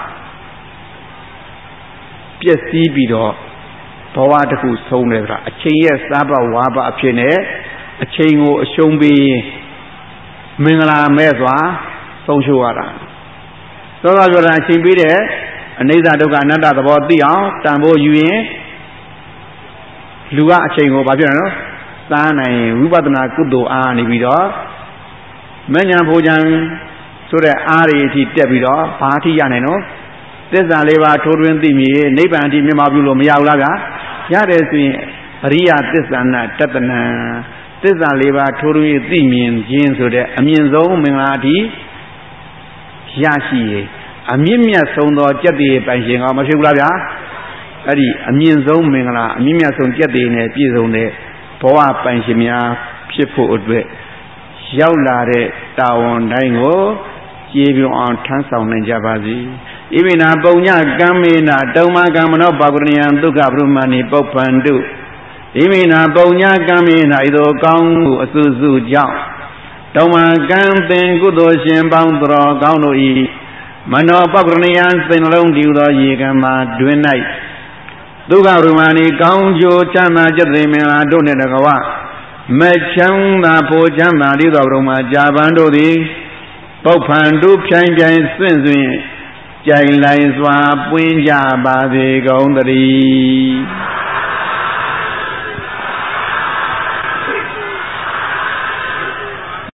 ပျက်စီးပြီးတော့ဘဝတစ်ခုဆုံးတယ်ဆိုတာအချိန်ရဲ့စားပဝါပအဖြစ်နဲ့အချိန်ကိုအရှုံးပြီးမင်္ဂလာမဲ့စွာဆုံးရှုံးရတာသောတာပြောတာအချိန်ပြီးတဲ့အနိစ္စဒုက္ခအနတ္တသဘောသိအောင်တန်ဖိုးယူရင်လူကအချိန်ကိုဘာဖြစ်လဲနော်စားနိုင်ဝိပဿနာကုသိုလ်အားနေပြီးတော့မဉ္ဇဉ်ဘုံဉ္ဇဉ်ဆိုတဲ့အားတွေအထိတက်ပြီးတော့ဘာအထိရနိုင်နော်သစ္စာလေးပါးထိုးထွင်းသိမြင်နိဗ္ဗာန်အထိမြင်မှပြုလို့မရဘူးလားဗျာရတယ်ဆိုရင်အရိယသစ္စာနာတတနာသစ္စာလေးပါးထိုးထွင်းသိမြင်ခြင်းဆိုတဲ့အမြင့်ဆုံးမင်္ဂလာအထိရရှိရင်အမြင့်မြတ်ဆုံးသောကြက်တည်ပိုင်ရှင်ကမဖြစ်ဘူးလားဗျာအဲ့ဒီအမြင့်ဆုံးမင်္ဂလာအမြင့်မြတ်ဆုံးကြက်တည်နဲ့ပြည့်စုံတဲ့ဘဝပိုင်ရှင်များဖြစ်ဖို့အတွက်ရောက်လာတဲ့တာဝန်တိုင်းကိုကျေပြွန်အောင်ထမ်းဆောင်နိုင်ကြပါစေဣမိနာပုံညကမ္မေနာတုံမကမ္မနောပါကုဏယံဒုက္ခပရုမဏိပုပ္ပန္တုဣမိနာပုံညကမ္မေနာဤသို့ကောင်းမှုအစုစုကြောင့်တုံမကံပင်ကုသိုလ်ရှင်ပေါင်းတော်ကောင်းတို့ဤမနောပကုဏယံစိတ်နှလုံးတည်သောရေကမှာတွင်၌ဒုက္ခပရုမဏိကောင်းကျိုးချမ်းသာចិត្តသိမင်္ဂလာတို့နှင့်တကဝမချမ်းသာဖို့ချမ်းသာရသောဘုံမှာကြာပန်တို့သည်ပုပ္ပန္တုဖြိုင်ဖြိုင်စွင့်စွင့်ကြိုင်လိုက်စွာပွင့်ကြပါစေကုန်သတည်း